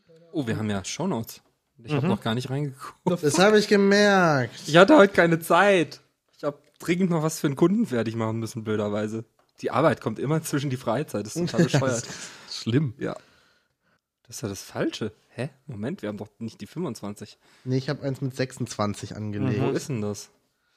Oh, wir haben ja Shownotes. Ich habe noch gar nicht reingeguckt. Das habe ich gemerkt. Ich hatte heute keine Zeit. Ich habe dringend noch was für einen Kunden fertig machen müssen, blöderweise. Die Arbeit kommt immer zwischen die Freizeit. Das ist total bescheuert. Schlimm. Ja. Das ist ja das Falsche. Hä? Moment, wir haben doch nicht die 25. Nee, ich habe eins mit 26 angelegt. Wo ist denn das?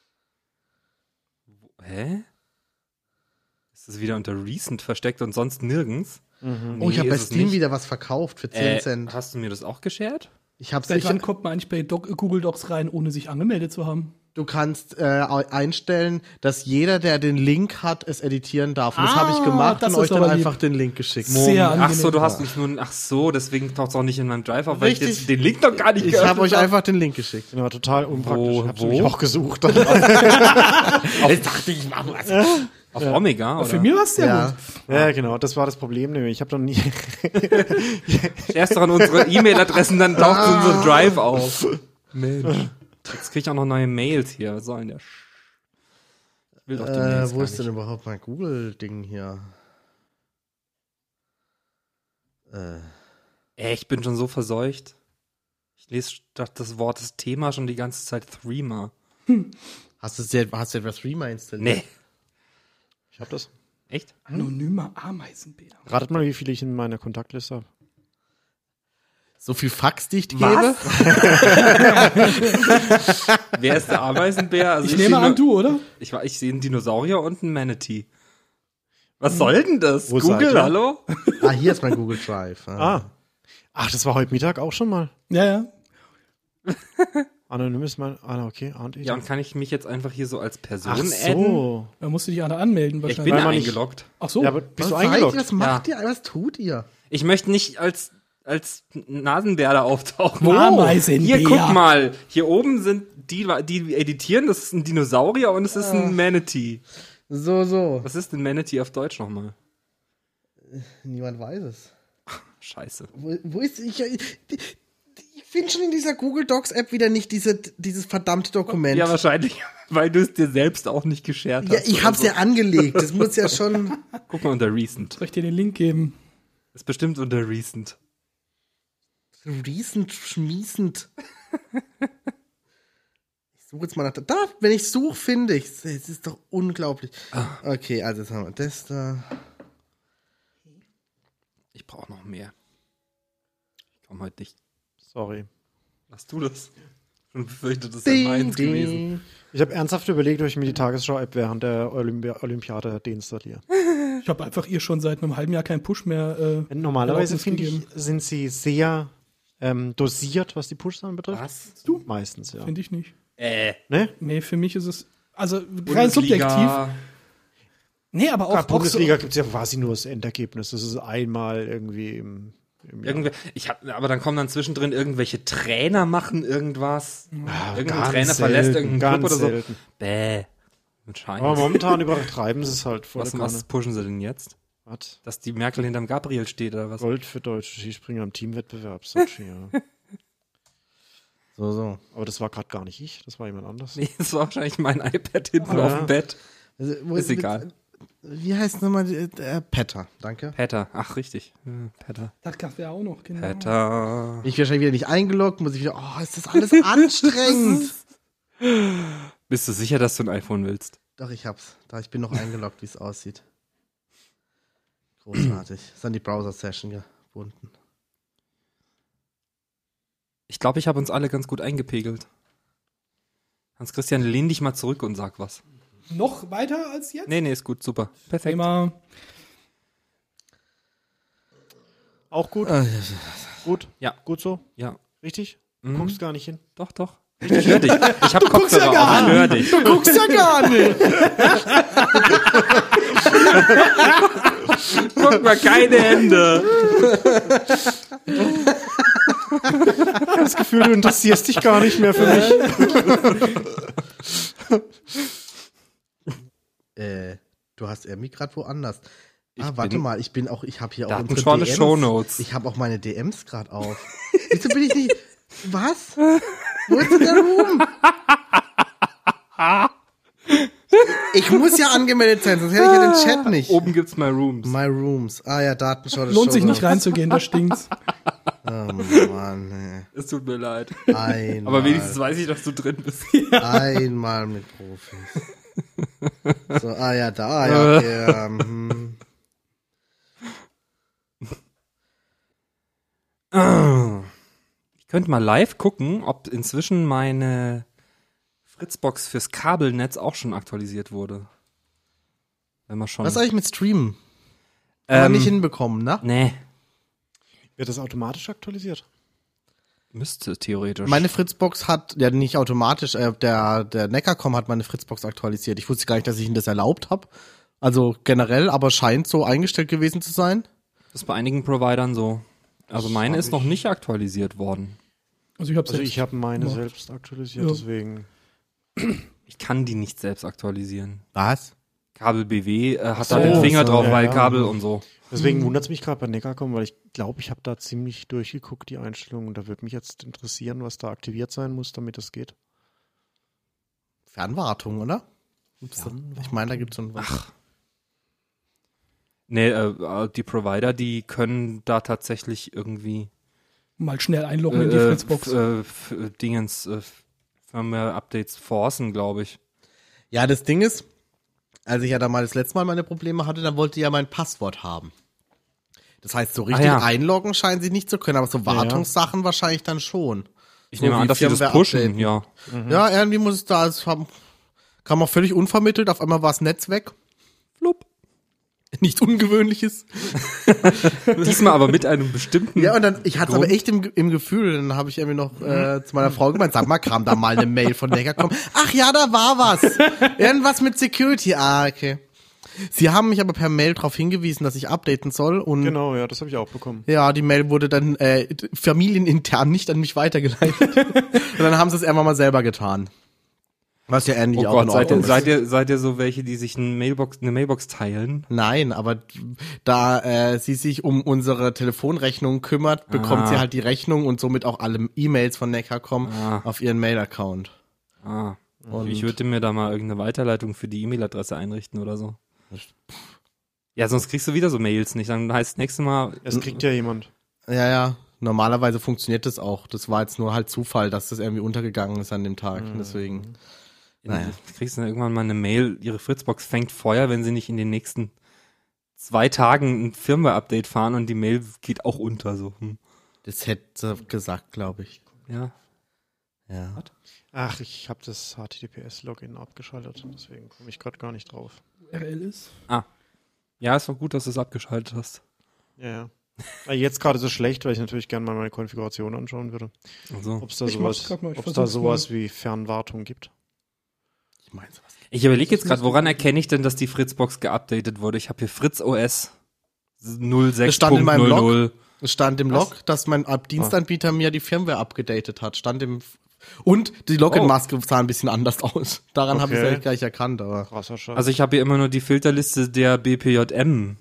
Hä? Ist das wieder unter Recent versteckt und sonst nirgends? Oh, ich habe bei ist es Steam nicht. wieder was verkauft für 10 Cent. Hast du mir das auch geshared? Ich hab's Seit wann kommt man eigentlich bei Google Docs rein, ohne sich angemeldet zu haben? Du kannst einstellen, dass jeder, der den Link hat, es editieren darf. Und das habe ich gemacht das und euch ist dann aber einfach lieb. den Link geschickt. Sehr Ach angenehm. so, du hast nicht nur deswegen taucht es auch nicht in meinem Drive auf, weil ich Richtig. jetzt den Link noch gar nicht Ich geöffnet habe euch einfach den Link geschickt. Ja, total unpraktisch. Wo- Ich hab's wo? nämlich auch gesucht. Ich dachte, ich mache was. Auf Omega, oder? Für mich war es sehr Ja. gut. Ja, genau, das war das Problem nämlich. Ich habe noch nie. Erst doch an unsere E-Mail-Adressen, dann taucht es in unserem Drive auf. Mensch. Jetzt krieg ich auch noch neue Mails hier. Was soll denn der Ich will doch die Mails Wo gar ist denn nicht. überhaupt mein Google-Ding hier? Ich bin schon so verseucht. Ich lese statt das Wort, das Thema schon die ganze Zeit Threema. Hast du etwas Threema installiert? Nee. Ich habe das. Echt? Anonymer Ameisenbär. Ratet mal, wie viele ich in meiner Kontaktliste habe. So viel Fax, die ich gebe? Wer ist der Ameisenbär? Also Ich nehme sehe an, nur- du, oder? Ich sehe einen Dinosaurier und einen Manatee. Was soll denn das? Wo seid Google, ihr? hallo? Hier ist mein Google Drive. Ach, das war heute Mittag auch schon mal. Ja, ja. Anonym ist mein. Okay, Ja, und kann ich mich jetzt einfach hier so als Person Ach adden? so. Da musst du dich alle anmelden Ich wahrscheinlich. bin Weil man nicht- eingeloggt. Ach so. Ja, aber bist du Was seid ihr? eingeloggt? Was macht ihr? Was tut ihr? Ich möchte nicht als Nasenbär da auftauchen. Ameisenbär. Hier, guck mal. Hier oben sind die editieren. Das ist ein Dinosaurier und es ist ein Manatee. So. Was ist denn Manatee auf Deutsch nochmal? Niemand weiß es. Scheiße. Wo ist ich finde schon in dieser Google Docs App wieder nicht dieses verdammte Dokument. Ja, wahrscheinlich, weil du es dir selbst auch nicht geshared hast. Ja, ich oder hab's so. ja angelegt. Das muss ja schon. Guck mal unter Recent. Soll ich dir den Link geben? Ist bestimmt unter Recent. Riesend, schmiesend. Ich suche jetzt mal nach. Da, wenn ich suche, finde ich es. Es ist doch unglaublich. Okay, also jetzt haben wir das da. Ich brauche noch mehr. Ich komme heute nicht. Sorry. Hast du das? Schon befürchtet, das wäre meins gewesen. Ich habe ernsthaft überlegt, ob ich mir die Tagesschau-App während der Olympiade deinstalliere. Ich habe einfach ihr schon seit einem halben Jahr keinen Push mehr. Normalerweise Erlaubnis finde ich, gegeben. sind sie sehr dosiert, was die Push dann betrifft. Was? Du? Meistens, ja. Finde ich nicht. Ne? Nee, für mich ist es. Also rein subjektiv. Nee, aber auch, Bundesliga gibt es ja quasi nur das Endergebnis. Das ist einmal irgendwie im Jahr. Aber dann kommen dann zwischendrin irgendwelche Trainer machen irgendwas. Irgendein ganz Trainer verlässt selten, irgendeinen Club ganz oder so. selten. Bäh. Mit Scheiß. Aber momentan übertreiben sie es halt voll. Was pushen sie denn jetzt? Was? Dass die Merkel hinterm Gabriel steht oder was? Gold für deutsche Skispringer im Teamwettbewerb. Sochi, ja. So. Aber das war gerade gar nicht ich, das war jemand anders. Nee, das war wahrscheinlich mein iPad hinten Ja. auf dem Bett. Also, Ist egal. Wie heißt nochmal Petter? Danke. Petter. Ach, richtig. Petter. Das gab ja auch noch, genau. Petter. Bin ich wahrscheinlich wieder nicht eingeloggt, muss ich wieder. Oh, ist das alles anstrengend. Bist du sicher, dass du ein iPhone willst? Doch, ich hab's. Ich bin noch eingeloggt, wie es aussieht. Großartig. Ist an die Browser-Session gebunden. Ich glaube, ich habe uns alle ganz gut eingepegelt. Hans-Christian, lehn dich mal zurück und sag was. Noch weiter als jetzt? Nee, ist gut, super. Perfekt. Thema. Auch gut? Gut? Ja. Gut so? Ja. Richtig? Mhm. Guckst gar nicht hin. Doch. Ich höre dich. Ich habe guckst ja Kopfhörer gar auf. Ich höre dich. Du guckst ja gar nicht. Guck mal, keine Hände. Ich habe das Gefühl, du interessierst dich gar nicht mehr für mich. Du hast mich gerade woanders. Warte mal, ich habe hier auch unsere Datenschorle DMs. Shownotes. Ich habe auch meine DMs gerade auf. Wieso bin ich nicht... Was? Wo ist denn der Room? Ich muss ja angemeldet sein, sonst hätte ich ja den Chat nicht. Oben gibt's My Rooms. My Rooms. Ja, Datenschau. Lohnt sich nicht reinzugehen, da stinkt's. Mann, ey. Es tut mir leid. Einmal. Aber wenigstens weiß ich, dass du drin bist. Einmal mit Profis. So, ja, da, ja, okay. Ich könnte mal live gucken, ob inzwischen meine Fritzbox fürs Kabelnetz auch schon aktualisiert wurde. Wenn man schon. Was eigentlich mit Streamen? Kann man nicht hinbekommen, ne? Nee. Wird das automatisch aktualisiert? Müsste theoretisch. Meine Fritzbox hat, ja nicht automatisch, der Neckarcom hat meine Fritzbox aktualisiert. Ich wusste gar nicht, dass ich Ihnen das erlaubt habe. Also generell, aber scheint so eingestellt gewesen zu sein. Das ist bei einigen Providern so. Also meine ist noch nicht aktualisiert worden. Also ich habe meine gemacht. selbst aktualisiert, Ja. deswegen. Ich kann die nicht selbst aktualisieren. Was? Kabel BW hat so, da den Finger so, drauf, ja, weil ja. Kabel und so. Deswegen wundert es mich gerade bei Neckarcom, weil ich glaube, ich habe da ziemlich durchgeguckt, die Einstellungen. Und da würde mich jetzt interessieren, was da aktiviert sein muss, damit das geht. Fernwartung, oder? Ich meine, da gibt's so ein. Nee, die Provider, die können da tatsächlich irgendwie Mal schnell einloggen in die Fritzbox. Firmware-Updates forcen, glaube ich. Ja, das Ding ist, als ich ja da mal das letzte Mal meine Probleme hatte, dann wollte ich ja mein Passwort haben. Das heißt, so richtig ja. einloggen scheinen sie nicht zu können, aber so Wartungssachen wahrscheinlich dann schon. Ich So nehme wie an, dass sie das Firmware pushen, updaten. ja. Ja, irgendwie muss es da, kam auch völlig unvermittelt, auf einmal war das Netz weg. Flupp. Nichts Ungewöhnliches. Diesmal aber mit einem bestimmten. Ja, und dann, ich hatte es Grund. aber echt im Gefühl, dann habe ich irgendwie noch zu meiner Frau gemeint, sag mal, kam da mal eine Mail von Neckarcom? Ach ja, da war was. Irgendwas mit Security. Ah, okay. Sie haben mich aber per Mail darauf hingewiesen, dass ich updaten soll und Genau, ja, das habe ich auch bekommen. ja, die Mail wurde dann familienintern nicht an mich weitergeleitet. Und dann haben sie es irgendwann mal selber getan. Was ja ähnlich Oh auch in Gott, Ordnung ist. seid ihr so welche, die sich eine Mailbox teilen? Nein, aber da sie sich um unsere Telefonrechnung kümmert, bekommt sie halt die Rechnung und somit auch alle E-Mails von Neckarcom auf ihren Mail-Account. Und ich würde mir da mal irgendeine Weiterleitung für die E-Mail-Adresse einrichten oder so. Ja, sonst kriegst du wieder so Mails nicht. Dann heißt das nächste Mal. Es kriegt ja jemand. Ja, normalerweise funktioniert das auch. Das war jetzt nur halt Zufall, dass das irgendwie untergegangen ist an dem Tag. Deswegen. Naja. Kriegst du dann irgendwann mal eine Mail, ihre Fritzbox fängt Feuer, wenn sie nicht in den nächsten 2 Tagen ein Firmware-Update fahren und die Mail geht auch unter. So. Das hätte gesagt, glaube ich. Ja. Ja. Ach, ich habe das HTTPS-Login abgeschaltet, deswegen komme ich gerade gar nicht drauf. URL ist. Ja, ist doch gut, dass du es abgeschaltet hast. Ja. Jetzt gerade so schlecht, weil ich natürlich gerne mal meine Konfiguration anschauen würde. Also. Ob es da Ich mach's grad mal, ich versuch's sowas wie Fernwartung gibt. Ich meine sowas. Ich überlege jetzt gerade, woran erkenne ich denn, dass die Fritzbox geupdatet wurde? Ich habe hier Fritz OS 06.00. Das stand in meinem Log. Es stand im Log, dass mein Dienstanbieter mir die Firmware abgedatet hat. Und die Login-Maske sah ein bisschen anders aus. Daran habe ich es eigentlich gar nicht erkannt, aber. Krasser Scheiß. Also ich habe hier immer nur die Filterliste der BPJM.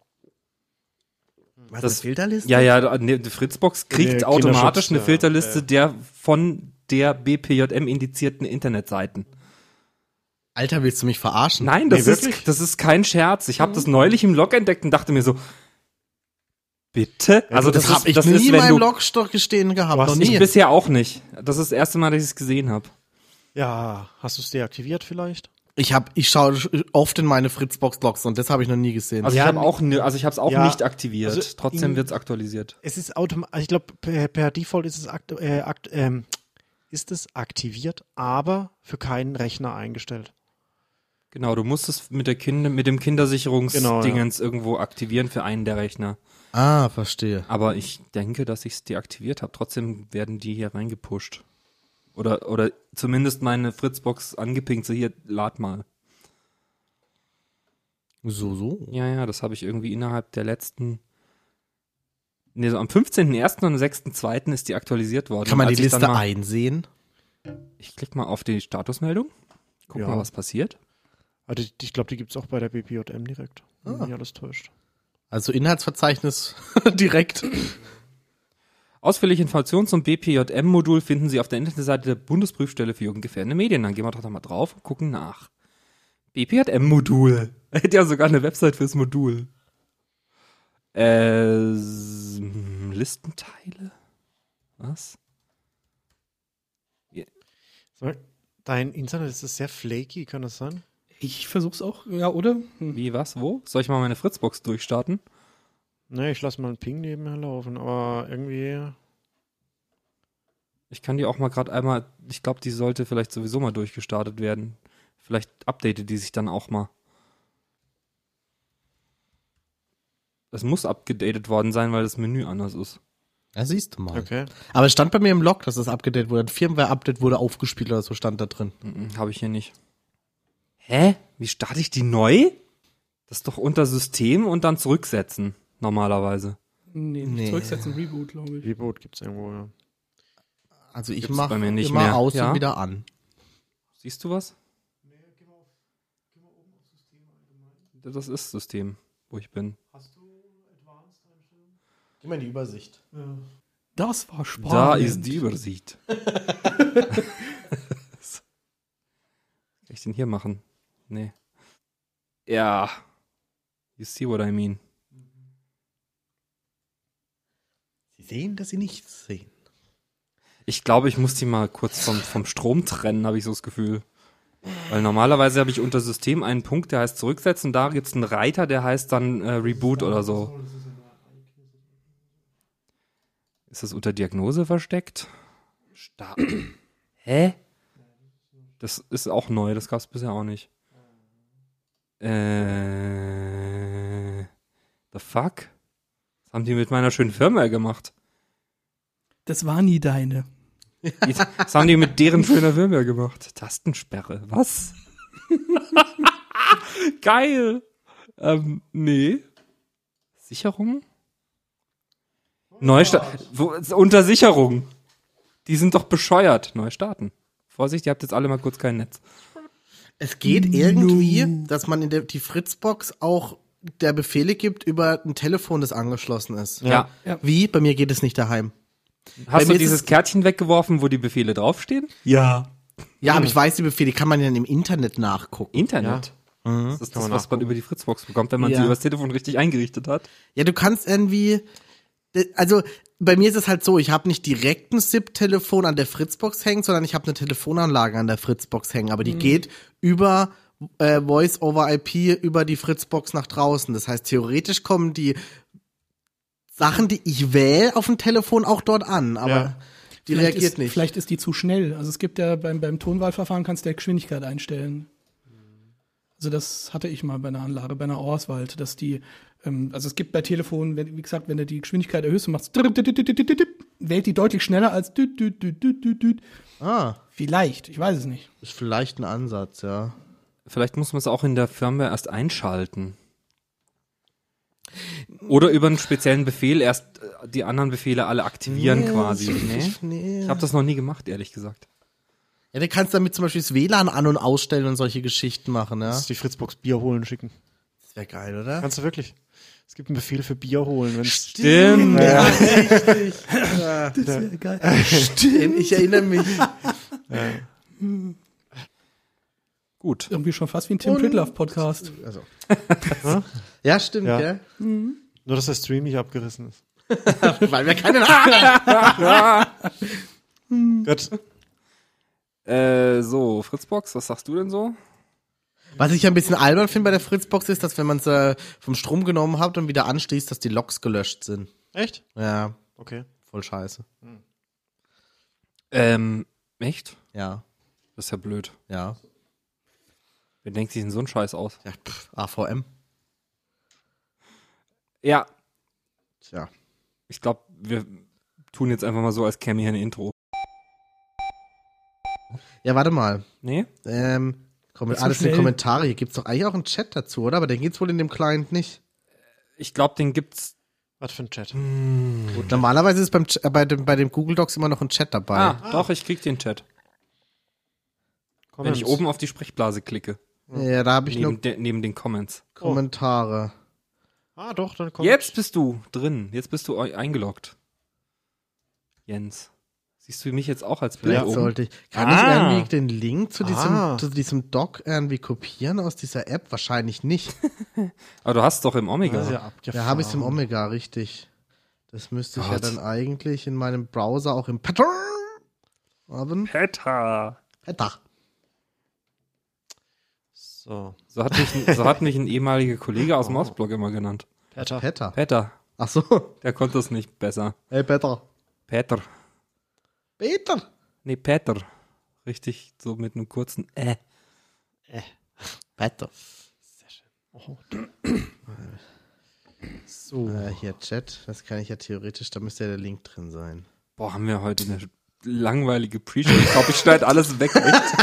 Was, Das- eine Filterliste? Ja, die Fritzbox kriegt Der automatisch Kinderschutz, eine ja. Filterliste der von der BPJM indizierten Internetseiten. Alter, willst du mich verarschen? Nein, das ist kein Scherz. Ich habe das neulich im Log entdeckt und dachte mir so, bitte? Also das habe ich das nie ist, in wenn meinem du, Log stehen gehabt. Noch ich nie. bisher auch nicht. Das ist das erste Mal, dass ich es gesehen habe. Ja, hast du es deaktiviert vielleicht? Ich schaue oft in meine Fritzbox-Logs und das habe ich noch nie gesehen. Also Ja, ich habe auch ja, nicht aktiviert. also Trotzdem in- wird's aktualisiert. Es ist automatisch, ich glaube, per Default ist es aktiviert, aber für keinen Rechner eingestellt. Genau, du musst es mit dem Kindersicherungsdingens Genau, irgendwo aktivieren für einen der Rechner. Verstehe. Aber ich denke, dass ich es deaktiviert habe. Trotzdem werden die hier reingepusht. Oder zumindest meine Fritzbox angepinkt, so hier, lad mal. So. Ja, das habe ich irgendwie innerhalb der letzten, so am 15.01. und am 6.02. ist die aktualisiert worden. Kann man Und die als ich dann Liste mal, einsehen? Ich klicke mal auf die Statusmeldung. Guck Ja. mal, was passiert. Also ich glaube, die gibt's auch bei der BPJM direkt. Wenn mich alles täuscht. Also Inhaltsverzeichnis direkt. Ausführliche Informationen zum BPJM-Modul finden Sie auf der Internetseite der Bundesprüfstelle für jugendgefährdende Medien. Dann gehen wir doch mal drauf und gucken nach. BPJM-Modul. Er hätte ja sogar eine Website fürs Modul. Listenteile? Was? Dein Internet ist sehr flaky, kann das sein? Ich versuch's auch, ja, oder? Wie, was, wo? Soll ich mal meine Fritzbox durchstarten? Nee, ich lasse mal einen Ping nebenher laufen, aber irgendwie. Ich kann die auch mal gerade einmal, ich glaube, die sollte vielleicht sowieso mal durchgestartet werden. Vielleicht updatet die sich dann auch mal. Das muss abgedatet worden sein, weil das Menü anders ist. Ja, siehst du mal. Okay. Aber es stand bei mir im Log, dass das abgedatet wurde. Ein Firmware-Update wurde aufgespielt oder so stand da drin. Habe ich hier nicht. Hä? Wie starte ich die neu? Das ist doch unter System und dann zurücksetzen, normalerweise. Nee, nicht Nee. zurücksetzen, Reboot, glaube ich. Reboot gibt's irgendwo, ja. Also ich Gibt's mache bei mir nicht immer mehr. aus Ja? und wieder an. Siehst du was? Das ist System, wo ich bin. Geh mal in die Übersicht. Das war spannend. Da ist die Übersicht. Was kann ich denn hier machen? Nee. Ja. You see what I mean. Sie sehen, dass sie nichts sehen. Ich glaube, ich muss die mal kurz vom Strom trennen, habe ich so das Gefühl. Weil normalerweise habe ich unter System einen Punkt, der heißt zurücksetzen. Da gibt es einen Reiter, der heißt dann Reboot oder so. Ist das unter Diagnose versteckt? Hä? Das ist auch neu, das gab es bisher auch nicht. The fuck? Was haben die mit meiner schönen Firmware gemacht? Das war nie deine. Was haben die mit deren schöner Firmware gemacht? Tastensperre, was? Geil! Nee. Sicherung? Unter Sicherung. Die sind doch bescheuert. Neu starten. Vorsicht, ihr habt jetzt alle mal kurz kein Netz. Es geht irgendwie, dass man in die Fritzbox auch der Befehle gibt über ein Telefon, das angeschlossen ist. Ja. Wie? Bei mir geht es nicht daheim. Hast mir du ist dieses es- Kärtchen weggeworfen, wo die Befehle draufstehen? Ja. Ja, aber ich weiß, die Befehle kann man ja im Internet nachgucken. Internet. Das ist Kann das, man was man über die Fritzbox bekommt, wenn man sie Ja. über das Telefon richtig eingerichtet hat. Ja, du kannst irgendwie, also bei mir ist es halt so, ich habe nicht direkt ein SIP-Telefon an der Fritzbox hängen, sondern ich habe eine Telefonanlage an der Fritzbox hängen, aber die geht über Voice over IP über die Fritzbox nach draußen. Das heißt, theoretisch kommen die Sachen, die ich wähle, auf dem Telefon auch dort an, aber Ja. die reagiert nicht. Vielleicht ist die zu schnell. Also es gibt ja beim Tonwahlverfahren kannst du ja Geschwindigkeit einstellen. Also das hatte ich mal bei einer Anlage, bei einer Auswald, dass die, also es gibt bei Telefonen, wie gesagt, wenn du die Geschwindigkeit erhöhst und machst, wählt die deutlich schneller als Vielleicht, ich weiß es nicht. Ist vielleicht ein Ansatz, ja. Vielleicht muss man es auch in der Firmware erst einschalten. Oder über einen speziellen Befehl erst die anderen Befehle alle aktivieren quasi. Nee? Ich habe das noch nie gemacht, ehrlich gesagt. Ja, du kannst damit zum Beispiel das WLAN an- und ausstellen und solche Geschichten machen, ja. Lass die Fritzbox Bier holen schicken. Das wäre geil, oder? Kannst du wirklich? Es gibt einen Befehl für Bier holen, wenn's Stimmt. Ja, richtig. Das wäre geil. Stimmt, ich erinnere mich. Gut. Irgendwie schon fast wie ein Tim Pritloff-Podcast. Also. Ja, stimmt, Ja. gell? Nur, dass der Stream nicht abgerissen ist. Weil wir keine haben. Gut. So, Fritzbox, was sagst du denn so? Was ich ein bisschen albern finde bei der Fritzbox ist, dass wenn man es vom Strom genommen hat und wieder anschließt, dass die Logs gelöscht sind. Echt? Ja, Okay. voll scheiße. Echt? Ja, Das ist ja blöd. ja. Wer denkt sich denn so einen Scheiß aus? Ja, AVM. Ja, Tja. ich glaube, wir tun jetzt einfach mal so, als käme hier ein Intro. Ja, warte mal. Nee? so Alles in schnell. Kommentare. Hier gibt's doch eigentlich auch einen Chat dazu, oder? Aber den geht's wohl in dem Client nicht. Ich glaube, den gibt's. Was für ein Chat? Gut, normalerweise ist bei dem Google Docs immer noch ein Chat dabei. Doch, ich krieg den Chat. Wenn ich oben auf die Sprechblase klicke. Ja, da habe ich nur Neben den Comments. Kommentare. Ah, doch, dann kommt. Jetzt bist du drin. Jetzt bist du eingeloggt. Jens. Siehst du mich jetzt auch als Bild Vielleicht oben? sollte ich. Kann ich irgendwie den Link zu Ah. diesem Doc irgendwie kopieren aus dieser App? Wahrscheinlich nicht. Aber du hast doch im Omega. Das ist ja abgefahren. Da habe ich es im Omega, richtig. Das müsste ich ja Gott. dann eigentlich in meinem Browser auch im Petto haben. Petter. Petto. So. So hat mich ein ehemaliger Kollege aus dem Ostblock immer genannt. Petter. Petter. Petter. Ach so. Der konnte es nicht besser. Hey, Petter. Peter. Peter. Nee, Peter. Richtig, so mit einem kurzen Petter. Oh. So. Hier Chat, das kann ich ja theoretisch, da müsste ja der Link drin sein. Boah, haben wir heute eine langweilige Pre-Show. Ich glaube, ich schneide alles weg.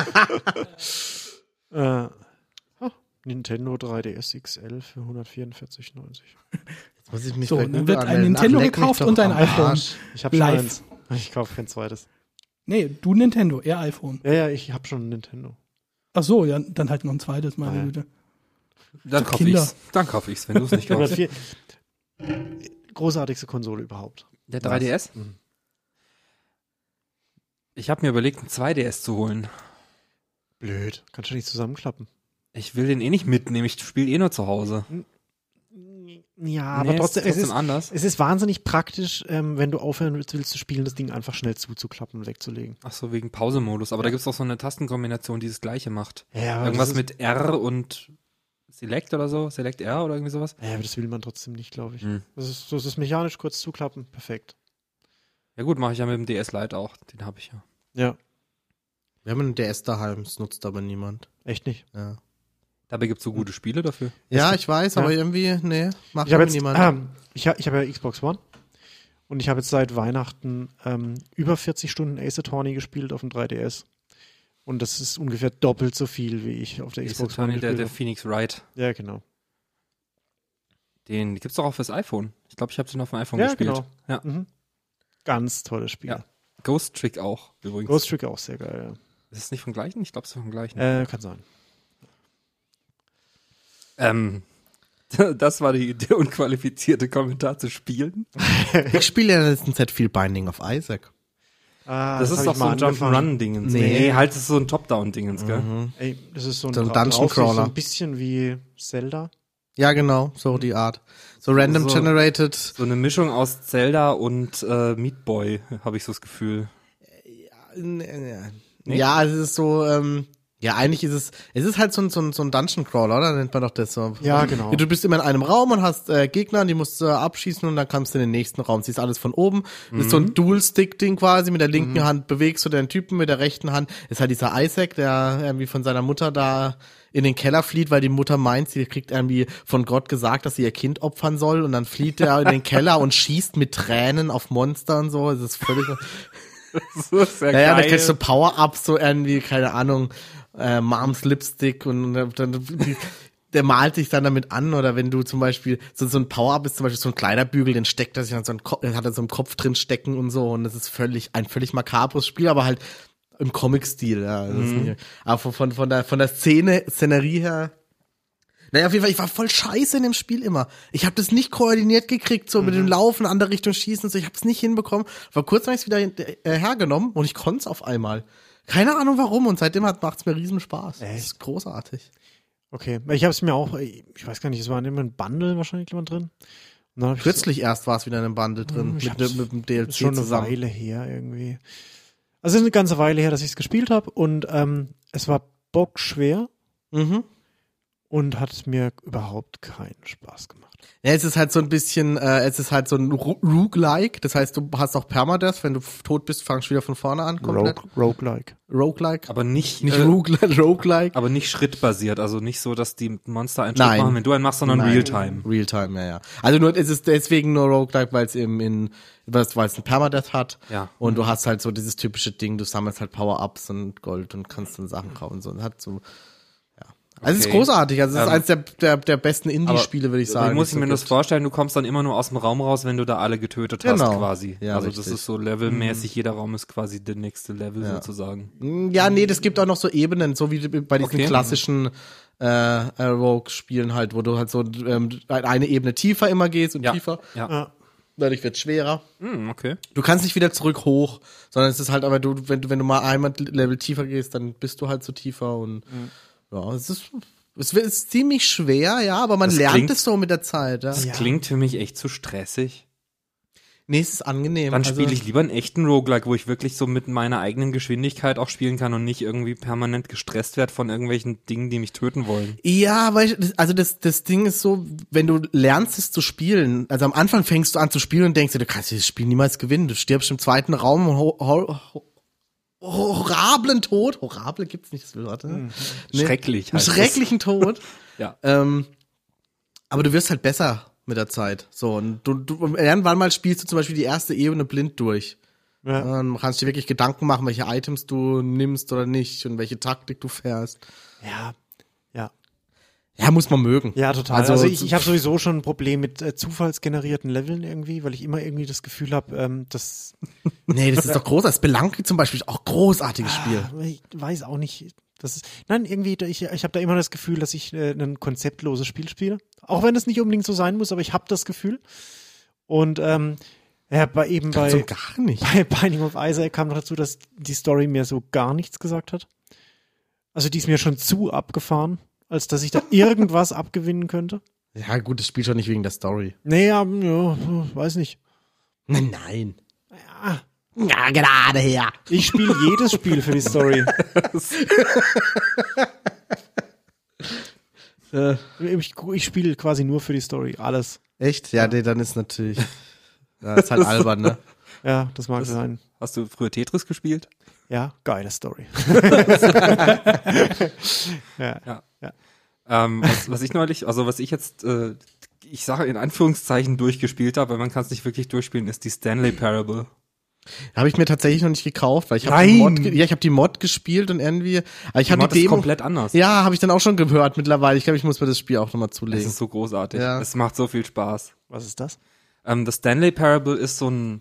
Nintendo 3DS XL für 144,90. Jetzt muss ich mich So, bei dann Google wird ein anmelden. Nintendo Ach, leck mich gekauft doch und ein am iPhone. Arsch. Ich habe schon Live. eins. Ich kaufe kein zweites. Nee, du Nintendo, er iPhone. Ja, ich habe schon ein Nintendo. Ach so, ja, dann halt noch ein zweites, meine Ja. Güte. Dann So kaufe Kinder. ich's. Dann kaufe ich's, wenn du es nicht kaufst. Großartigste Konsole überhaupt. Der 3DS? Mhm. Ich habe mir überlegt, einen 2DS zu holen. Blöd. Kannst du nicht zusammenklappen. Ich will den eh nicht mitnehmen. Ich spiele eh nur zu Hause. Ja, aber Nee, trotzdem, ist anders. es ist wahnsinnig praktisch, wenn du aufhören willst zu spielen, das Ding einfach schnell zuzuklappen und wegzulegen. Ach so, wegen Pausemodus. Aber da gibt's auch so eine Tastenkombination, die das Gleiche macht. Ja, aber Irgendwas das ist, mit R und Select oder so. Select R oder irgendwie sowas. ja, aber das will man trotzdem nicht, glaube ich. Hm. Das ist mechanisch kurz zuklappen, perfekt. Ja gut, mache ich ja mit dem DS Lite auch. Den habe ich ja. Ja, Wir haben einen DS daheim, das nutzt aber niemand. echt nicht. Ja, Dabei gibt's so gute Spiele dafür. ja ich weiß, Ja. aber irgendwie, nee, macht Ich habe irgendwie jetzt, niemand. ich habe ja Xbox One und ich habe jetzt seit Weihnachten über 40 Stunden Ace Attorney gespielt auf dem 3DS. Und das ist ungefähr doppelt so viel, wie ich auf der Ace Xbox One Attorney, der gespielt habe. Phoenix Wright. Ja, genau. Den gibt's doch auch fürs iPhone. Ich glaube, ich habe den auf dem iPhone Ja, gespielt. genau. Ja. Mhm. Ganz tolles Spiel. Ja. Ghost Trick auch, übrigens. Ghost Trick auch sehr geil. Ist es nicht vom gleichen? Ich glaube, es ist vom gleichen. Kann sein. Das war der unqualifizierte Kommentar zu spielen. Ich spiele ja in letzter Zeit viel Binding of Isaac. Das ist hab doch ich so mal ein angefangen. Jump'n'Run-Dingens. Nee. Nee, halt, das ist so ein Top-Down-Dingens, gell? Ey, das ist so ein, So ein drauf Dungeon sich Crawler. So ein bisschen wie Zelda. Ja, genau, so die Art. So random So- generated. So eine Mischung aus Zelda und Meat Boy, habe ich so das Gefühl. Nee? Ja, es ist so, ja, eigentlich ist es ist halt so ein Dungeon Crawler, oder? Nennt man doch das so. Ja, genau. Du bist immer in einem Raum und hast Gegner, die musst du abschießen und dann kommst du in den nächsten Raum. Siehst alles von oben. Das ist so ein Dual-Stick-Ding quasi. Mit der linken Hand bewegst du den Typen, mit der rechten Hand ist halt dieser Isaac, der irgendwie von seiner Mutter da in den Keller flieht, weil die Mutter meint, sie kriegt irgendwie von Gott gesagt, dass sie ihr Kind opfern soll und dann flieht er in den Keller und schießt mit Tränen auf Monster und so. Es ist völlig... Das ist ja Naja, da geil. kriegst du Power-Ups, so irgendwie, keine Ahnung, Moms Lipstick und dann, der malt sich dann damit an, oder wenn du zum Beispiel, so ein Power-Up ist zum Beispiel so ein Kleiderbügel, den steckt er sich an so einen Kopf, hat er so im Kopf drin stecken und so, und das ist ein völlig makabres Spiel, aber halt im Comic-Stil, ja. Das ist nicht, aber von der Szenerie her. Naja, auf jeden Fall, ich war voll scheiße in dem Spiel immer. Ich habe das nicht koordiniert gekriegt, so mit dem Laufen, andere Richtung schießen, so, ich habe es nicht hinbekommen. Vor kurzem habe ich es wieder hergenommen und ich konnte es auf einmal. Keine Ahnung warum, und seitdem macht's mir riesen Spaß. Das ist großartig. Okay, ich habe es mir auch, ich weiß gar nicht, es war immer ein Bundle wahrscheinlich jemand drin. Und dann hab ich Kürzlich erst war es wieder in einem Bundle drin, Ich mit hab's- dem DLC ist schon eine zusammen. Weile her irgendwie. Also es ist eine ganze Weile her, dass ich es gespielt habe und es war bockschwer Mhm. und hat mir überhaupt keinen Spaß gemacht. Ja, es ist halt so ein bisschen, es ist halt so ein Roguelike, das heißt, du hast auch Permadeath, wenn du tot bist, fangst du wieder von vorne an, komplett. Roguelike. Roguelike. Aber nicht, Nicht Roguelike. aber nicht schrittbasiert, also nicht so, dass die Monster einen Nein. Schritt machen, wenn du einen machst, sondern Nein. Realtime. Realtime, ja. Also nur, es ist deswegen nur Roguelike, weil es eben weil es ein Permadeath hat. Ja. Und du hast halt so dieses typische Ding, du sammelst halt Power-Ups und Gold und kannst dann Sachen kaufen und so. Und hat so, ja. Also es ist Okay. großartig, also es ist eins der besten Indie-Spiele, würde ich sagen. Wie muss die ich es mir so das gibt. vorstellen? Du kommst dann immer nur aus dem Raum raus, wenn du da alle getötet hast, Genau. quasi. Ja, also das richtig. ist so levelmäßig, jeder Raum ist quasi der nächste Level sozusagen. Ja, nee, das gibt auch noch so Ebenen, so wie bei diesen Okay. klassischen Rogue-Spielen halt, wo du halt so eine Ebene tiefer immer gehst und Ja. tiefer. Ja. Dadurch wird schwerer. Okay. Du kannst nicht wieder zurück hoch, sondern es ist halt aber wenn du mal einmal Level tiefer gehst, dann bist du halt so tiefer und ja, es ist ziemlich schwer, ja, aber man Das lernt klingt- es so mit der Zeit, ja. Das klingt für mich echt zu stressig. Nee, es ist angenehm. Dann spiele ich lieber einen echten Roguelike, wo ich wirklich so mit meiner eigenen Geschwindigkeit auch spielen kann und nicht irgendwie permanent gestresst werde von irgendwelchen Dingen, die mich töten wollen. Ja, das Ding ist so, wenn du lernst es zu spielen, also am Anfang fängst du an zu spielen und denkst dir, du kannst dieses Spiel niemals gewinnen. Du stirbst im zweiten Raum und horriblen Tod. Horrible gibt's nicht, das Wort. Ne? Schrecklich. Einen heißt schrecklichen Tod. Ja. Aber du wirst halt besser mit der Zeit. So, und du irgendwann mal spielst du zum Beispiel die erste Ebene blind durch. Ja. Dann kannst du dir wirklich Gedanken machen, welche Items du nimmst oder nicht und welche Taktik du fährst. Ja. Ja, muss man mögen. Ja, total. Also, Also ich habe sowieso schon ein Problem mit zufallsgenerierten Leveln irgendwie, weil ich immer irgendwie das Gefühl habe, dass Nee, das ist doch großartig. Spelunky zum Beispiel ist auch ein großartiges Spiel. ich weiß auch nicht. Nein, irgendwie, ich habe da immer das Gefühl, dass ich ein konzeptloses Spiel spiele. Auch wenn es nicht unbedingt so sein muss, aber ich habe das Gefühl. Und So gar nicht. bei Binding of Isaac kam noch dazu, dass die Story mir so gar nichts gesagt hat. Also die ist mir schon zu abgefahren, als dass ich da irgendwas abgewinnen könnte. Ja, gut, das Spiel schon nicht wegen der Story. Nee, ja, weiß nicht. Nein. Ja, Ja, gerade her. ich spiele jedes Spiel für die Story. Ich spiele quasi nur für die Story, alles. Echt? Ja, nee, dann ist natürlich. Ja, ist halt albern, ne? Ja, das mag sein. Hast du früher Tetris gespielt? Ja, geile Story. ja. Was ich neulich, also was ich jetzt, ich sage in Anführungszeichen durchgespielt habe, weil man kann es nicht wirklich durchspielen, ist die Stanley Parable. Habe ich mir tatsächlich noch nicht gekauft, weil ich habe Nein! ich habe die Mod gespielt und irgendwie, aber ich habe Mod die ist Demo. komplett anders. Ja, habe ich dann auch schon gehört mittlerweile. Ich glaube, ich muss mir das Spiel auch nochmal Es zulegen. ist so großartig. Ja. Es macht so viel Spaß. Was ist das? Das Stanley Parable ist so ein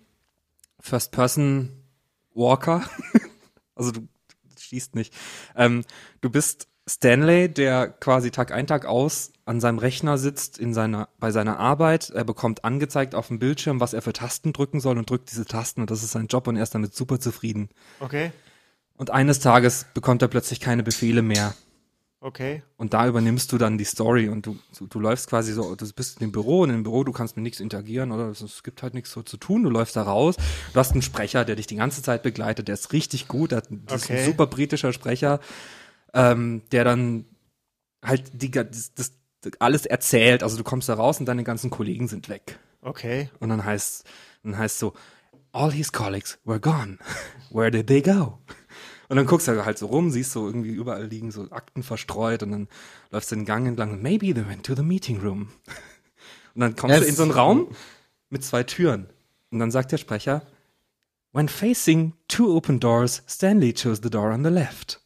First-Person-Walker. Also du schießt nicht. Du bist Stanley, der quasi Tag ein, Tag aus an seinem Rechner sitzt bei seiner Arbeit. Er bekommt angezeigt auf dem Bildschirm, was er für Tasten drücken soll und drückt diese Tasten und das ist sein Job und er ist damit super zufrieden. Okay. Und eines Tages bekommt er plötzlich keine Befehle mehr. Okay. Und da übernimmst du dann die Story und du läufst quasi so, du bist in dem Büro und im Büro, du kannst mit nichts interagieren oder es gibt halt nichts so zu tun, du läufst da raus, du hast einen Sprecher, der dich die ganze Zeit begleitet, der ist richtig gut, das ist ein super britischer Sprecher, der dann halt das alles erzählt, also du kommst da raus und deine ganzen Kollegen sind weg. Okay. Und dann heißt so, all his colleagues were gone. Where did they go? Und dann guckst du halt so rum, siehst so irgendwie überall liegen so Akten verstreut und dann läufst du den Gang entlang und maybe they went to the meeting room. Und dann kommst du in so einen Raum mit 2 Türen. Und dann sagt der Sprecher, when facing 2 open doors, Stanley chose the door on the left.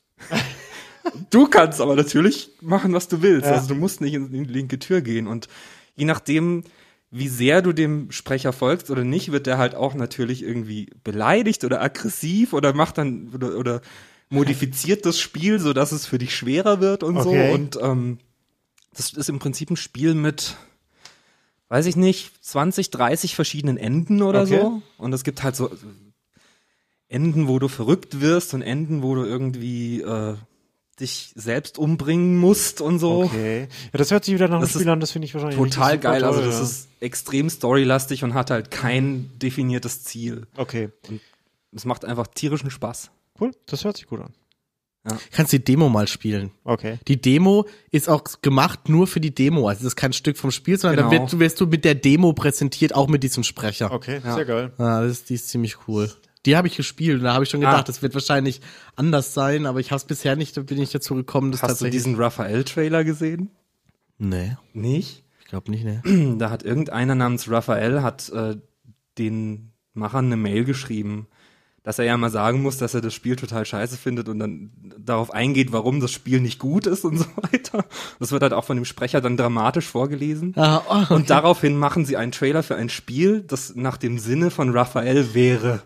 Du kannst aber natürlich machen, was du willst. Ja. Also du musst nicht in die linke Tür gehen. Und je nachdem, wie sehr du dem Sprecher folgst oder nicht, wird der halt auch natürlich irgendwie beleidigt oder aggressiv oder macht dann oder modifiziert das Spiel, so dass es für dich schwerer wird und so. Und das ist im Prinzip ein Spiel mit, weiß ich nicht, 20, 30 verschiedenen Enden oder so. Und es gibt halt so Enden, wo du verrückt wirst und Enden, wo du irgendwie dich selbst umbringen musst und so. Okay. Ja, das hört sich wieder nach einem Spiel an, das finde ich wahrscheinlich total geil. Toll, also das ist extrem storylastig und hat halt kein definiertes Ziel. Okay. Und es macht einfach tierischen Spaß. Cool, das hört sich gut an. Ja. Kannst die Demo mal spielen. Okay. Die Demo ist auch gemacht nur für die Demo. Also das ist kein Stück vom Spiel, sondern Genau. da wirst du mit der Demo präsentiert, auch mit diesem Sprecher. Okay, Ja. sehr geil. Ja, die ist ziemlich cool. Die habe ich gespielt und da habe ich schon gedacht, das wird wahrscheinlich anders sein, aber ich habe es bisher nicht, da bin ich dazu gekommen, dass Hast du tatsächlich... diesen Raphael-Trailer gesehen? Nee, Nicht? ich glaube nicht, ne. Da hat irgendeiner namens Raphael den Machern eine Mail geschrieben, dass er ja mal sagen muss, dass er das Spiel total scheiße findet und dann darauf eingeht, warum das Spiel nicht gut ist und so weiter. Das wird halt auch von dem Sprecher dann dramatisch vorgelesen. Okay. Und daraufhin machen sie einen Trailer für ein Spiel, das nach dem Sinne von Raphael wäre.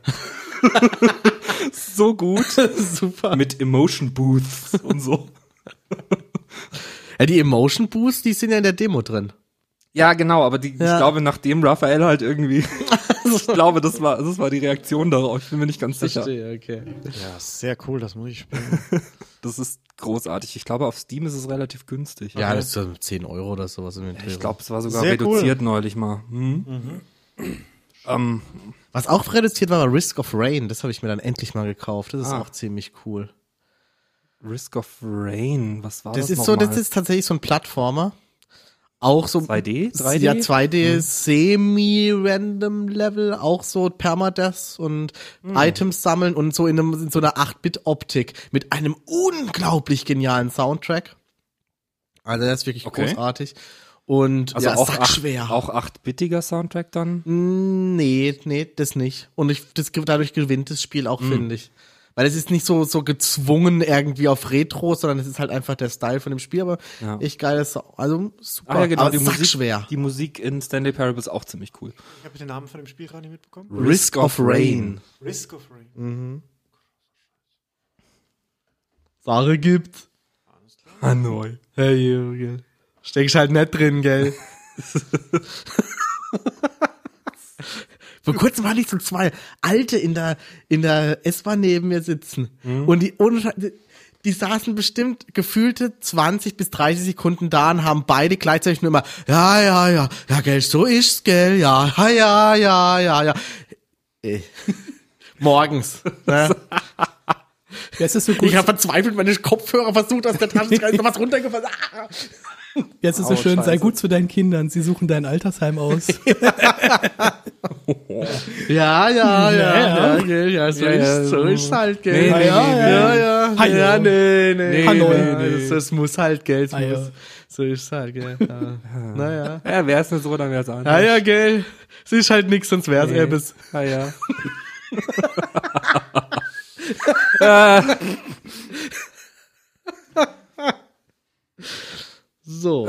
So gut. Super. Mit Emotion Booths und so. Ja, die Emotion Boosts, die sind ja in der Demo drin. Ja, genau, aber ich glaube, nachdem Raphael halt irgendwie, ich glaube, das war die Reaktion darauf. Ich bin mir nicht ganz sicher. Verstehe, okay. Ja, sehr cool, das muss ich spielen. Das ist großartig. Ich glaube, auf Steam ist es relativ günstig. Ja, das ist so 10 € oder sowas. Ich glaube, es war sogar Sehr reduziert neulich mal. Hm? Was auch reduziert war Risk of Rain. Das habe ich mir dann endlich mal gekauft. Das ist auch ziemlich cool. Risk of Rain, was war das? Das ist tatsächlich so ein Plattformer. Auch so 2D? 3D? Ja, 2D Semi-Random Level, auch so Permadeath und Items sammeln und so in so einer 8-Bit-Optik mit einem unglaublich genialen Soundtrack. Also das ist wirklich großartig. Und Also ja, auch sackschwer. auch 8-bittiger Soundtrack dann? Nee, das nicht. Und dadurch gewinnt das Spiel auch, finde ich. Weil es ist nicht so gezwungen irgendwie auf Retro, sondern es ist halt einfach der Style von dem Spiel, aber echt geiles, also super. Ja, genau, aber die sackschwer. Die Musik in Stanley Parable ist auch ziemlich cool. Ich habe den Namen von dem Spiel gerade nicht mitbekommen. Risk of Rain. Risk of Rain. Sache gibt's. Hanoi. Hey, Jürgen. Steckst halt nicht drin, gell? Vor kurzem hatte ich so 2 Alte in der S-Bahn neben mir sitzen. Und die saßen bestimmt gefühlte 20 bis 30 Sekunden da und haben beide gleichzeitig nur immer, ja, gell, so ist's, gell, ja. Morgens. Ne? Jetzt ist so gut. Ich habe verzweifelt meine Kopfhörer versucht, aus der Tasche zu reißen, noch was runtergefallen. Jetzt ist so schön, sei gut zu deinen Kindern. Sie suchen dein Altersheim aus. Ja, gell, ja, so ist halt, gell. Nee, das muss halt, gell. So ist halt, gell. Naja. Ja, wär's nicht so, dann wär's anders. Ja, gell. Es ist halt nix, sonst wär's etwas. Ja. So.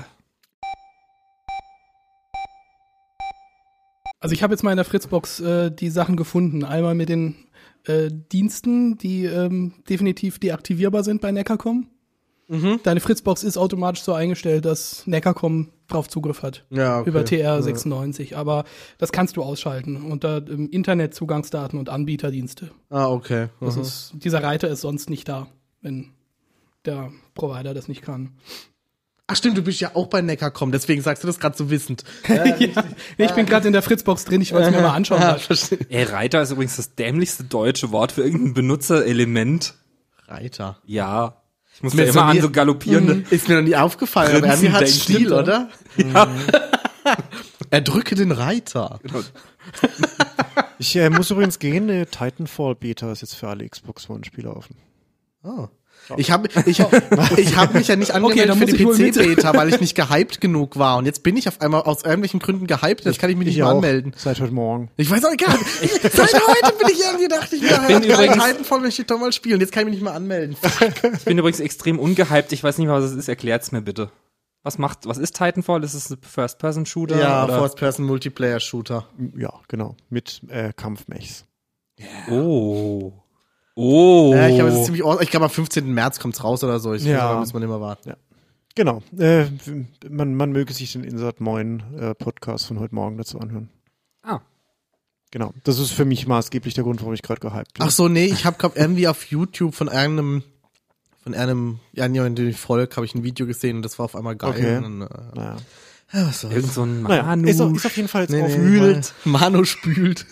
Also ich habe jetzt mal in der Fritzbox die Sachen gefunden. Einmal mit den Diensten, die definitiv deaktivierbar sind bei Neckarcom. Deine Fritzbox ist automatisch so eingestellt, dass Neckarcom drauf Zugriff hat. Ja, okay. Über TR96. Aber das kannst du ausschalten unter Internetzugangsdaten und Anbieterdienste. Ah, okay. Dieser Reiter ist sonst nicht da, wenn der Provider das nicht kann. Ach stimmt, du bist ja auch bei Neckarcom, deswegen sagst du das gerade so wissend. Ich bin gerade in der Fritzbox drin, ich wollte es mir mal anschauen. Reiter ist übrigens das dämlichste deutsche Wort für irgendein Benutzerelement. Reiter. Ja. Ich muss Mir ja ist immer noch nie- an so galoppierende. Ist mir noch nie aufgefallen, aber Prinzen irgendwie hat denken, Stil, stimmt, oder? Ja. Erdrücke den Reiter. Ich muss übrigens gehen, eine Titanfall Beta ist jetzt für alle Xbox One-Spieler offen. Oh. Ich hab mich ja nicht angemeldet dann für muss die ich wohl mit. PC-Beta, weil ich nicht gehypt genug war. Und jetzt bin ich auf einmal aus irgendwelchen Gründen gehypt, jetzt kann ich mich nicht mehr auch, anmelden. Seit heute Morgen. Ich weiß auch gar nicht. Seit heute bin ich irgendwie, dachte ich mir, bin übrigens- Titanfall möchte ich doch mal spielen. Jetzt kann ich mich nicht mehr anmelden. Ich bin übrigens extrem ungehypt. Ich weiß nicht mal, was es ist. Erklärt's mir bitte. Was ist Titanfall? Ist es ein First-Person-Shooter? Ja, oder? First-Person-Multiplayer-Shooter. Ja, genau. Mit Kampfmechs. Oh. Ja, ich glaube, es ist ziemlich, ich glaube, am 15. März kommt's raus oder so. Ja. Da muss man immer warten. Ja. Genau. Man möge sich den Insert Moin Podcast von heute Morgen dazu anhören. Ah. Genau. Das ist für mich maßgeblich der Grund, warum ich gerade gehypt bin. Ach so, nee, ich habe glaube irgendwie auf YouTube von irgendeinem, ja, in dem Volk habe ich ein Video gesehen und das war auf einmal geil. Okay. Und dann, Naja. ja, was soll's. Irgend so ein Naja, Manu. ist auf jeden Fall jetzt auf Spült. Manu spült.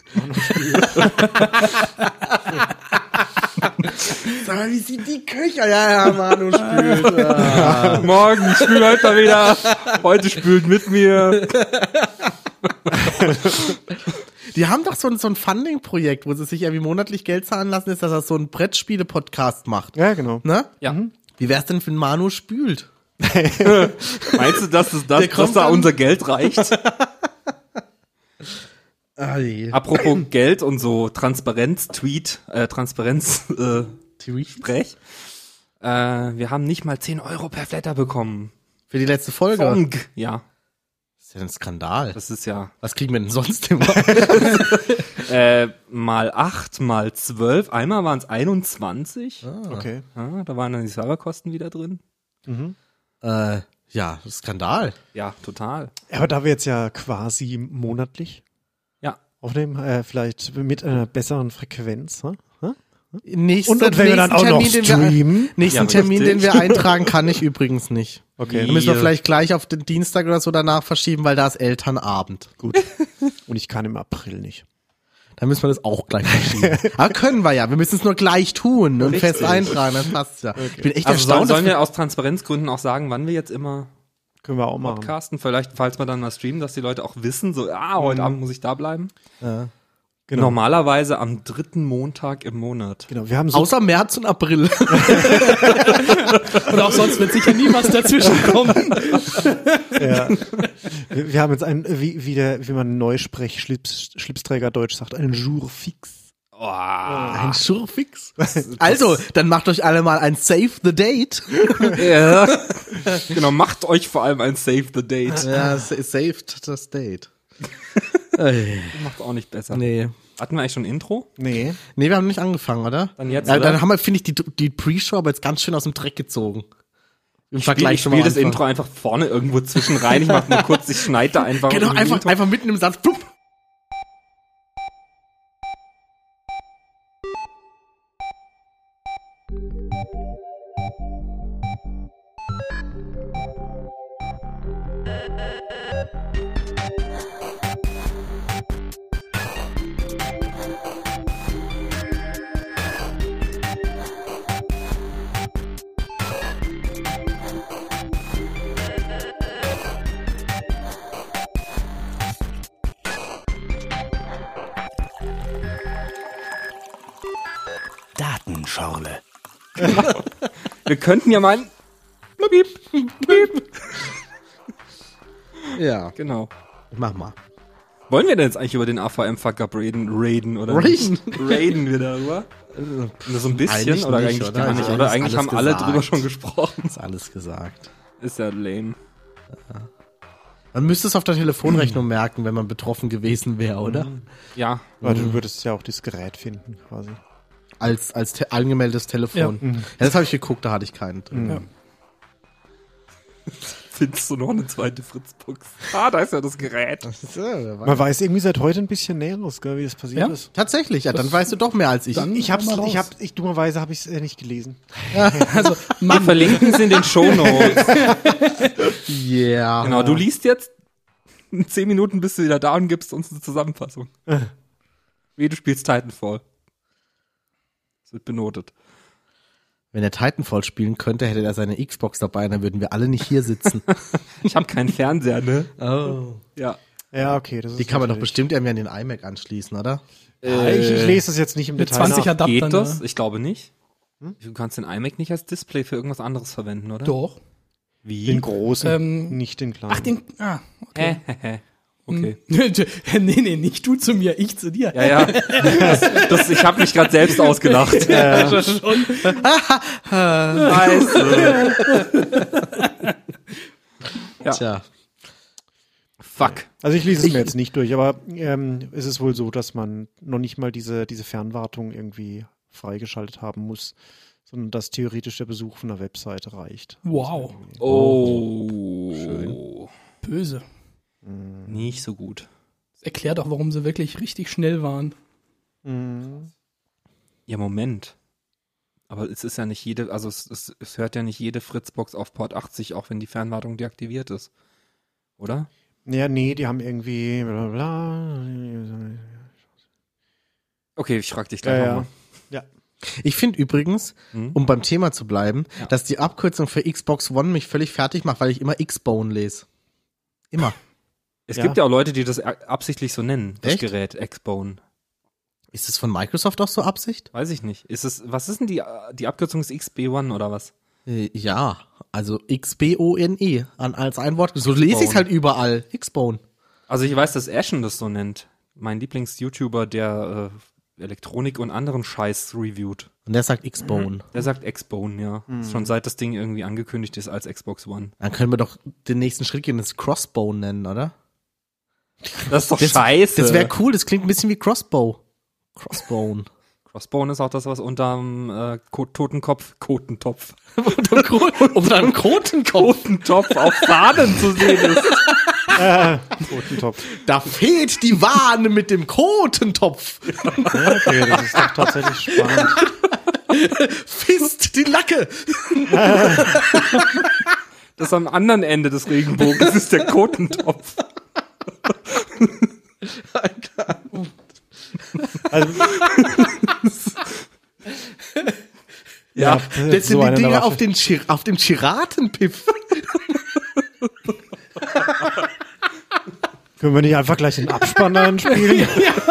Sag mal, wie sieht die Köcher? Ja, Manu spült. Ja. Morgen spült heute mal wieder. Heute spült mit mir. Die haben doch so ein Funding-Projekt, wo sie sich irgendwie monatlich Geld zahlen lassen, ist, dass er so einen Brettspiele-Podcast macht. Ja, genau. Ne? Ja. Wie wär's denn, wenn Manu spült? Meinst du, dass kommt da dann- unser Geld reicht? Ah, je. Apropos Geld und so Transparenz-Sprech. Wir haben nicht mal 10 Euro per Flatter bekommen. Für die letzte Folge. Bonk. Ja, Das ist ja ein Skandal. das ist ja Was kriegen wir denn sonst immer? mal 8, mal 12. Einmal waren es 21. Okay. Ja, da waren dann die Serverkosten wieder drin. Ja, Skandal. Ja, total. Aber da wir jetzt ja quasi monatlich Ja. aufnehmen, vielleicht mit einer besseren Frequenz, Nächsten Und wenn wir dann auch noch streamen. Nächsten Ja, Termin, richtig. den wir eintragen, kann ich übrigens nicht. Okay. Dann müssen wir vielleicht gleich auf den Dienstag oder so danach verschieben, weil da ist Elternabend. Gut. Und ich kann im April nicht. Dann müssen wir das auch gleich verschieben. Aber können wir ja. Wir müssen es nur gleich tun und fest eintragen. Das passt ja. Ich bin echt Also erstaunt. sollen dass wir aus Transparenzgründen auch sagen, wann wir jetzt immer Können wir auch machen. podcasten? Vielleicht, falls wir dann mal streamen, dass die Leute auch wissen, so, heute Abend muss ich da bleiben. Genau. Normalerweise am 3. Montag im Monat. Genau, wir haben so außer März und April. Und auch sonst wird sicher nie was dazwischen kommen. Ja. Wir haben jetzt wie man Schlipsträger Deutsch sagt, einen Jour fix. Ein Schurfix. Also, dann macht euch alle mal ein Save the Date. Ja. Genau, macht euch vor allem ein Save the Date. Ja, saved das Date. Macht auch nicht besser. Nee. Hatten wir eigentlich schon ein Intro? Nee. Nee, wir haben nicht angefangen, oder? Dann jetzt, Ja, oder? dann haben wir, finde ich, die Pre-Show aber jetzt ganz schön aus dem Dreck gezogen. Im Ich spiele das Intro einfach vorne irgendwo zwischen rein. Ich mach nur kurz, ich schneide da einfach. Genau, irgendwie Intro. einfach mitten im Satz. Plupp. Datenschorle. Wir könnten ja mal ein Ja, Genau. mach mal. Wollen wir denn jetzt eigentlich über den AVM-Fuck-Up raiden oder Raiden? nicht? Raiden wir darüber? Nur so ein bisschen Eigentlich oder nicht, eigentlich oder? gar nicht, Also oder? alles Eigentlich haben alle gesagt. drüber schon gesprochen. Ist alles gesagt. Ist ja lame. Man müsste es auf der Telefonrechnung merken, wenn man betroffen gewesen wäre, oder? Ja. Aber du würdest ja auch das Gerät finden, quasi. Als angemeldetes Telefon. Ja, das habe ich geguckt, da hatte ich keinen drin. Ja. Findest du noch eine zweite Fritzbox? Da ist ja das Gerät. Man weiß irgendwie seit heute ein bisschen Näheres, gell, wie das passiert Ja? ist. Tatsächlich, ja, dann weißt du doch mehr als ich. Dummerweise habe ich es nicht gelesen. Also, Wir verlinken es in den Shownotes. Yeah. Genau, du liest jetzt. In 10 Minuten bist du wieder da und gibst uns eine Zusammenfassung. Wie du spielst Titanfall. Das wird benotet. Wenn er Titanfall spielen könnte, hätte er seine Xbox dabei, dann würden wir alle nicht hier sitzen. Ich habe keinen Fernseher, ne? Oh. Ja. Ja, okay. Das ist Die kann man doch natürlich- bestimmt irgendwie an den iMac anschließen, oder? Ja, ich lese das jetzt nicht im mit Detail 20 nach. Adaptern. Geht das? Ne? Ich glaube nicht. Du kannst den iMac nicht als Display für irgendwas anderes verwenden, oder? Doch. Wie? Den großen, nicht den kleinen. Ach, den. Okay. Okay. nee, nicht du zu mir, ich zu dir. Ja, ja. Ich habe mich gerade selbst ausgelacht. Schon. Ja. Tja. Fuck. Also ich lese es mir jetzt nicht durch, aber es ist wohl so, dass man noch nicht mal diese Fernwartung irgendwie freigeschaltet haben muss, sondern dass theoretisch der Besuch von der Webseite reicht. Wow. Oh. Schön. Böse. Nicht so gut. Das erklärt auch, warum sie wirklich richtig schnell waren. Ja, Moment. Aber es ist ja nicht jede, also es hört ja nicht jede Fritzbox auf Port 80, auch wenn die Fernwartung deaktiviert ist. Oder? Ja, nee, die haben irgendwie bla bla. Okay, ich frag dich gleich Ja, nochmal. ja. Ich finde übrigens, um beim Thema zu bleiben, dass die Abkürzung für Xbox One mich völlig fertig macht, weil ich immer X-Bone lese. Immer. Es Ja. gibt ja auch Leute, die das absichtlich so nennen, das Echt? Gerät Xbone. Ist es von Microsoft auch so Absicht? Weiß ich nicht. Was ist denn die Abkürzung ist XB1 oder was? Ja, also X-B-O-N-E als ein Wort. So lese ich es halt überall. X-Bone. Also ich weiß, dass Ashen das so nennt. Mein Lieblings-YouTuber, der Elektronik und anderen Scheiß reviewt. Und der sagt X-Bone. Der sagt Xbone, ja. Schon seit das Ding irgendwie angekündigt ist als Xbox One. Dann können wir doch den nächsten Schritt gehen, das Crossbow nennen, oder? Das ist doch scheiße. Das wäre cool, das klingt ein bisschen wie Crossbow. Crossbone. Crossbone ist auch das, was unterm Totentopf Um dann Kotentopf auf Fahnen zu sehen ist. Totentopf. Da fehlt die Wahne mit dem Kotentopf. Okay, das ist doch tatsächlich spannend. Fist, die Lacke! Das am anderen Ende des Regenbogens ist der Kotentopf. Also, Ja, das sind so die eine Dinger Waffe. auf dem Giratenpiff. Können wir nicht einfach gleich den Abspann einspielen?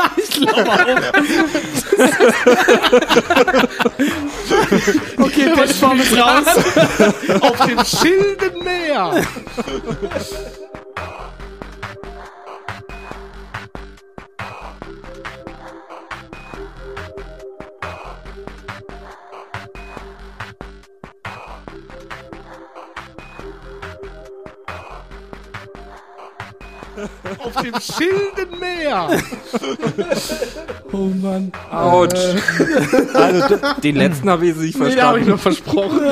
Okay, Patchform ist raus. Auf dem Schildenmeer. Auf dem Schildenmeer. Oh Mann. Autsch. Also, Den letzten habe ich nicht Nee, da habe ich verstanden. nur versprochen.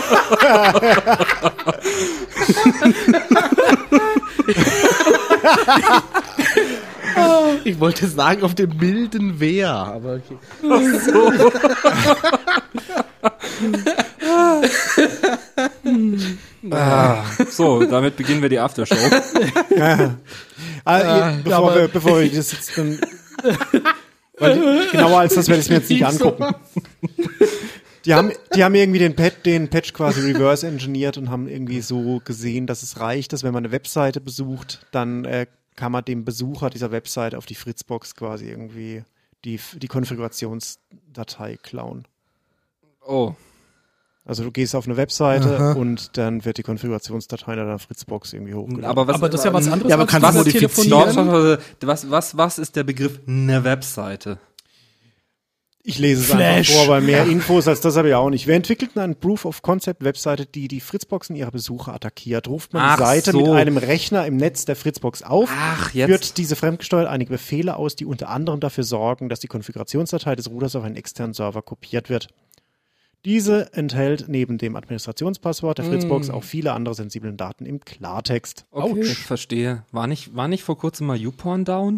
Ich wollte sagen, auf dem milden Wehr, aber okay. So, damit beginnen wir die Aftershow. bevor wir das jetzt dann. Weil genauer als das werde ich mir jetzt nicht angucken. Die haben irgendwie den Patch quasi reverse engineert und haben irgendwie so gesehen, dass es reicht, dass wenn man eine Webseite besucht, dann kann man dem Besucher dieser Webseite auf die Fritzbox quasi irgendwie die Konfigurationsdatei klauen. Oh. Also du gehst auf eine Webseite und dann wird die Konfigurationsdatei in deiner Fritzbox irgendwie hochgeladen. Aber Das ist ja was anderes. Ja, aber als kannst du dieses modifizieren? Telefonieren. Was ist der Begriff eine Webseite? Ich lese es Flash. einfach vor, weil mehr Infos als das habe ich auch nicht. Wir entwickelten eine Proof-of-Concept-Webseite, die die Fritzboxen ihrer Besucher attackiert. Ruft man Ach die Seite so. mit einem Rechner im Netz der Fritzbox auf, Ach, jetzt. führt diese fremdgesteuert einige Befehle aus, die unter anderem dafür sorgen, dass die Konfigurationsdatei des Routers auf einen externen Server kopiert wird. Diese enthält neben dem Administrationspasswort der Fritzbox auch viele andere sensiblen Daten im Klartext. Okay, ich verstehe. War nicht vor kurzem mal YouPorn down?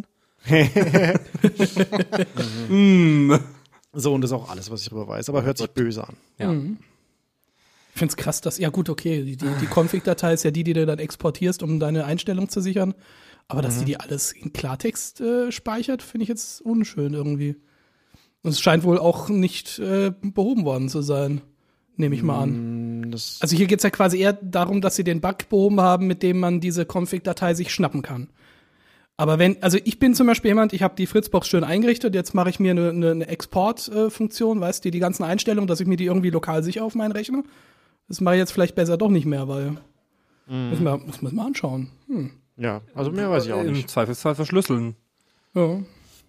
So, und das ist auch alles, was ich darüber weiß, aber hört sich böse an. Ja. Ich find's krass, dass, ja gut, okay, die Config-Datei ist ja die du dann exportierst, um deine Einstellung zu sichern. Aber dass die alles in Klartext speichert, finde ich jetzt unschön irgendwie. Und es scheint wohl auch nicht behoben worden zu sein, nehme ich mal an. Also hier geht's ja quasi eher darum, dass sie den Bug behoben haben, mit dem man diese Config-Datei sich schnappen kann. Aber also ich bin zum Beispiel jemand, ich habe die Fritzbox schön eingerichtet, jetzt mache ich mir eine Export-Funktion, weißt du, die ganzen Einstellungen, dass ich mir die irgendwie lokal sichere auf meinen Rechner. Das mache ich jetzt vielleicht besser doch nicht mehr, weil muss man mal anschauen. Ja, also mehr weiß ich auch Im nicht. Zweifelsfall verschlüsseln. Ja.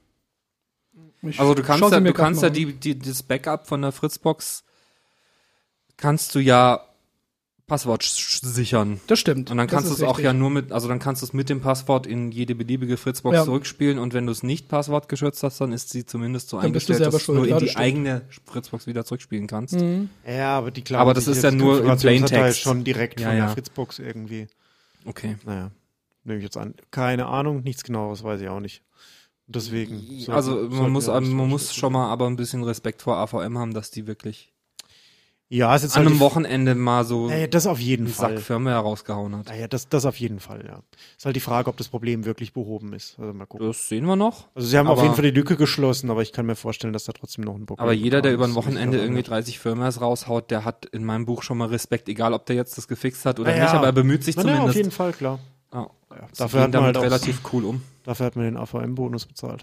Also du kannst schau sie ja, mir du grad kannst mal ja an. das Backup von der Fritzbox kannst du ja Passwort sichern. Das stimmt. Und dann Das kannst du ist es auch richtig. ja dann kannst du es mit dem Passwort in jede beliebige Fritzbox Ja. zurückspielen und wenn du es nicht passwortgeschützt hast, dann ist sie zumindest so Dann bist du eingestellt, selber dass du schuld. nur Ja, in das die stimmt. eigene Fritzbox wieder zurückspielen kannst. Ja, aber die klauen Aber das sich ist jetzt ja nur im Konfigurationsdatei Plaintext. schon direkt Ja, von ja. der Fritzbox irgendwie. Okay. Naja, nehme ich jetzt an. Keine Ahnung, nichts Genaues weiß ich auch nicht. Und deswegen. Also sollten man muss wir uns schon mal aber ein bisschen Respekt vor AVM haben, dass die wirklich Ja, ist jetzt an halt einem die- Wochenende mal so Naja, das auf jeden einen Fall. Sack Firmware rausgehauen hat. Naja, das auf jeden Fall, ja. Ist halt die Frage, ob das Problem wirklich behoben ist. Also mal gucken. Das sehen wir noch. Also sie haben auf aber- jeden Fall die Lücke geschlossen, aber ich kann mir vorstellen, dass da trotzdem noch ein Problem Aber jeder, der ist. über ein Wochenende Ich irgendwie glaube, 30 Firmwares raushaut, der hat in meinem Buch schon mal Respekt, egal ob der jetzt das gefixt hat oder Naja. nicht, aber er bemüht sich naja, auf jeden zumindest. Fall, klar. Ja. Dafür Sie hat gehen man damit halt auch- relativ cool um. Dafür hat man den AVM-Bonus bezahlt.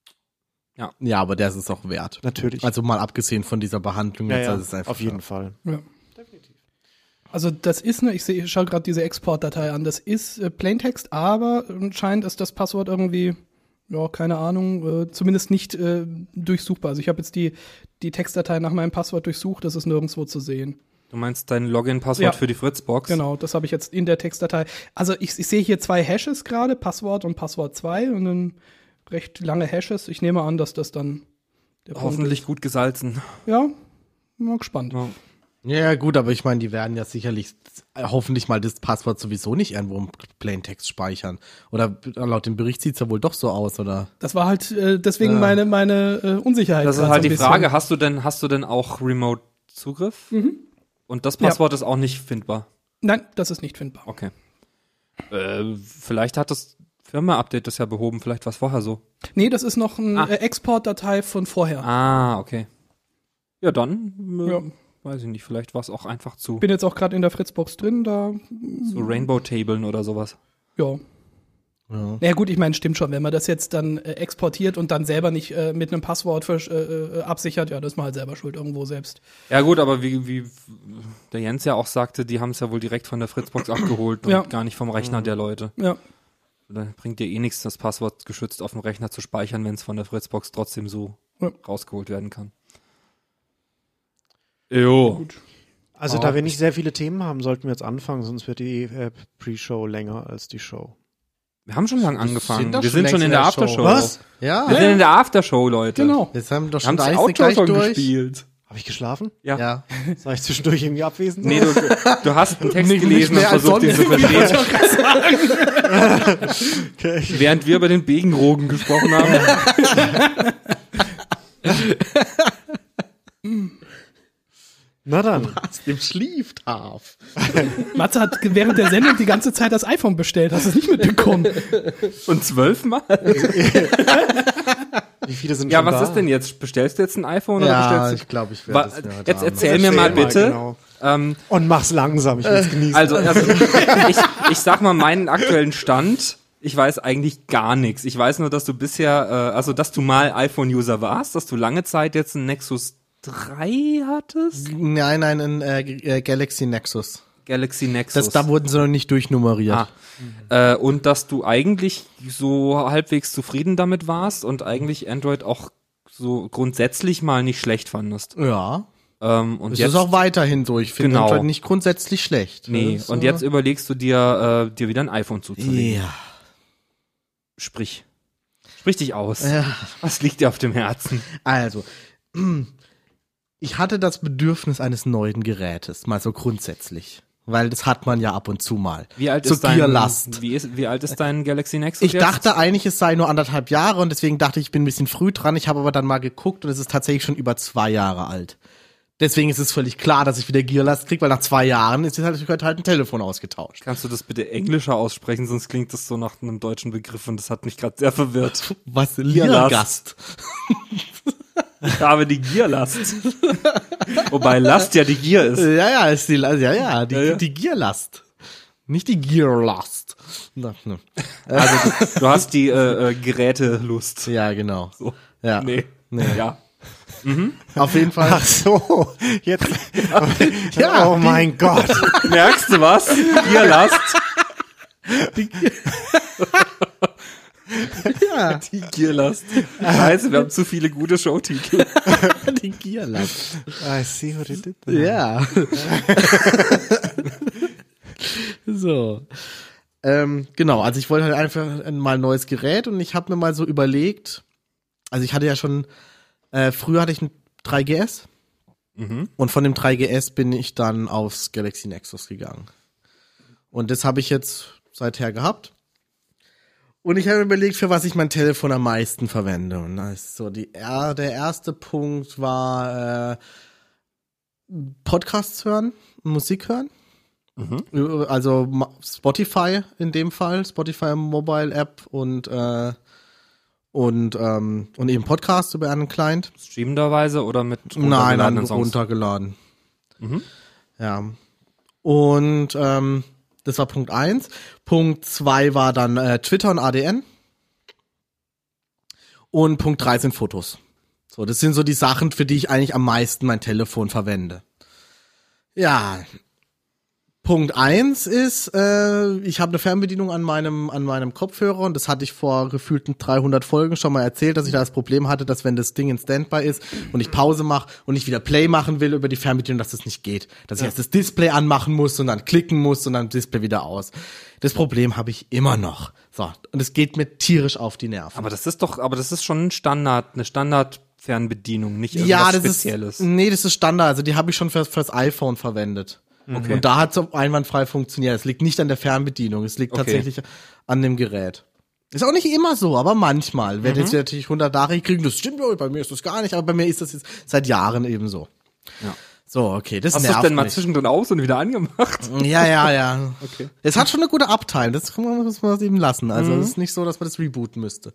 Ja, aber der ist es auch wert. Natürlich. Also mal abgesehen von dieser Behandlung ja, jetzt, ja, das ist einfach auf jeden Fall. Ja. Also das ist ich schaue gerade diese Exportdatei an. Das ist Plaintext, aber anscheinend ist das Passwort irgendwie, ja, keine Ahnung, zumindest nicht durchsuchbar. Also ich habe jetzt die Textdatei nach meinem Passwort durchsucht, das ist nirgendwo zu sehen. Du meinst dein Login-Passwort Ja. für die Fritzbox? Genau, das habe ich jetzt in der Textdatei. Also ich sehe hier 2 Hashes gerade, Passwort und Passwort 2 und dann recht lange Hashes. Ich nehme an, dass das dann der Punkt Hoffentlich gut gesalzen. ist. Ja, mal gespannt. Ja. Ja, gut, aber ich meine, die werden ja sicherlich hoffentlich mal das Passwort sowieso nicht irgendwo im Plaintext speichern. Oder laut dem Bericht sieht's ja wohl doch so aus, oder? Das war halt deswegen meine Unsicherheit. Das ist grad halt so die ein bisschen. Frage, hast du denn auch Remote-Zugriff? Und das Passwort ist auch nicht findbar? Nein, das ist nicht findbar. Okay. Vielleicht hat das Firmware-Update das ja behoben, vielleicht war es vorher so. Nee, das ist noch eine Exportdatei von vorher. Ah, okay. Ja, dann, Ja. weiß ich nicht, vielleicht war es auch einfach zu Bin jetzt auch gerade in der Fritzbox drin, da, Rainbow-Tabeln oder sowas. ja. Ja. Naja gut, ich meine, stimmt schon, wenn man das jetzt dann exportiert und dann selber nicht mit einem Passwort absichert, ja, das ist man halt selber schuld irgendwo selbst. Ja gut, aber wie der Jens ja auch sagte, die haben es ja wohl direkt von der Fritzbox abgeholt und Ja. gar nicht vom Rechner der Leute. Ja. Da bringt dir eh nichts, das Passwort geschützt auf dem Rechner zu speichern, wenn es von der Fritzbox trotzdem so Ja. rausgeholt werden kann. Jo. Also da wir nicht sehr viele Themen haben, sollten wir jetzt anfangen, sonst wird die Pre-Show länger als die Show. Wir haben schon lange angefangen. doch Wir schon sind schon längst in der Aftershow. Was? Ja, Wir sind in der Aftershow, Leute. Genau. jetzt haben wir doch Wir haben schon die das Eis gleich Outro-Song durch. gespielt. Habe ich geschlafen? Ja. Soll ich zwischendurch irgendwie abwesend sein? Nee, du hast einen Text Nicht gelesen und mehr als versucht, ihn zu sonst. verstehen. Okay. Während wir über den Begenrogen gesprochen haben. Na dann. Aus dem Schlieftarf. Matze hat während der Sendung die ganze Zeit das iPhone bestellt. Hast du es nicht mitbekommen? Und 12 Mal? Wie viele sind Ja, schon was da? ist denn jetzt? Bestellst du jetzt ein iPhone oder Ja, bestellst du? ich glaube, ich werde das mir heute Jetzt Abend. erzähl mir mal bitte. Genau. Ähm, Und mach's langsam, ich will's genießen. also ich sag mal meinen aktuellen Stand. Ich weiß eigentlich gar nichts. Ich weiß nur, dass du bisher, dass du mal iPhone-User warst, dass du lange Zeit jetzt ein Nexus 3 hattest. Nein, ein Galaxy Nexus. Galaxy Nexus. Da wurden sie noch nicht durchnummeriert. Und dass du eigentlich so halbwegs zufrieden damit warst und eigentlich Android auch so grundsätzlich mal nicht schlecht fandest. Ja. Und Es jetzt ist auch weiterhin so. Ich finde Genau. Android nicht grundsätzlich schlecht. nee. Das ist, Und jetzt überlegst du dir wieder ein iPhone zuzulegen. Ja. Sprich dich aus. Ja. Was liegt dir auf dem Herzen? Also, ich hatte das Bedürfnis eines neuen Gerätes, mal so grundsätzlich. Weil das hat man ja ab und zu mal. Wie alt so ist dein Gearlast. Wie alt ist dein Galaxy Nexus Ich jetzt? dachte eigentlich, es sei nur 1,5 Jahre und deswegen dachte ich bin ein bisschen früh dran. Ich habe aber dann mal geguckt und es ist tatsächlich schon über 2 Jahre alt. Deswegen ist es völlig klar, dass ich wieder Gearlast kriege, weil nach 2 Jahren ist jetzt halt ein Telefon ausgetauscht. Kannst du das bitte englischer aussprechen, sonst klingt das so nach einem deutschen Begriff und das hat mich gerade sehr verwirrt. Was? Gearlast. Ich habe die Gierlast. Wobei Last ja die Gier ist. Ja, ist die die Gearlast. Nicht die Gearlast. Also du hast die Gerätelust. Ja, genau. So. Ja. Nee. Ja. Auf jeden Fall. Ach so, jetzt. Ja, oh mein Gott. Merkst du was? Gierlast. Ja, Die Gierlast. Scheiße, wir haben zu viele gute Showtitel. die Gearlast. I see what you did there. Ja. So. Genau, also ich wollte halt einfach mal ein neues Gerät und ich habe mir mal so überlegt, also ich hatte ja schon, früher hatte ich ein 3GS und von dem 3GS bin ich dann aufs Galaxy Nexus gegangen. Und das habe ich jetzt seither gehabt. Und ich habe mir überlegt, für was ich mein Telefon am meisten verwende. Und das ist so der erste Punkt war Podcasts hören, Musik hören. Also Spotify in dem Fall, Spotify Mobile App und eben Podcast über einen Client. Streamenderweise oder mit Nein, runtergeladenen Songs? runtergeladen. Ja. Und das war Punkt 1. Punkt 2 war dann Twitter und ADN. Und Punkt 3 sind Fotos. So, das sind so die Sachen, für die ich eigentlich am meisten mein Telefon verwende. Ja. Punkt 1 ist, ich habe eine Fernbedienung an meinem Kopfhörer und das hatte ich vor gefühlten 300 Folgen schon mal erzählt, dass ich da das Problem hatte, dass wenn das Ding in Standby ist und ich Pause mache und ich wieder Play machen will über die Fernbedienung, dass das nicht geht. Dass ich erst das Display anmachen muss und dann klicken muss und dann Display wieder aus. Das Problem habe ich immer noch. So, und es geht mir tierisch auf die Nerven. Aber das ist schon ein Standard, eine Standard Fernbedienung, nicht Ja, irgendwas das Spezielles. das ist Standard. Also die habe ich schon fürs iPhone verwendet. Okay. Und da hat es einwandfrei funktioniert. Es liegt nicht an der Fernbedienung, es liegt tatsächlich an dem Gerät. Ist auch nicht immer so, aber manchmal. Wenn jetzt natürlich 100 Nachrichten kriegen, das stimmt, bei mir ist das gar nicht, aber bei mir ist das jetzt seit Jahren eben so. Ja. So, okay, das Hast du es nervt denn mal mich. zwischendrin aus und wieder angemacht? Ja. Okay. Es hat schon eine gute Uptime, das muss man eben lassen. Also es ist nicht so, dass man das rebooten müsste.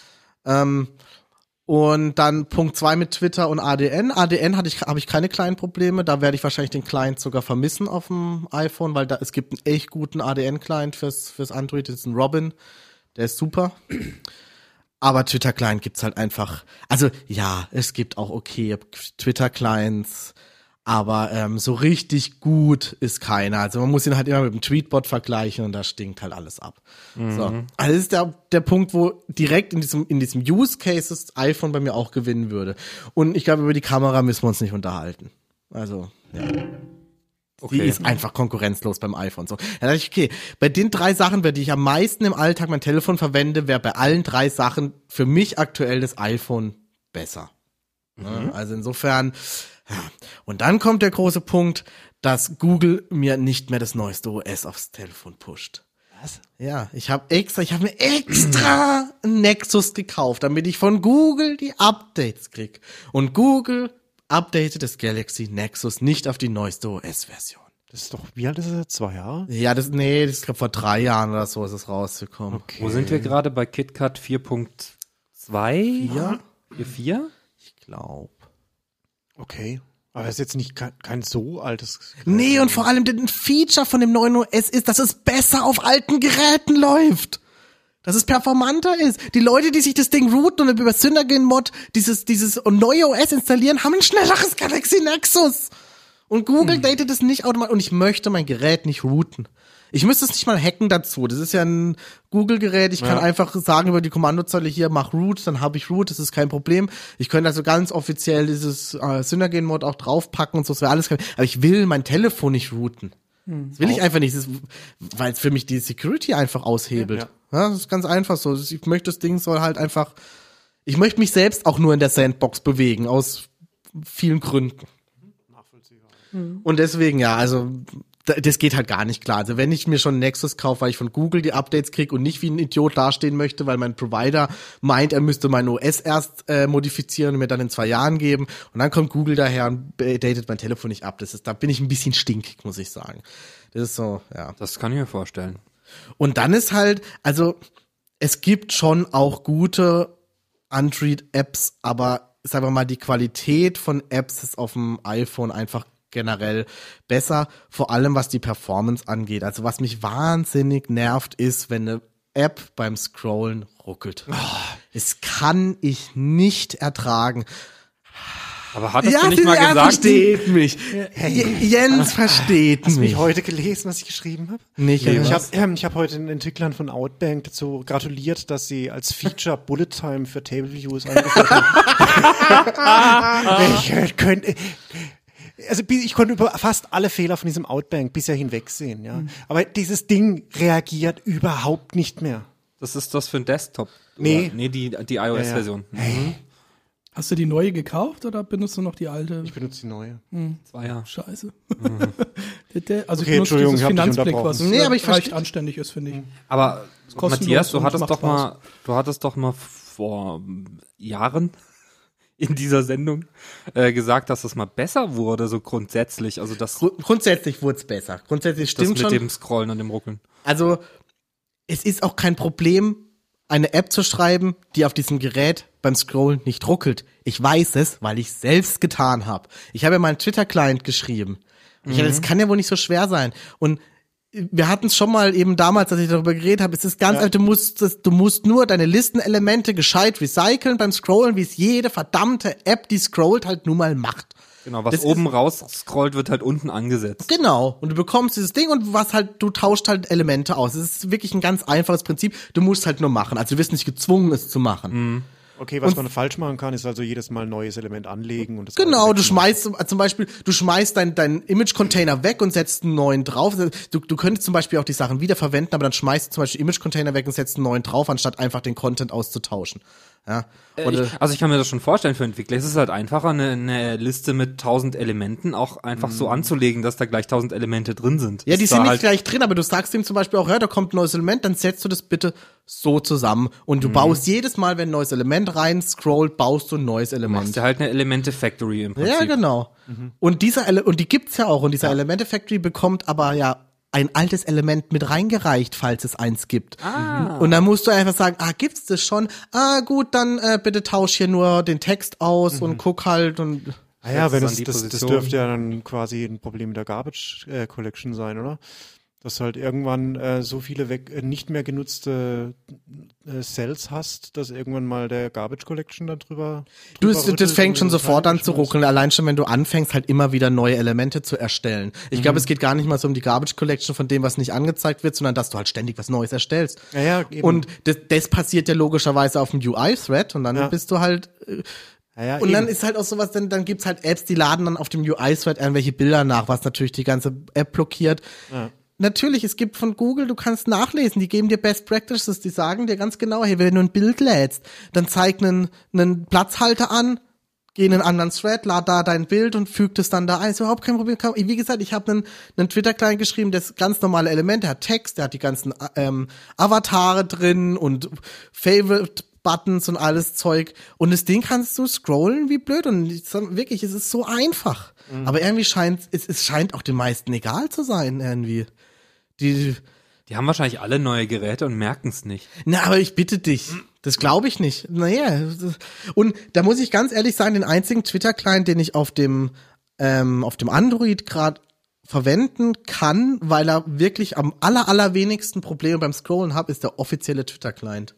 Und dann Punkt 2 mit Twitter und ADN. ADN habe ich keine kleinen Probleme. Da werde ich wahrscheinlich den Client sogar vermissen auf dem iPhone, weil es gibt einen echt guten ADN-Client fürs Android. Das ist ein Robin. Der ist super. Aber Twitter-Client gibt's halt einfach. Also ja, es gibt auch okay Twitter-Clients, aber so richtig gut ist keiner. Also man muss ihn halt immer mit dem Tweetbot vergleichen und da stinkt halt alles ab. So, also das ist der Punkt, wo direkt in diesem Use Case das iPhone bei mir auch gewinnen würde. Und ich glaube, über die Kamera müssen wir uns nicht unterhalten. Also ja. Die ist einfach konkurrenzlos beim iPhone. So, dann dachte ich, okay, bei den 3 Sachen, bei die ich am meisten im Alltag mein Telefon verwende, wäre bei allen 3 Sachen für mich aktuell das iPhone besser. Ja, also insofern, ja. Und dann kommt der große Punkt, dass Google mir nicht mehr das neueste OS aufs Telefon pusht. Was? Ja, ich habe mir extra einen Nexus gekauft, damit ich von Google die Updates krieg. Und Google updatet das Galaxy Nexus nicht auf die neueste OS-Version. Das ist doch, wie alt ist es jetzt? 2 Jahre? Ja, das ist glaube vor 3 Jahren oder so ist es rausgekommen. Okay. Wo sind wir gerade? Bei KitKat 4.2? 4.4? Ich glaube. Okay. Aber das ist jetzt nicht kein so altes. Nee, und vor allem ein Feature von dem neuen OS ist, dass es besser auf alten Geräten läuft. Dass es performanter ist. Die Leute, die sich das Ding routen und über Synergen-Mod dieses neue OS installieren, haben ein schnelleres Galaxy Nexus. Und Google datet es nicht automatisch. Und ich möchte mein Gerät nicht routen. Ich müsste es nicht mal hacken dazu. Das ist ja ein Google-Gerät. Ich kann einfach sagen über die Kommandozeile hier, mach root, dann habe ich root. Das ist kein Problem. Ich könnte also ganz offiziell dieses Synergen-Mod auch draufpacken und so. Das wäre alles kein. Aber ich will mein Telefon nicht routen. Das will ich einfach nicht, weil es für mich die Security einfach aushebelt. Ja, das ist ganz einfach so. Ich möchte, das Ding soll halt einfach, ich möchte mich selbst auch nur in der Sandbox bewegen, aus vielen Gründen. Nachvollziehbar. Und deswegen, ja, also, das geht halt gar nicht klar. Also, wenn ich mir schon einen Nexus kaufe, weil ich von Google die Updates kriege und nicht wie ein Idiot dastehen möchte, weil mein Provider meint, er müsste mein OS erst modifizieren und mir dann in 2 Jahren geben. Und dann kommt Google daher und datet mein Telefon nicht ab. Da bin ich ein bisschen stinkig, muss ich sagen. Das ist so, ja. Das kann ich mir vorstellen. Und dann ist halt, also, es gibt schon auch gute Android-Apps, aber, sagen wir mal, die Qualität von Apps ist auf dem iPhone einfach generell besser, vor allem was die Performance angeht. Also was mich wahnsinnig nervt, ist, wenn eine App beim Scrollen ruckelt. Das kann ich nicht ertragen. Aber hattest du nicht mal gesagt? Versteht mich. Jens versteht Hast du mich. mich heute gelesen, was ich geschrieben habe? Nicht, Ich was? habe heute den Entwicklern von Outbank dazu gratuliert, dass sie als Feature Bullet Time für Table Views eingeführt haben. Ich konnte über fast alle Fehler von diesem Outbank bisher hinwegsehen, ja. Aber dieses Ding reagiert überhaupt nicht mehr. Das ist das für ein Desktop. Nee. Oder? Nee, die iOS-Version. Hast du die neue gekauft oder benutzt du noch die alte? Ich benutze die neue. 2 Jahre. Scheiße. Okay, Also ich benutze Entschuldigung, dieses ich hab dich Finanzblick, was unterbrochen. Nee, aber ich recht verstehe- anständig ist, finde ich. Aber kostenlos Matthias, du und hattest macht doch mal vor Jahren in dieser Sendung gesagt, dass das mal besser wurde, so grundsätzlich. Also das Grundsätzlich wurde es besser. Grundsätzlich stimmt mit schon. dem Scrollen und dem Ruckeln. Also, es ist auch kein Problem, eine App zu schreiben, die auf diesem Gerät beim Scrollen nicht ruckelt. Ich weiß es, weil ich selbst getan habe. Ich habe ja meinen Twitter-Client geschrieben. Das kann ja wohl nicht so schwer sein. Und wir hatten es schon mal eben damals, als ich darüber geredet habe, es ist ganz einfach, du musst nur deine Listenelemente gescheit recyceln beim Scrollen, wie es jede verdammte App, die scrollt, halt nun mal macht. Genau, was Das oben raus scrollt, wird halt unten angesetzt. Genau. Und du bekommst dieses Ding und du tauscht halt Elemente aus. Es ist wirklich ein ganz einfaches Prinzip. Du musst halt nur machen. Also du wirst nicht gezwungen, es zu machen. Okay, was man falsch machen kann, ist also jedes Mal ein neues Element anlegen und das Genau, alte du schmeißt zum Beispiel, deinen Image-Container weg und setzt einen neuen drauf. Du könntest zum Beispiel auch die Sachen wiederverwenden, aber dann schmeißt du zum Beispiel Image-Container weg und setzt einen neuen drauf, anstatt einfach den Content auszutauschen. Ja. Ich kann mir das schon vorstellen für Entwickler. Es ist halt einfacher, eine Liste mit 1000 Elementen auch einfach so anzulegen, dass da gleich 1000 Elemente drin sind. Ja, die Ist sind da nicht halt, gleich drin, aber du sagst ihm zum Beispiel auch, ja, da kommt ein neues Element, dann setzt du das bitte so zusammen. Und du baust jedes Mal, wenn ein neues Element rein scrollt, baust du ein neues Element. machst du halt eine Elemente-Factory im Prinzip. Ja, genau. Und und die gibt's ja auch. Und dieser Elemente Factory bekommt aber ja ein altes Element mit reingereicht, falls es eins gibt. Und dann musst du einfach sagen, gibt's das schon? Gut, dann bitte tausch hier nur den Text aus und guck halt und Ja, wenn an die das Position. dürfte ja dann quasi ein Problem mit der Garbage Collection sein, oder? Dass du halt irgendwann so viele nicht mehr genutzte Cells hast, dass irgendwann mal der Garbage Collection da drüber das rüttelt fängt und schon so sofort an Teile zu ruckeln, allein schon, wenn du anfängst, halt immer wieder neue Elemente zu erstellen. Ich glaube, es geht gar nicht mal so um die Garbage Collection von dem, was nicht angezeigt wird, sondern dass du halt ständig was Neues erstellst. Ja, eben. Und das passiert ja logischerweise auf dem UI-Thread und dann bist du halt und eben. dann ist halt auch sowas, dann gibt's halt Apps, die laden dann auf dem UI-Thread irgendwelche Bilder nach, was natürlich die ganze App blockiert. Ja. Natürlich, es gibt von Google, du kannst nachlesen, die geben dir Best Practices, die sagen dir ganz genau, hey, wenn du ein Bild lädst, dann zeig einen Platzhalter an, geh in einen anderen Thread, lad da dein Bild und füg das dann da ein. Ist überhaupt kein Problem. Wie gesagt, ich habe einen Twitter-Client geschrieben, das ganz normale Elemente, der hat Text, der hat die ganzen Avatare drin und Favorite-Buttons und alles Zeug. Und das Ding kannst du scrollen wie blöd. Und wirklich, es ist so einfach. Aber irgendwie es scheint auch den meisten egal zu sein, irgendwie. Die haben wahrscheinlich alle neue Geräte und merken es nicht. Na, aber ich bitte dich. Das glaube ich nicht. Naja. Und da muss ich ganz ehrlich sagen, den einzigen Twitter-Client, den ich auf dem Android gerade verwenden kann, weil er wirklich am allerwenigsten Probleme beim Scrollen hat, ist der offizielle Twitter-Client.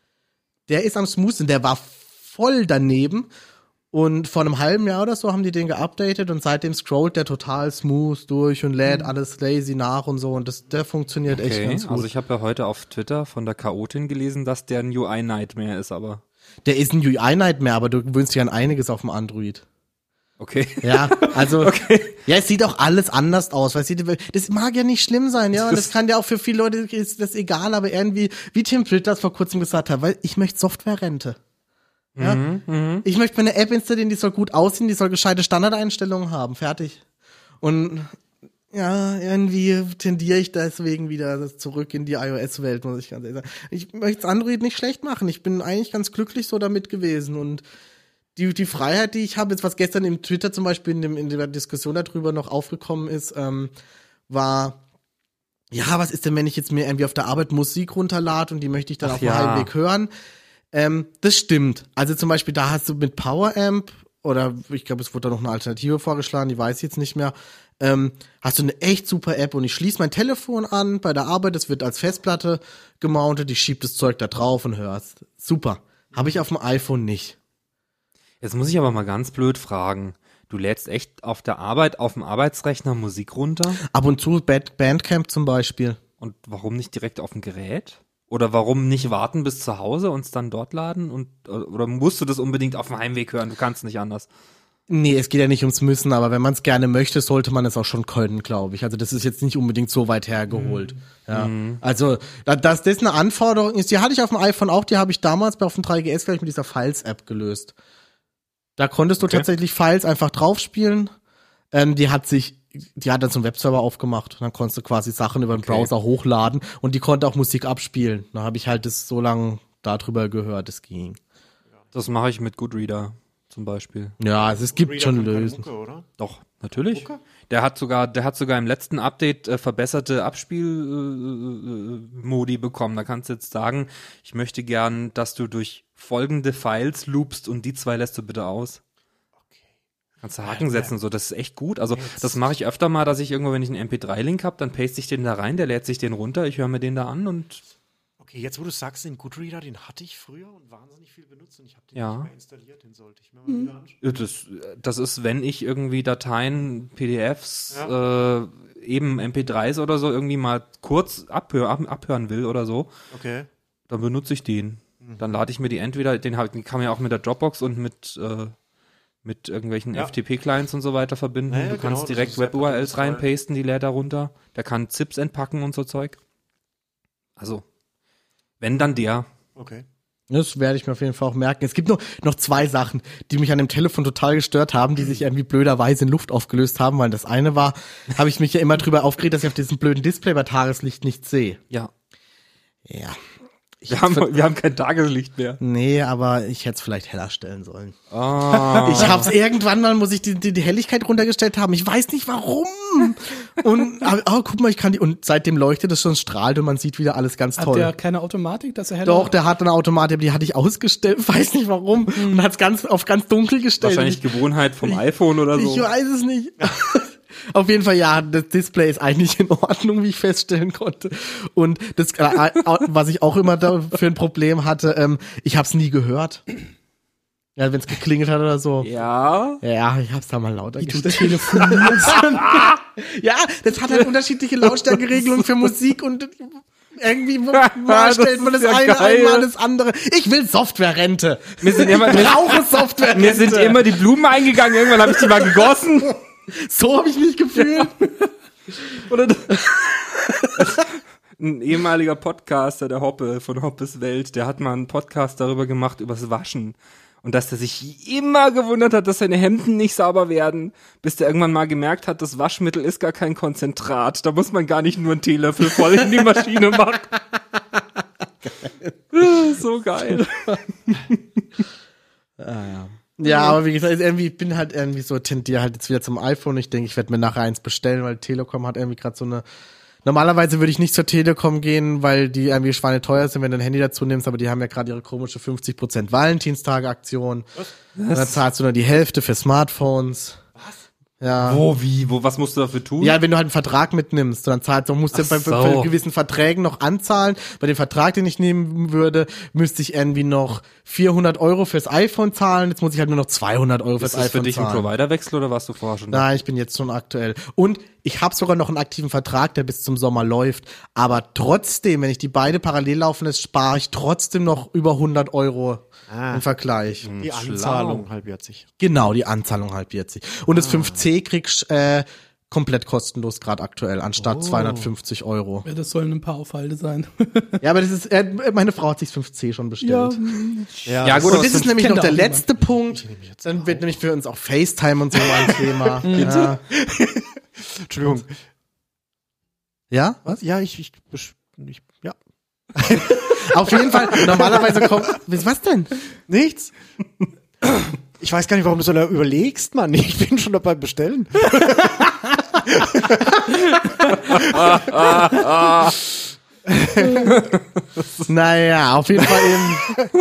Der ist am smoothen, der war voll daneben. Und vor einem halben Jahr oder so haben die den geupdatet und seitdem scrollt der total smooth durch und lädt alles lazy nach und so und der funktioniert echt ganz gut. Also ich habe ja heute auf Twitter von der Chaotin gelesen, dass der ein UI-Nightmare ist, aber Der ist ein UI-Nightmare, aber du gewöhnst dich an einiges auf dem Android. okay. Ja, also, ja, es sieht auch alles anders aus, weil das mag ja nicht schlimm sein, ja, und das kann ja auch für viele Leute, ist das egal, aber irgendwie, wie Tim Pritt das vor kurzem gesagt hat, weil ich möchte Software-Rente. Ja, ich möchte mir eine App installieren, die soll gut aussehen, die soll gescheite Standardeinstellungen haben, fertig. Und ja, irgendwie tendiere ich deswegen wieder zurück in die iOS-Welt, muss ich ganz ehrlich sagen. Ich möchte Android nicht schlecht machen, ich bin eigentlich ganz glücklich so damit gewesen und die Freiheit, die ich habe, jetzt was gestern im Twitter zum Beispiel in der Diskussion darüber noch aufgekommen ist, war, ja, was ist denn, wenn ich jetzt mir irgendwie auf der Arbeit Musik runterlade und die möchte ich dann auf dem Heimweg hören? Das stimmt. Also zum Beispiel, da hast du mit PowerAmp, oder ich glaube, es wurde da noch eine Alternative vorgeschlagen, die weiß ich jetzt nicht mehr, hast du eine echt super App und ich schließe mein Telefon an bei der Arbeit, das wird als Festplatte gemountet, ich schieb das Zeug da drauf und hör's. Super. Habe ich auf dem iPhone nicht. Jetzt muss ich aber mal ganz blöd fragen. Du lädst echt auf der Arbeit, auf dem Arbeitsrechner Musik runter? Ab und zu Bandcamp zum Beispiel. Und warum nicht direkt auf dem Gerät? Oder warum nicht warten bis zu Hause und es dann dort laden? Oder musst du das unbedingt auf dem Heimweg hören? Du kannst nicht anders. Nee, es geht ja nicht ums Müssen, aber wenn man es gerne möchte, sollte man es auch schon können, glaube ich. Also das ist jetzt nicht unbedingt so weit hergeholt. Ja. Also, dass das eine Anforderung ist, die hatte ich auf dem iPhone auch, die habe ich damals auf dem 3GS gleich mit dieser Files-App gelöst. Da konntest du tatsächlich Files einfach draufspielen. Die hat dann so einen Webserver aufgemacht. Dann konntest du quasi Sachen über den Browser hochladen und die konnte auch Musik abspielen. Da habe ich halt das so lange darüber gehört, es ging. Das mache ich mit Goodreader zum Beispiel. Ja, also es gibt Reader schon kann keine Lösungen. Mucke, oder? Doch, natürlich. Der hat sogar im letzten Update verbesserte Abspielmodi bekommen. Da kannst du jetzt sagen, ich möchte gern, dass du durch folgende Files loopst und die 2 lässt du bitte aus. Kannst du Haken setzen und so, das ist echt gut. Also das mache ich öfter mal, dass ich irgendwo, wenn ich einen MP3-Link habe, dann paste ich den da rein, der lädt sich den runter, ich höre mir den da an und Okay, jetzt wo du sagst, den Goodreader, den hatte ich früher und wahnsinnig viel benutzt und ich habe den Ja. nicht mehr installiert, den sollte ich mir mal wieder anschauen. das ist, wenn ich irgendwie Dateien, PDFs, eben MP3s oder so irgendwie mal kurz abhören will oder so, Okay. dann benutze ich den. Dann lade ich mir die entweder, den kann man ja auch mit der Dropbox und mit irgendwelchen Ja. FTP-Clients und so weiter verbinden. Ja, Du genau, kannst das direkt ist ja Web-URLs total- reinpasten, die lädt er runter. Der kann ZIPs entpacken und so Zeug. Also, wenn dann der. Okay. Das werde ich mir auf jeden Fall auch merken. Es gibt noch 2 Sachen, die mich an dem Telefon total gestört haben, die sich irgendwie blöderweise in Luft aufgelöst haben, weil das eine war, habe ich mich ja immer drüber aufgeregt, dass ich auf diesem blöden Display bei Tageslicht nichts sehe. Ja. Ja. Wir haben kein Tageslicht mehr. Nee, aber ich hätte es vielleicht heller stellen sollen. Oh. Ich hab's irgendwann mal, muss ich die Helligkeit runtergestellt haben. Ich weiß nicht warum. Und, guck mal, ich kann und seitdem leuchtet es schon, strahlt und man sieht wieder alles ganz Hat toll. der keine Automatik, dass er heller Doch, der hat eine Automatik, die hatte ich ausgestellt, weiß nicht warum, und hat's auf ganz dunkel gestellt. Wahrscheinlich Gewohnheit vom iPhone oder so. Ich weiß es nicht. Auf jeden Fall, ja, das Display ist eigentlich in Ordnung, wie ich feststellen konnte. Und das, was ich auch immer da für ein Problem hatte, ich hab's nie gehört. Ja, wenn's geklingelt hat oder so. Ja. Ja, ich hab's da mal lauter gestellt. telefonierst. Ja, das hat halt unterschiedliche Lautstärkeregelungen für Musik und irgendwie mal stellt man das ja eine geil. einmal das andere. Ich will Softwarerente. Mir sind immer, Ich brauche Softwarerente. mir sind immer die Blumen eingegangen, irgendwann habe ich die mal gegossen. So habe ich mich gefühlt. Oder ein ehemaliger Podcaster, der Hoppe von Hoppes Welt, der hat mal einen Podcast darüber gemacht, übers Waschen. Und dass er sich immer gewundert hat, dass seine Hemden nicht sauber werden, bis der irgendwann mal gemerkt hat, das Waschmittel ist gar kein Konzentrat. Da muss man gar nicht nur einen Teelöffel voll in die Maschine machen. Geil. So geil. Ja, aber wie gesagt, irgendwie, ich bin halt irgendwie so, tendiere halt jetzt wieder zum iPhone. Ich denke, ich werde mir nachher eins bestellen, weil Telekom hat irgendwie gerade so eine. Normalerweise würde ich nicht zur Telekom gehen, weil die irgendwie schweineteuer sind, wenn du ein Handy dazu nimmst, aber die haben ja gerade ihre komische 50% Valentinstag-Aktion. Da zahlst du nur die Hälfte für Smartphones. Ja. Was musst du dafür tun? Ja, wenn du halt einen Vertrag mitnimmst, dann musst du bei gewissen Verträgen noch anzahlen. Bei dem Vertrag, den ich nehmen würde, müsste ich irgendwie noch 400 € fürs iPhone zahlen. Jetzt muss ich halt nur noch 200 € fürs Ist das iPhone für dich ein zahlen. Providerwechsel oder warst du vorher schon da? Nein, ich bin jetzt schon aktuell. Und ich habe sogar noch einen aktiven Vertrag, der bis zum Sommer läuft. Aber trotzdem, wenn ich die beide parallel laufen lässt, spare ich trotzdem noch über 100 € im Vergleich. Die Anzahlung halbiert sich. Genau, die Anzahlung halbiert sich. Und das 5C kriegst komplett kostenlos gerade aktuell, anstatt 250 €. Ja, das sollen ein paar Aufhalte sein. Ja, aber das ist, meine Frau hat sich 5C schon bestellt. Ja, gut, Und aber das ist nämlich kennt noch der auch letzte Punkt. Dann wird nämlich für uns auch FaceTime und so mal ein Thema. Ja. Entschuldigung. Ja? Was? Ja, ja. Auf jeden Fall, normalerweise kommt, was denn? Nichts. Ich weiß gar nicht, warum du so lange überlegst, Mann. Ich bin schon dabei bestellen. Naja, auf jeden Fall eben.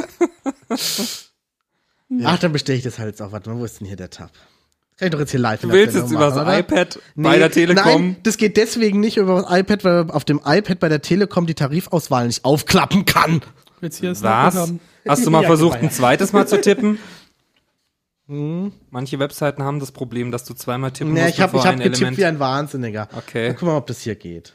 Ach, dann bestelle ich das halt jetzt auch. Warte mal, wo ist denn hier der Tab? Kann ich doch jetzt hier live Du willst jetzt über das iPad bei der Telekom? Nein, das geht deswegen nicht über das iPad, weil man auf dem iPad bei der Telekom die Tarifauswahl nicht aufklappen kann. Jetzt hier ist Was? Hast du mal Ja, versucht, genau. ein zweites Mal zu tippen? Manche Webseiten haben das Problem, dass du zweimal tippen Nee, musst, ich hab bevor ein getippt Element... wie ein Wahnsinniger. Okay. Guck mal, ob das hier geht.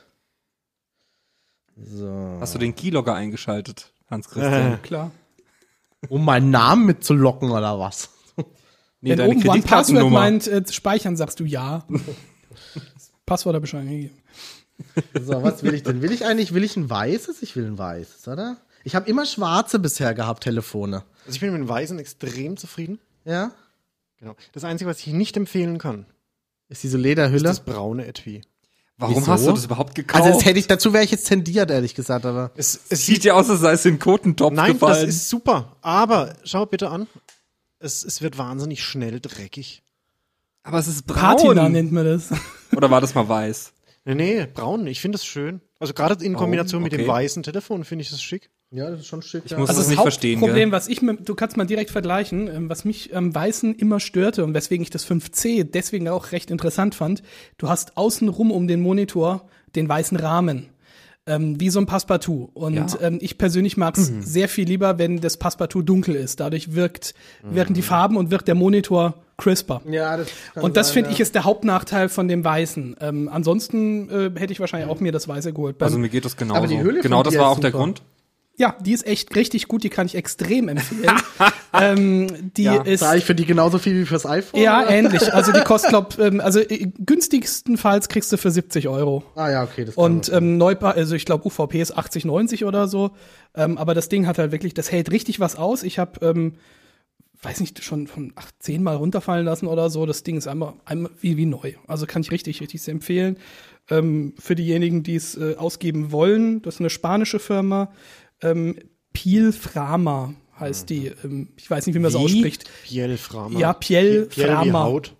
So. Hast du den Keylogger eingeschaltet, Hans-Christian? Klar. Um meinen Namen mitzulocken oder was? Nee, Wenn deine oben One Password Kreditkartennummer. meint, speichern, sagst du ja. Passwörterbeschreibung gegeben. So, was will ich denn? Will ich ein weißes? Ich will ein weißes, oder? Ich habe immer schwarze bisher gehabt, Telefone. Also ich bin mit den Weißen extrem zufrieden. Ja? Genau. Das Einzige, was ich nicht empfehlen kann, Ist diese ist Lederhülle? das braune Etui. Warum Wieso? hast du das überhaupt gekauft? Also dazu wäre ich jetzt tendiert, ehrlich gesagt, aber. Es sieht ja aus, als sei es in den Kotentopf Nein, gefallen. das ist super. Aber schau bitte an. Es wird wahnsinnig schnell dreckig. aber es ist braun. Patina nennt man das. Oder war das mal weiß? Nee, braun. Ich finde das schön. Also gerade in Kombination mit dem okay. weißen Telefon finde ich das schick. Ja, das ist schon schick. Ich muss Also das das nicht verstehen, Hauptproblem, gell? du kannst mal direkt vergleichen, was mich am Weißen immer störte und weswegen ich das 5C deswegen auch recht interessant fand, du hast außenrum um den Monitor den weißen Rahmen, wie so ein Passepartout. Und Ja. ich persönlich mag es sehr viel lieber, wenn das Passepartout dunkel ist. Dadurch wirken die Farben und wirkt der Monitor crisper. Ja, das kann Und das sein, finde ja. ich ist der Hauptnachteil von dem Weißen. Ansonsten hätte ich wahrscheinlich auch mir das Weiße geholt. Also mir geht das genauso. Aber die Hülle Genau, von das dir war ist auch der super. Grund. Ja, die ist echt richtig gut, die kann ich extrem empfehlen. Die ist Zahle ich für die genauso viel wie fürs iPhone? ja oder? ähnlich. Also die kostet, günstigstenfalls kriegst du für 70 €. Ah ja, okay. Das kann Und man. also ich glaube UVP ist 80, 90 oder so. Aber das Ding hat halt wirklich, das hält richtig was aus. Ich habe, weiß nicht, schon von 10 Mal runterfallen lassen oder so. Das Ding ist einmal wie neu. Also kann ich richtig sehr empfehlen. Für diejenigen, die es ausgeben wollen, das ist eine spanische Firma. Piel-Frama heißt die. Ich weiß nicht, wie man das ausspricht. Piel-Frama. Ja, Piel-Frama. wie Haut.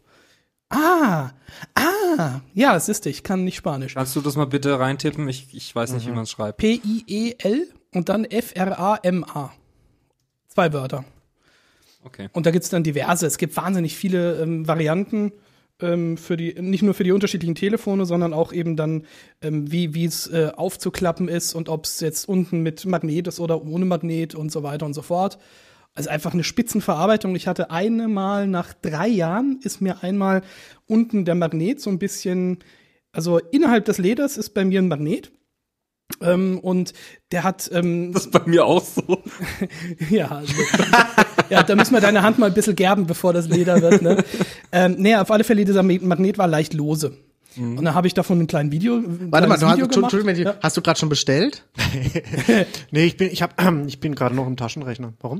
Ja, es ist ich kann nicht Spanisch. Kannst du das mal bitte reintippen? Ich weiß nicht, wie man es schreibt. Piel und dann Frama. 2 Wörter. Okay. Und da gibt's dann diverse. Es gibt wahnsinnig viele Varianten nicht nur für die unterschiedlichen Telefone, sondern auch eben dann, wie es aufzuklappen ist und ob es jetzt unten mit Magnet ist oder ohne Magnet und so weiter und so fort. Also einfach eine Spitzenverarbeitung. Ich hatte einmal nach 3 Jahren ist mir einmal unten der Magnet so ein bisschen, also innerhalb des Leders ist bei mir ein Magnet. Und der hat Das ist bei mir auch so. ja, also, ja, da müssen wir deine Hand mal ein bisschen gerben, bevor das Leder wird. Ne? Nee, auf alle Fälle, dieser Magnet war leicht lose. Und dann habe ich davon ein kleines Video Warte mal, gemacht. Entschuldigung, Ja. hast du gerade schon bestellt? Nee, ich bin gerade noch im Taschenrechner. Warum?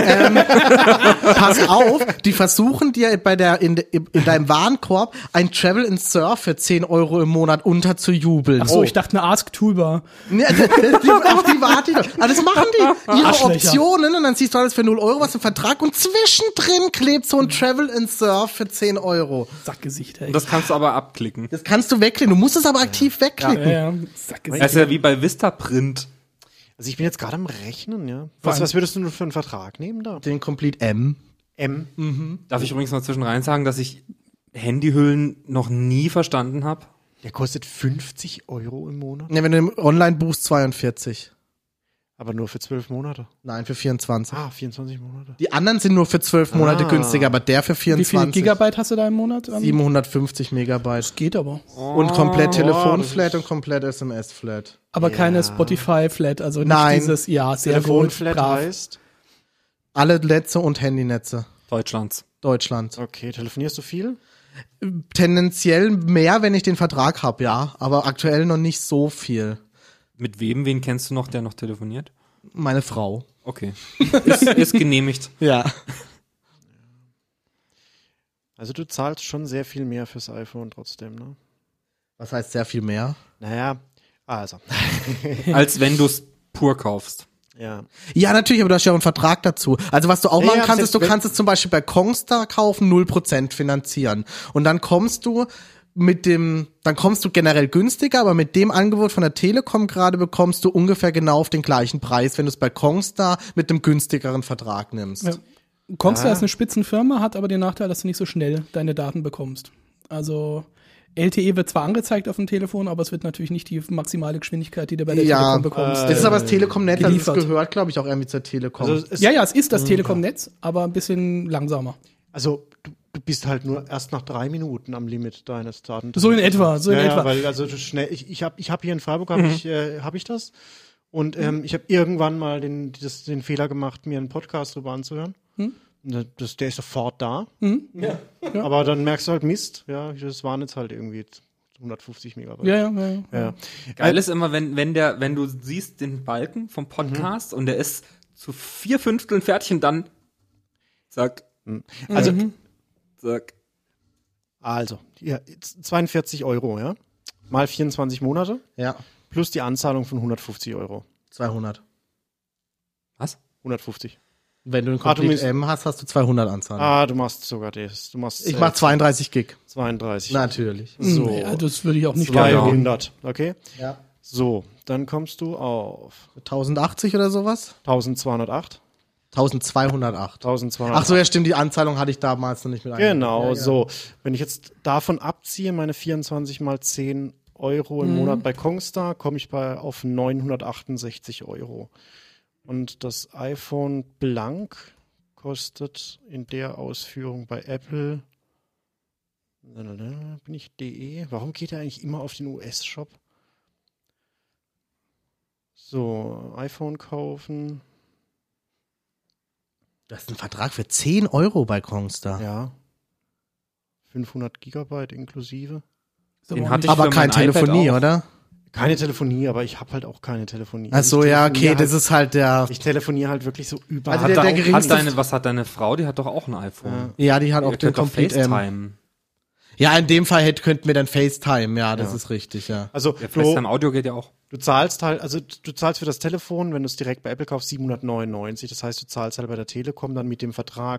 Pass auf, die versuchen dir in deinem Warenkorb ein Travel and Surf für 10 € im Monat unterzujubeln. Ach so, ich dachte eine Ask Toolbar. Ja, auf die warte ich. Aber das machen die. Ihre Arschlöcher. Optionen und dann siehst du alles für 0 € was im Vertrag und zwischendrin klebt so ein Travel and Surf für 10 €. Sackgesicht, ey. Das kannst du aber abklicken. Das kannst du wegklicken. Du musst es aber aktiv wegklicken. ja, Sackgesicht. Das ist ja wie bei Vistaprint. Also ich bin jetzt gerade am Rechnen, ja. Was würdest du für einen Vertrag nehmen da? Den Complete M. Darf ich übrigens noch zwischen rein sagen, dass ich Handyhüllen noch nie verstanden habe? Der kostet 50 € im Monat. Ne, wenn du im Online buchst, 42. Aber nur für 12 Monate. Nein, für 24. 24 Monate. Die anderen sind nur für 12 Monate günstiger, aber der für Wie viele 24. Gigabyte hast du da im Monat? 750 Megabyte. Geht aber. Und komplett Telefonflat und komplett SMS-Flat. Aber keine Spotify-Flat, also nicht Nein. dieses, ja, sehr gut, Telefonflat brav. heißt? Alle Netze und Handynetze. Deutschlands. Deutschland. Okay, telefonierst du viel? Tendenziell mehr, wenn ich den Vertrag habe, ja. Aber aktuell noch nicht so viel. Mit wen kennst du noch, der noch telefoniert? Meine Frau. Okay. Ist genehmigt. Ja. Also du zahlst schon sehr viel mehr fürs iPhone trotzdem, ne? Was heißt sehr viel mehr? Naja, also. Als wenn du es pur kaufst. Ja. Ja, natürlich, aber du hast ja auch einen Vertrag dazu. Also was du auch machen ja, kannst, ist, du wenn- kannst es zum Beispiel bei Kongstar kaufen, 0% finanzieren. Und dann kommst du generell günstiger, aber mit dem Angebot von der Telekom gerade bekommst du ungefähr genau auf den gleichen Preis, wenn du es bei Kongstar mit einem günstigeren Vertrag nimmst. Ja. Kongstar ist eine Spitzenfirma, hat aber den Nachteil, dass du nicht so schnell deine Daten bekommst. Also LTE wird zwar angezeigt auf dem Telefon, aber es wird natürlich nicht die maximale Geschwindigkeit, die du bei der Ja, Telekom bekommst. Das ist aber das Telekom-Netz, also geliefert. das gehört, glaube ich, auch irgendwie zur Telekom. Also Ja, es ist das Telekom-Netz, aber ein bisschen langsamer. Also du bist halt nur erst nach 3 Minuten am Limit deines Daten. So in etwa, so in etwa. Ja, weil also du schnell, ich hab hier in Freiburg hab ich das und ich habe irgendwann mal den Fehler gemacht, mir einen Podcast drüber anzuhören. Der ist sofort da. Ja. Aber dann merkst du halt Mist, ja, das waren jetzt halt irgendwie 150 Megabyte. Ja. Ja. Geil ist immer, wenn du siehst den Balken vom Podcast und der ist zu 4/5 fertig und dann zack, Also, zack. also, ja, jetzt 42 €, ja, mal 24 Monate Ja, plus die Anzahlung von 150 €. 200. Was? 150. Wenn du einen du Complete misst- M hast, hast du 200 Anzahlungen. Du machst sogar das. Du machst Ich mach 32 Gig. 32. Natürlich. So, Ja, das würde ich auch nicht 200, okay? Ja. So, dann kommst du auf 1080 oder sowas? 1208. 1208. 1208. Ach so, ja, stimmt, die Anzahlung hatte ich damals noch nicht mit eingebaut. Genau, Ja. so. Wenn ich jetzt davon abziehe, meine 24 mal 10 € im Monat bei Kongstar, komme ich auf 968 €. Und das iPhone blank kostet in der Ausführung bei Apple, bin ich DE? Warum geht er eigentlich immer auf den US-Shop? So, iPhone kaufen. Das ist ein Vertrag für 10 Euro bei Kongstar. Ja. 500 Gigabyte inklusive. Den hatte ich Aber für keine mein iPad Telefonie, auch. oder? Keine Telefonie, aber ich habe halt auch keine Telefonie. Ach so, Ich ja, okay, telefoniere das ist halt der. Ich telefoniere halt wirklich so überall. Also der geringste- was hat deine Frau? Die hat doch auch ein iPhone. Ja, die hat auch Ihr den könnt doch Complete FaceTime. Ja, in dem Fall könnten wir dann FaceTime, ja, das ist richtig, ja. Also Ja, du, FaceTime Audio geht ja auch. du zahlst halt, also du zahlst für das Telefon, wenn du es direkt bei Apple kaufst, 799. Das heißt, du zahlst halt bei der Telekom dann mit dem Vertrag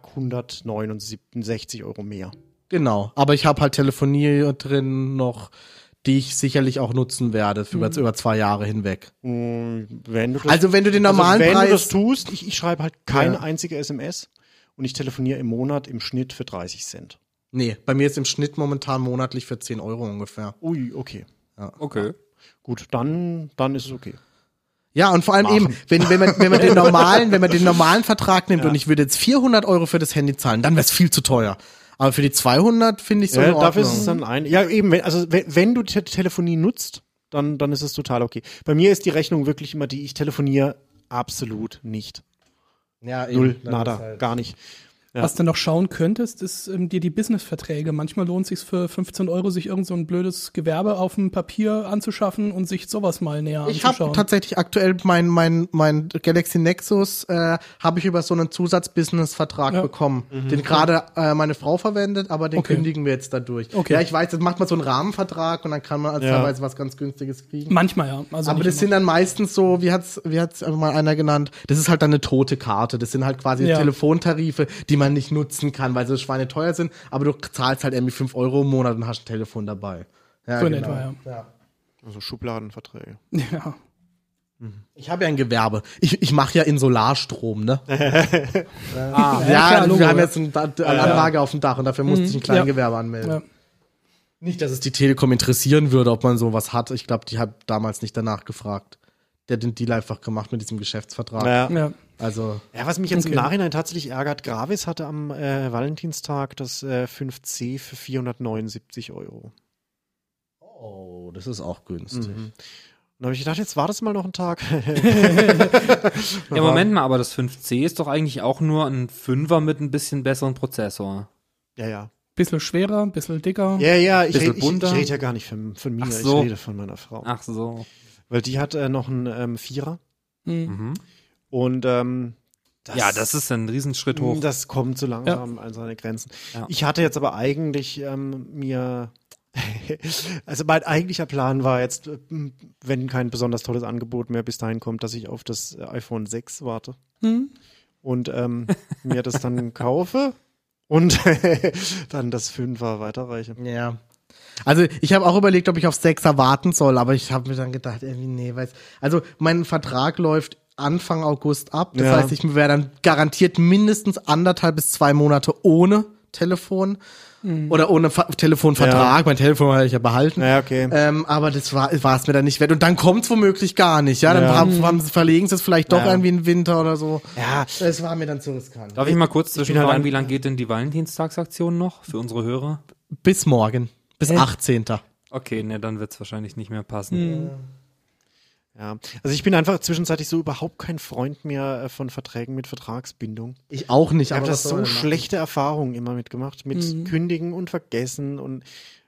169 Euro mehr. Genau. Aber ich habe halt Telefonie drin noch, die ich sicherlich auch nutzen werde für über 2 Jahre hinweg. Wenn du das, Also wenn du den normalen wenn Preis. du das tust, ich schreibe halt keine Ja. einzige SMS und ich telefoniere im Monat im Schnitt für 30 Cent. Nee, bei mir ist im Schnitt momentan monatlich für 10 Euro ungefähr. Ui, okay. Okay. Gut, dann ist es okay. Ja, und vor allem eben, wenn man den normalen Vertrag nimmt und ich würde jetzt 400 Euro für das Handy zahlen, dann wäre es viel zu teuer. Aber für die 200 finde ich so in Dafür ist Ordnung. es dann ja eben, wenn du Telefonie nutzt, dann ist es total okay. Bei mir ist die Rechnung wirklich immer die, ich telefoniere absolut nicht. Ja, Null, eben. nada, gar nicht. Ja. Was du noch schauen könntest, ist dir die Business-Verträge. Manchmal lohnt es sich für 15 Euro, sich irgend so ein blödes Gewerbe auf dem Papier anzuschaffen und sich sowas mal näher Ich habe anzuschauen. tatsächlich aktuell mein Galaxy Nexus habe ich über so einen Zusatz-Business-Vertrag bekommen, den gerade meine Frau verwendet, aber den kündigen wir jetzt dadurch. Okay. Ja, ich weiß, das macht man so einen Rahmenvertrag und dann kann man teilweise was ganz Günstiges kriegen. Manchmal, ja. Also Aber nicht das immer. sind dann meistens so, wie hat's mal einer genannt, das ist halt dann eine tote Karte. Das sind halt quasi Ja. Telefontarife, die man nicht nutzen kann, weil sie schweineteuer sind, aber du zahlst halt irgendwie 5 Euro im Monat und hast ein Telefon dabei. Ja, So in etwa, ja. Also Schubladenverträge. Ja. Ich habe ja ein Gewerbe. Ich mache ja in Solarstrom, ne? klar, Ja, Logo, wir haben ja. jetzt eine Anlage auf dem Dach und dafür musste ich ein Kleingewerbe anmelden. Ja. Nicht, dass es die Telekom interessieren würde, ob man sowas hat. Ich glaube, die hat damals nicht danach gefragt. Der hat den Deal einfach gemacht mit diesem Geschäftsvertrag. Ja. Also, Ja, was mich jetzt im Okay. Nachhinein tatsächlich ärgert, Gravis hatte am Valentinstag das 5C für 479 Euro. oh, das ist auch günstig. Und da habe ich gedacht, jetzt war das mal noch ein Tag. Ja, Moment mal, aber das 5C ist doch eigentlich auch nur ein 5er mit ein bisschen besseren Prozessor. Ja. Bisschen schwerer, bisschen dicker. Ja, ich Bisschen rede bunter. red ja gar nicht von mir, Ach so. ich rede von meiner Frau. Ach so. Weil die hat noch einen Vierer. Mhm. Und Das ist ein Riesenschritt hoch. das kommt so langsam an seine Grenzen. Ja. Ich hatte jetzt aber eigentlich mir also mein eigentlicher Plan war jetzt, wenn kein besonders tolles Angebot mehr bis dahin kommt, dass ich auf das iPhone 6 warte und mir das dann kaufe und dann das 5er weiterreiche. Ja. Also ich habe auch überlegt, ob ich auf 6er warten soll, aber ich habe mir dann gedacht, irgendwie, nee, also mein Vertrag läuft Anfang August ab. Das Ja. heißt, ich wäre dann garantiert mindestens 1,5 bis 2 Monate ohne Telefon oder ohne Telefonvertrag. Ja. Mein Telefon habe ich ja behalten. Ja, okay. Aber das war es mir dann nicht wert. Und dann kommt's womöglich gar nicht. Ja, dann Ja. verlegen sie es vielleicht doch Ja. irgendwie in den Winter oder so. Ja, Das war mir dann zu riskant. Darf ich mal kurz bin halt zwischenfragen, ein- wie lange geht denn die Valentinstagsaktion noch für unsere Hörer? Bis morgen. Bis 18. Okay, ne, dann wird's wahrscheinlich nicht mehr passen. ja. Also ich bin einfach zwischenzeitlich so überhaupt kein Freund mehr von Verträgen mit Vertragsbindung. Ich auch nicht. Ich habe aber das was so soll man machen? schlechte Erfahrungen immer mitgemacht, mit Kündigen und Vergessen und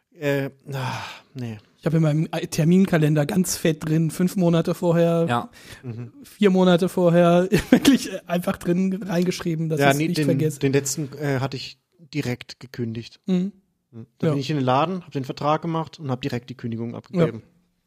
nee. Ich habe in meinem Terminkalender ganz fett drin, 5 Monate vorher, Ja. 4 Monate vorher, wirklich einfach drin reingeschrieben, dass ich es nicht vergesse. Den letzten hatte ich direkt gekündigt. Mhm. Da Ja. bin ich in den Laden, habe den Vertrag gemacht und habe direkt die Kündigung abgegeben.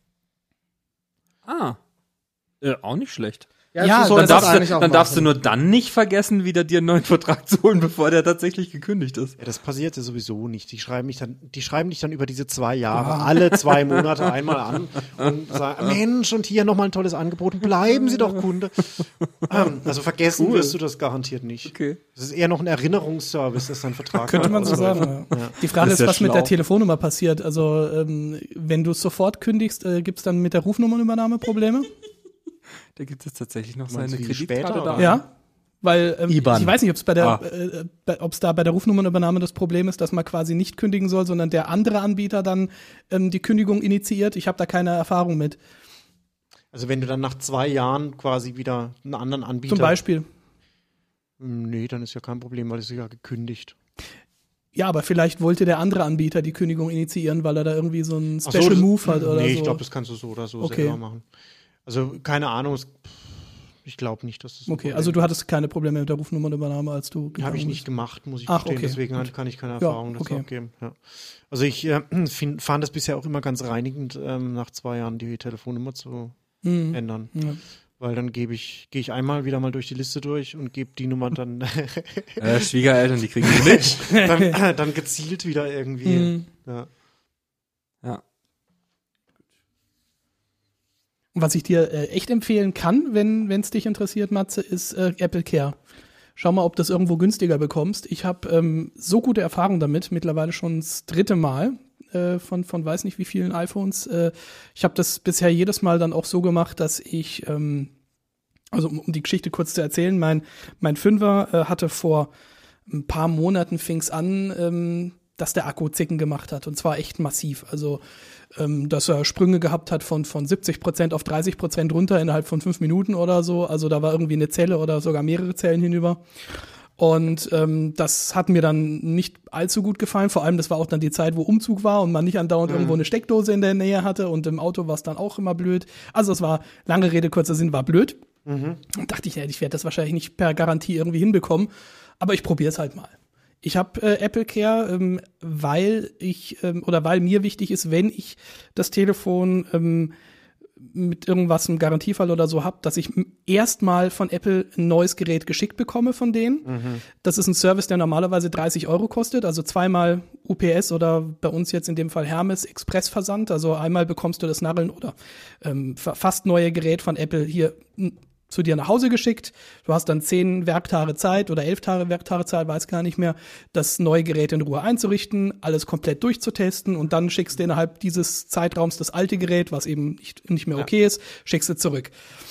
Auch nicht schlecht. Ja, so Dann soll das darfst, eigentlich du, auch dann darfst du machen. nur dann nicht vergessen, wieder dir einen neuen Vertrag zu holen, bevor der tatsächlich gekündigt ist. Ja, das passiert ja sowieso nicht. Die schreiben dich dann über diese 2 Jahre, alle 2 Monate einmal an und sagen, Mensch, und hier nochmal ein tolles Angebot, bleiben Sie doch Kunde. Also vergessen wirst du das garantiert nicht. Okay. Das ist eher noch ein Erinnerungsservice, dass dein Vertrag Könnte man so ausläuft. sagen. Ja. Die Frage Das ist, ist ja was mit der schlau. Telefonnummer passiert. Also wenn du es sofort kündigst, gibt's dann mit der Rufnummernübernahme Probleme? Da gibt es tatsächlich noch Meinst seine du, wie Kreditkarte später, da. oder? Ja, weil IBAN. ich weiß nicht, ob es ob's da bei der Rufnummernübernahme das Problem ist, dass man quasi nicht kündigen soll, sondern der andere Anbieter dann die Kündigung initiiert. Ich habe da keine Erfahrung mit. Also wenn du dann nach 2 Jahren quasi wieder einen anderen Anbieter... Zum Beispiel. Nee, dann ist ja kein Problem, weil es ist ja gekündigt. Ja, aber vielleicht wollte der andere Anbieter die Kündigung initiieren, weil er da irgendwie so einen Special Move hat oder so. Nee, ich glaube, das kannst du so oder so selber machen. Also keine Ahnung, ich glaube nicht, dass das... Okay, also du hattest keine Probleme mit der Rufnummernübernahme, als du gegangen Habe ich nicht bist. gemacht, muss ich Ach, gestehen. okay, Deswegen gut. kann ich keine Erfahrung dazu abgeben. Ja. Also ich fand das bisher auch immer ganz reinigend, nach 2 Jahren die Telefonnummer zu ändern. Ja. Weil dann gehe ich einmal wieder mal durch die Liste durch und gebe die Nummer dann Schwiegereltern, die kriegen die nicht. dann gezielt wieder irgendwie. Ja. Ja. Und was ich dir echt empfehlen kann, wenn es dich interessiert, Matze, ist Apple Care. Schau mal, ob du das irgendwo günstiger bekommst. Ich habe so gute Erfahrungen damit, mittlerweile schon das 3. Mal von weiß nicht wie vielen iPhones. Ich habe das bisher jedes Mal dann auch so gemacht, dass ich, also um die Geschichte kurz zu erzählen, mein 5er hatte vor ein paar Monaten fing's an, dass der Akku Zicken gemacht hat und zwar echt massiv. Also dass er Sprünge gehabt hat von 70% auf 30% runter innerhalb von 5 Minuten oder so. Also da war irgendwie eine Zelle oder sogar mehrere Zellen hinüber. Und das hat mir dann nicht allzu gut gefallen. Vor allem, das war auch dann die Zeit, wo Umzug war und man nicht andauernd irgendwo eine Steckdose in der Nähe hatte. Und im Auto war es dann auch immer blöd. Also es war, lange Rede, kurzer Sinn, war blöd. Und dachte ich, ich werde das wahrscheinlich nicht per Garantie irgendwie hinbekommen. Aber ich probiere es halt mal. Ich habe Apple Care, weil mir wichtig ist, wenn ich das Telefon mit irgendwas, einem Garantiefall oder so habe, dass ich erstmal von Apple ein neues Gerät geschickt bekomme von denen. Das ist ein Service, der normalerweise 30 € kostet, also zweimal UPS oder bei uns jetzt in dem Fall Hermes Expressversand. Also einmal bekommst du das Narren oder fast neue Gerät von Apple hier zu dir nach Hause geschickt. Du hast dann 10 Werktage Zeit oder 11 Werktage Zeit, weiß gar nicht mehr, das neue Gerät in Ruhe einzurichten, alles komplett durchzutesten und dann schickst du innerhalb dieses Zeitraums das alte Gerät, was eben nicht mehr okay ist, schickst du zurück.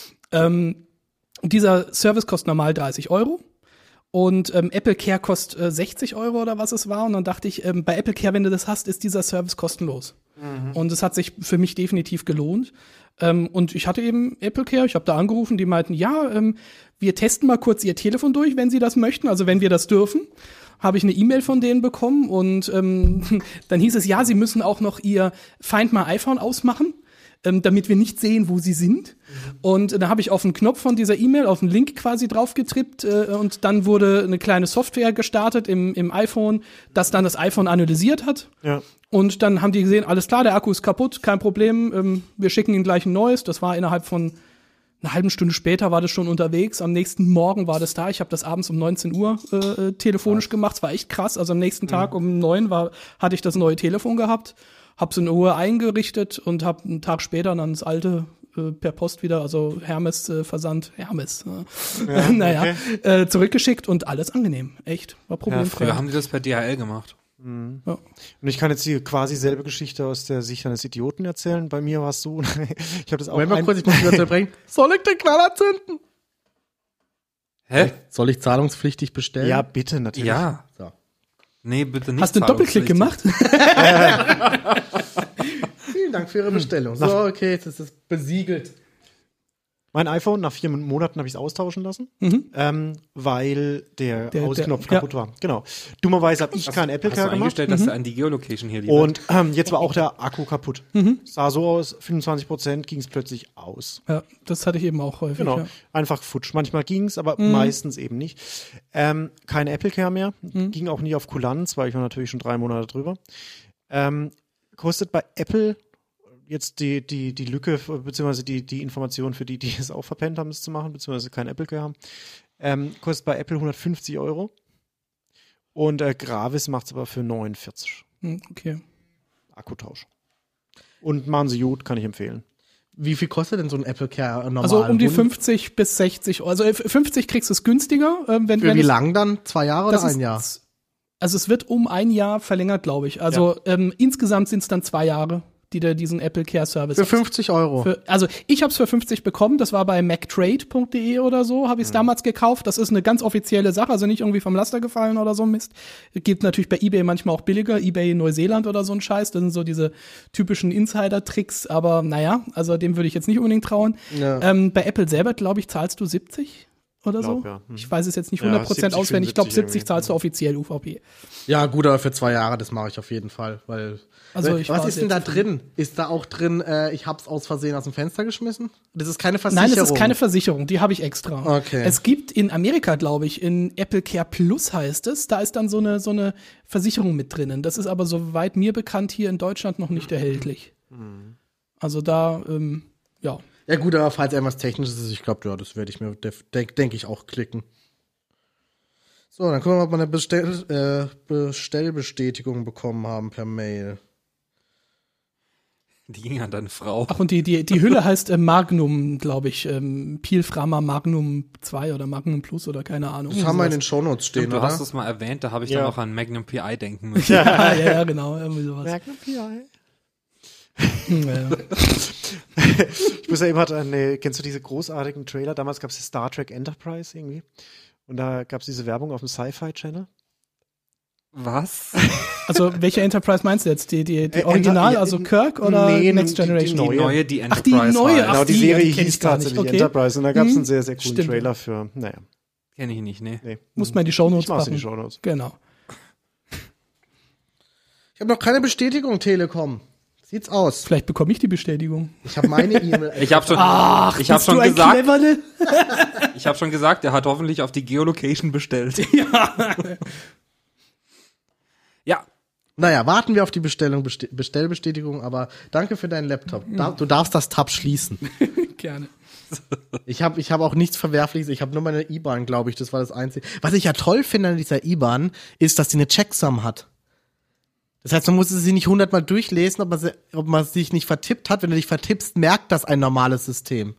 Dieser Service kostet normal 30 € und Apple Care kostet 60 € oder was es war und dann dachte ich, bei Apple Care, wenn du das hast, ist dieser Service kostenlos. Und es hat sich für mich definitiv gelohnt. Und ich hatte eben Apple Care, ich habe da angerufen, die meinten, ja, wir testen mal kurz Ihr Telefon durch, wenn Sie das möchten, also wenn wir das dürfen. Habe ich eine E-Mail von denen bekommen und dann hieß es, ja, Sie müssen auch noch Ihr Find My iPhone ausmachen, damit wir nicht sehen, wo Sie sind. Und da habe ich auf den Knopf von dieser E-Mail, auf den Link quasi drauf getrippt und dann wurde eine kleine Software gestartet im iPhone, das dann das iPhone analysiert hat. Ja. Und dann haben die gesehen, alles klar, der Akku ist kaputt, kein Problem, wir schicken Ihnen gleich ein neues. Das war innerhalb von einer halben Stunde später war das schon unterwegs. Am nächsten Morgen war das da. Ich habe das abends um 19 Uhr telefonisch gemacht. Es war echt krass. Also am nächsten Tag um 9 hatte ich das neue Telefon gehabt, habe es in Ruhe eingerichtet und habe einen Tag später dann das alte per Post wieder, also Hermes Versand, zurückgeschickt und alles angenehm. Echt, war problemfrei. Früher haben die das per DHL gemacht. Ja. Und ich kann jetzt die quasi selbe Geschichte aus der Sicht eines Idioten erzählen. Bei mir war es so, ich habe das auch Moment mal kurz, ich muss mich unterbrechen. Soll ich den Knaller zünden? Hä? Soll ich zahlungspflichtig bestellen? Ja, bitte, natürlich. Ja. So. Nee, bitte nicht. Hast du einen Doppelklick gemacht? Vielen Dank für Ihre Bestellung. So, okay, jetzt ist es besiegelt. Mein iPhone, nach 4 Monaten habe ich es austauschen lassen, weil der Ausknopf kaputt war. Genau. Dummerweise habe ich kein Apple Care gemacht. Eingestellt, dass er an die Geolocation hier liefert. Und jetzt war auch der Akku kaputt. Sah so aus, 25% ging es plötzlich aus. Ja, das hatte ich eben auch häufig. Genau, ja. einfach futsch. Manchmal ging es, aber meistens eben nicht. Kein Apple Care mehr, ging auch nie auf Kulanz, weil ich war natürlich schon 3 Monate drüber. Kostet bei Apple jetzt die Lücke, beziehungsweise die Information für die es auch verpennt haben, es zu machen, beziehungsweise kein Apple Care haben, kostet bei Apple 150 € und Gravis macht es aber für 49. Okay. Akkutausch. Und machen sie gut, kann ich empfehlen. Wie viel kostet denn so ein Apple Care normal? Also um die 50 bis 60 €. Also 50 kriegst du es günstiger. Für wie lang dann? 2 Jahre oder ein Jahr? Also es wird um 1 Jahr verlängert, glaube ich. Also insgesamt sind es dann 2 Jahre. die da diesen Apple Care Service Für 50 Euro. also ich habe es für 50 bekommen, das war bei mactrade.de oder so, habe ich es damals gekauft. Das ist eine ganz offizielle Sache, also nicht irgendwie vom Laster gefallen oder so Mist. Gibt natürlich bei eBay manchmal auch billiger, eBay Neuseeland oder so ein Scheiß, das sind so diese typischen Insider-Tricks, aber naja, also dem würde ich jetzt nicht unbedingt trauen. Ja. Bei Apple selber, glaube ich, zahlst du 70 oder so. Ja. Ich weiß es jetzt nicht Ja, 100% 70, auswendig, ich glaube 70 irgendwie. zahlst du offiziell UVP. Ja, gut, aber für 2 Jahre, das mache ich auf jeden Fall, weil. Also ich was war ist sehr denn da zufrieden. drin? Ist da auch drin, ich hab's aus Versehen aus dem Fenster geschmissen? Das ist keine Versicherung. Nein, es ist keine Versicherung, die habe ich extra. Okay. Es gibt in Amerika, glaube ich, in Apple Care Plus heißt es, da ist dann so eine Versicherung mit drinnen. Das ist aber soweit mir bekannt hier in Deutschland noch nicht erhältlich. Also da, ja. Ja gut, aber falls irgendwas Technisches ist, ich glaube, ja, das werde ich mir, denke ich, auch klicken. So, dann gucken wir mal, ob wir eine Bestellbestätigung bekommen haben per Mail. Die ging an deine Frau. Ach, und die Hülle heißt Magnum, glaube ich, Pilframa Magnum 2 oder Magnum Plus oder keine Ahnung. Das haben wir in den Shownotes stehen, Du oder? hast es mal erwähnt, da habe ich Ja. dann noch an Magnum PI denken müssen. ja, genau, irgendwie sowas. Magnum PI. Ja. Ich muss ja immer kennst du diese großartigen Trailer? Damals gab es die Star Trek Enterprise irgendwie. Und da gab es diese Werbung auf dem Sci-Fi Channel. Was? Also, welche Enterprise meinst du jetzt? Die Original, also Kirk oder nee, Next die Generation? neue. Die neue, die Ach, Enterprise. die neue, heißt. ach, Genau, die die Serie kenn ich hieß gar nicht, tatsächlich okay. Enterprise. Und da gab es einen sehr, sehr coolen Stimmt. Trailer für, naja. Kenn ich nicht, nee. Nee. Muss man in die Shownotes Ich mach's in die packen. Shownotes. Genau. Ich habe noch keine Bestätigung, Telekom. Sieht's aus. Vielleicht bekomme ich die Bestätigung. Ich habe meine E-Mail. Ich habe schon, ich hab Bist schon du ein gesagt, Cleverne? ich habe schon gesagt, er hat hoffentlich auf die Geolocation bestellt. Ja, Naja, warten wir auf die Bestellbestätigung, aber danke für deinen Laptop. Du darfst das Tab schließen. Gerne. Ich hab auch nichts Verwerfliches, ich habe nur meine IBAN, glaube ich, das war das Einzige. Was ich ja toll finde an dieser IBAN, ist, dass sie eine Checksum hat. Das heißt, man muss sie nicht 100-mal durchlesen, ob man sich nicht vertippt hat. Wenn du dich vertippst, merkt das ein normales System.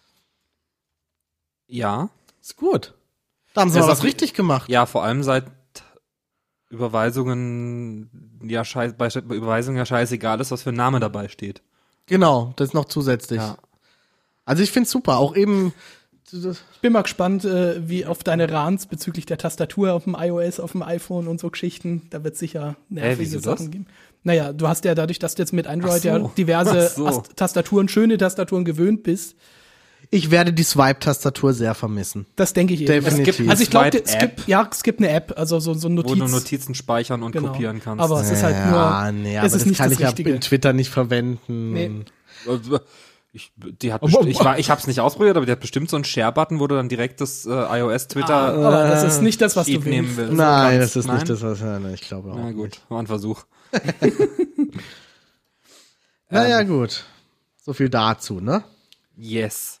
ja. Ist gut. Da haben sie Das mal ist was auch- richtig gemacht. Ja, vor allem seit Überweisungen, bei Überweisungen ja scheißegal ist, was für ein Name dabei steht. Genau, das ist noch zusätzlich. Ja. Also ich find's super, auch eben Ich bin mal gespannt, wie auf deine Rants bezüglich der Tastatur auf dem iOS, auf dem iPhone und so Geschichten. Da wird sicher nervige wieso Sachen das? geben. Naja, du hast ja dadurch, dass du jetzt mit Android Ach so. ja diverse Ach so. Tastaturen, schöne Tastaturen gewöhnt bist. ich werde die Swipe-Tastatur sehr vermissen. Das denke ich eben. Definitiv. Also ich glaube, Swipe-App. es gibt eine App, also so ein Notiz. Wo du Notizen speichern und Genau. kopieren kannst. Aber es ist halt nur, nee, es aber ist das nicht kann das ich ja Richtige. in Twitter nicht verwenden. Nee. Ich hab's nicht ausprobiert, aber die hat bestimmt so einen Share-Button, wo du dann direkt das iOS-Twitter Aber das ist nicht das, was du Feed nehmen willst. willst. Nein, Kannst. das ist Nein? nicht das, was ich glaube auch. Na gut, war ein Versuch. Naja, gut. So viel dazu, ne? Yes.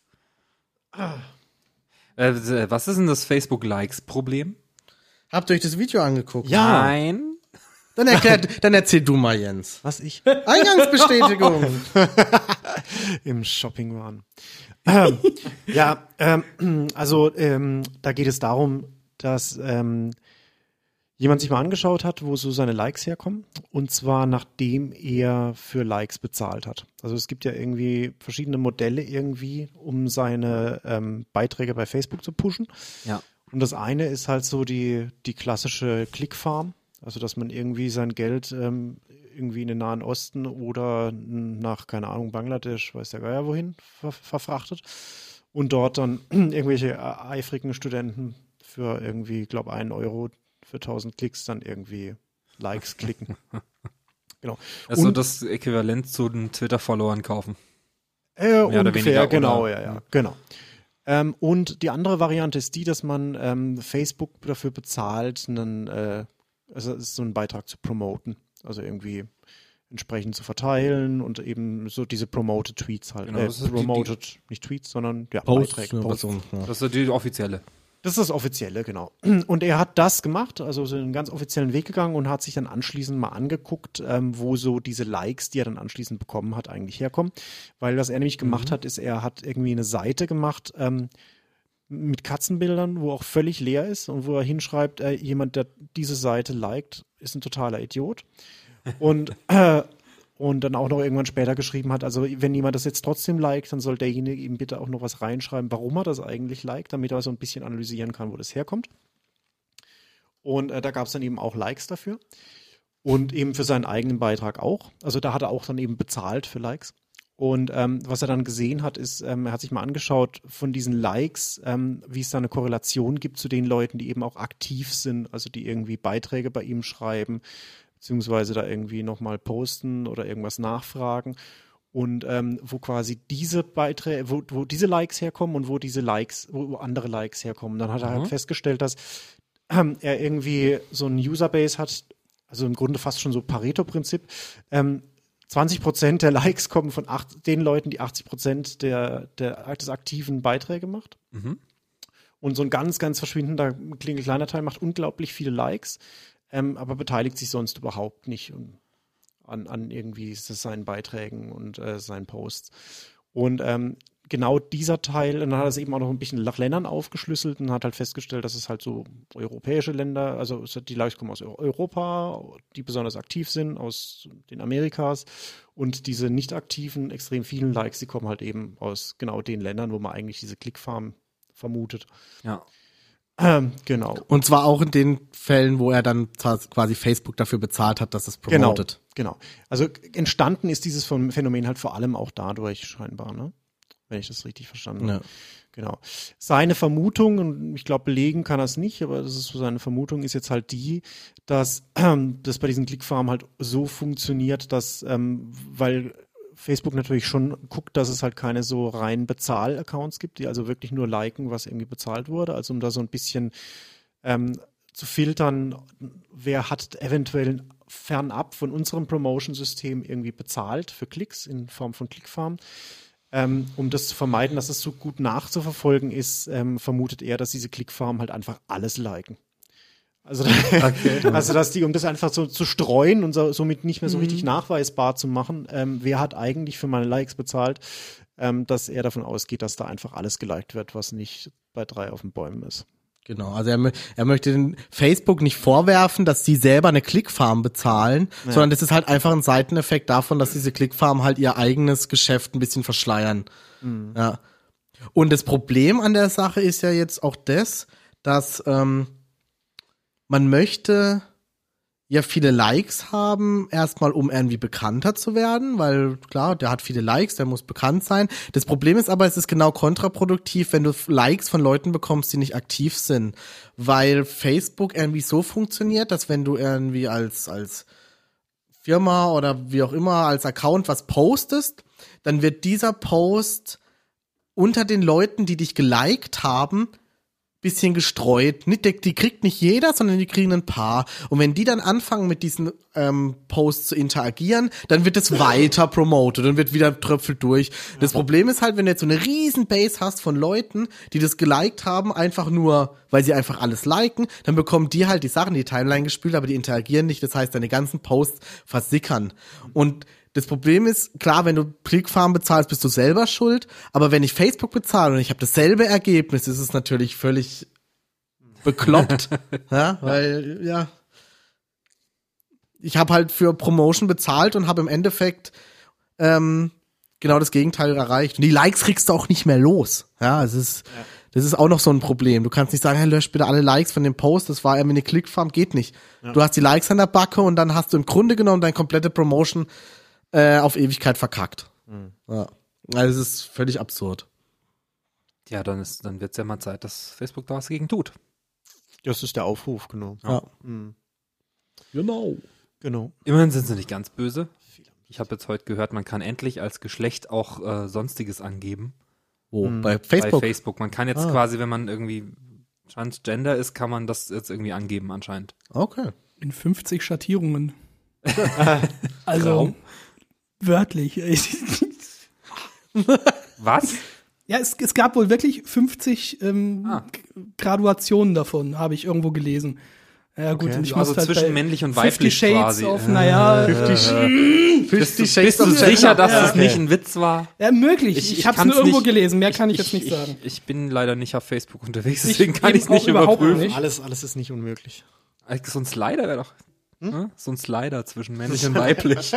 Was ist denn das Facebook-Likes-Problem? Habt ihr euch das Video angeguckt? Ja. Nein. Dann erzähl du mal, Jens. Was ich Eingangsbestätigung. im Shopping waren. Da geht es darum, dass jemand sich mal angeschaut hat, wo so seine Likes herkommen. Und zwar nachdem er für Likes bezahlt hat. Also es gibt ja irgendwie verschiedene Modelle irgendwie, um seine Beiträge bei Facebook zu pushen. Ja. Und das eine ist halt so die klassische Clickfarm. Also dass man irgendwie sein Geld irgendwie in den Nahen Osten oder nach, keine Ahnung, Bangladesch, weiß der Geier wohin, verfrachtet. Und dort dann irgendwelche eifrigen Studenten für irgendwie, glaube 1 Euro für 1000 Klicks dann irgendwie Likes klicken. Genau. Also Und- das Äquivalent zu den Twitter-Followern kaufen. oder Ungefähr, weniger, genau, oder? ja, genau. Und die andere Variante ist die, dass man Facebook dafür bezahlt, also es ist so einen Beitrag zu promoten, also irgendwie entsprechend zu verteilen und eben so diese promoted Tweets halt. Genau, das ist Promoted, nicht Tweets, sondern ja, Posts, Beiträge. ne, Posts. so, ja. Das ist die offizielle. Das ist das Offizielle, genau. Und er hat das gemacht, also so einen ganz offiziellen Weg gegangen und hat sich dann anschließend mal angeguckt, wo so diese Likes, die er dann anschließend bekommen hat, eigentlich herkommen. Weil was er nämlich gemacht hat, ist, er hat irgendwie eine Seite gemacht mit Katzenbildern, wo auch völlig leer ist und wo er hinschreibt, jemand, der diese Seite liked, ist ein totaler Idiot. Und und dann auch noch irgendwann später geschrieben hat, also wenn jemand das jetzt trotzdem liked, dann soll derjenige ihm bitte auch noch was reinschreiben, warum er das eigentlich liked, damit er so ein bisschen analysieren kann, wo das herkommt. Und da gab es dann eben auch Likes dafür und eben für seinen eigenen Beitrag auch. Also da hat er auch dann eben bezahlt für Likes. Und was er dann gesehen hat, ist, er hat sich mal angeschaut von diesen Likes, wie es da eine Korrelation gibt zu den Leuten, die eben auch aktiv sind, also die irgendwie Beiträge bei ihm schreiben, beziehungsweise da irgendwie nochmal posten oder irgendwas nachfragen. Und wo quasi diese Beiträge, wo diese Likes herkommen und wo diese Likes, wo andere Likes herkommen. Dann hat er halt festgestellt, dass er irgendwie so ein Userbase hat, also im Grunde fast schon so Pareto-Prinzip. 20% der Likes kommen von den Leuten, die 80% des aktiven Beiträge macht. Und so ein ganz, ganz verschwindender kleiner Teil macht unglaublich viele Likes, aber beteiligt sich sonst überhaupt nicht an irgendwie seinen Beiträgen und seinen Posts. Und genau dieser Teil, und dann hat er es eben auch noch ein bisschen nach Ländern aufgeschlüsselt und hat halt festgestellt, dass es halt so europäische Länder, also die Likes kommen aus Europa, die besonders aktiv sind, aus den Amerikas, und diese nicht aktiven, extrem vielen Likes, die kommen halt eben aus genau den Ländern, wo man eigentlich diese Clickfarm vermutet. Ja. Genau. Und zwar auch in den Fällen, wo er dann quasi Facebook dafür bezahlt hat, dass es promotet. Genau. Also entstanden ist dieses Phänomen halt vor allem auch dadurch scheinbar, ne? Wenn ich das richtig verstanden habe. Genau. Seine Vermutung, und ich glaube, belegen kann er es nicht, aber das ist so seine Vermutung, ist jetzt halt die, dass das bei diesen Clickfarmen halt so funktioniert, dass, weil Facebook natürlich schon guckt, dass es halt keine so rein Bezahl-Accounts gibt, die also wirklich nur liken, was irgendwie bezahlt wurde, also um da so ein bisschen zu filtern, wer hat eventuell fernab von unserem Promotion-System irgendwie bezahlt für Klicks in Form von Clickfarm. Um das zu vermeiden, dass es so gut nachzuverfolgen ist, vermutet er, dass diese Clickfarmen halt einfach alles liken. Also, also dass die, um das einfach so zu streuen und somit nicht mehr so richtig nachweisbar zu machen, wer hat eigentlich für meine Likes bezahlt, dass er davon ausgeht, dass da einfach alles geliked wird, was nicht bei 3 auf den Bäumen ist. Genau, also er möchte den Facebook nicht vorwerfen, dass sie selber eine Clickfarm bezahlen, sondern das ist halt einfach ein Seiteneffekt davon, dass diese Clickfarm halt ihr eigenes Geschäft ein bisschen verschleiern. Ja. Und das Problem an der Sache ist ja jetzt auch das, dass man möchte ja viele Likes haben, erstmal um irgendwie bekannter zu werden, weil klar, der hat viele Likes, der muss bekannt sein. Das Problem ist aber, es ist genau kontraproduktiv, wenn du Likes von Leuten bekommst, die nicht aktiv sind, weil Facebook irgendwie so funktioniert, dass wenn du irgendwie als Firma oder wie auch immer als Account was postest, dann wird dieser Post unter den Leuten, die dich geliked haben, bisschen gestreut. Die kriegt nicht jeder, sondern die kriegen ein paar. Und wenn die dann anfangen, mit diesen Posts zu interagieren, dann wird es weiter promotet und wird wieder tröpfelt durch. Das Problem ist halt, wenn du jetzt so eine riesen Base hast von Leuten, die das geliked haben, einfach nur, weil sie einfach alles liken, dann bekommen die halt die Sachen, die Timeline gespült, aber die interagieren nicht. Das heißt, deine ganzen Posts versickern. Und das Problem ist, klar, wenn du Clickfarm bezahlst, bist du selber schuld, aber wenn ich Facebook bezahle und ich habe dasselbe Ergebnis, ist es natürlich völlig bekloppt, ja, weil, ja, ich habe halt für Promotion bezahlt und habe im Endeffekt genau das Gegenteil erreicht. Und die Likes kriegst du auch nicht mehr los, ja, das ist auch noch so ein Problem. Du kannst nicht sagen, hey, lösch bitte alle Likes von dem Post, das war irgendwie eine Clickfarm, geht nicht. Ja. Du hast die Likes an der Backe und dann hast du im Grunde genommen deine komplette Promotion auf Ewigkeit verkackt. Ja. Also es ist völlig absurd. Ja, dann wird's ja mal Zeit, dass Facebook da was gegen tut. Das ist der Aufruf, genau. Ja. Genau. Immerhin sind sie nicht ganz böse. Ich habe jetzt heute gehört, man kann endlich als Geschlecht auch Sonstiges angeben. Wo? Bei Facebook? Bei Facebook. Man kann jetzt quasi, wenn man irgendwie Transgender ist, kann man das jetzt irgendwie angeben anscheinend. Okay. In 50 Schattierungen. Also wörtlich. Was? Ja, es gab wohl wirklich 50 Graduationen davon, habe ich irgendwo gelesen. Ja gut, und ich also muss halt zwischen männlich und weiblich 50 Shades quasi. of, 50 Bist du sicher, dass das nicht ein Witz war? Ja, möglich. Ich habe es nur irgendwo gelesen. Mehr kann ich jetzt nicht sagen. Ich bin leider nicht auf Facebook unterwegs, deswegen kann ich es eben nicht auch überhaupt überprüfen. nicht. Alles ist nicht unmöglich. Sonst leider wäre doch... So ein Slider zwischen männlich und weiblich.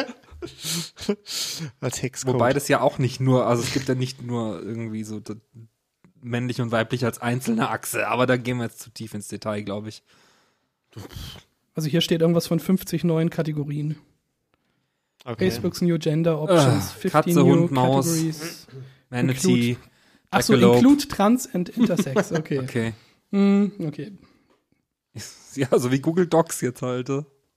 Als Hexcode. Wobei das ja auch nicht nur, also es gibt ja nicht nur irgendwie so männlich und weiblich als einzelne Achse, aber da gehen wir jetzt zu tief ins Detail, glaube ich. Also hier steht irgendwas von 50 neuen Kategorien. Okay. Facebook's New Gender Options, 15 Katze, New Hund, Maus, Categories. Manatee, Achso, Jackalope. include Trans and Intersex, okay. Okay. Okay. Ja, so wie Google Docs jetzt halt.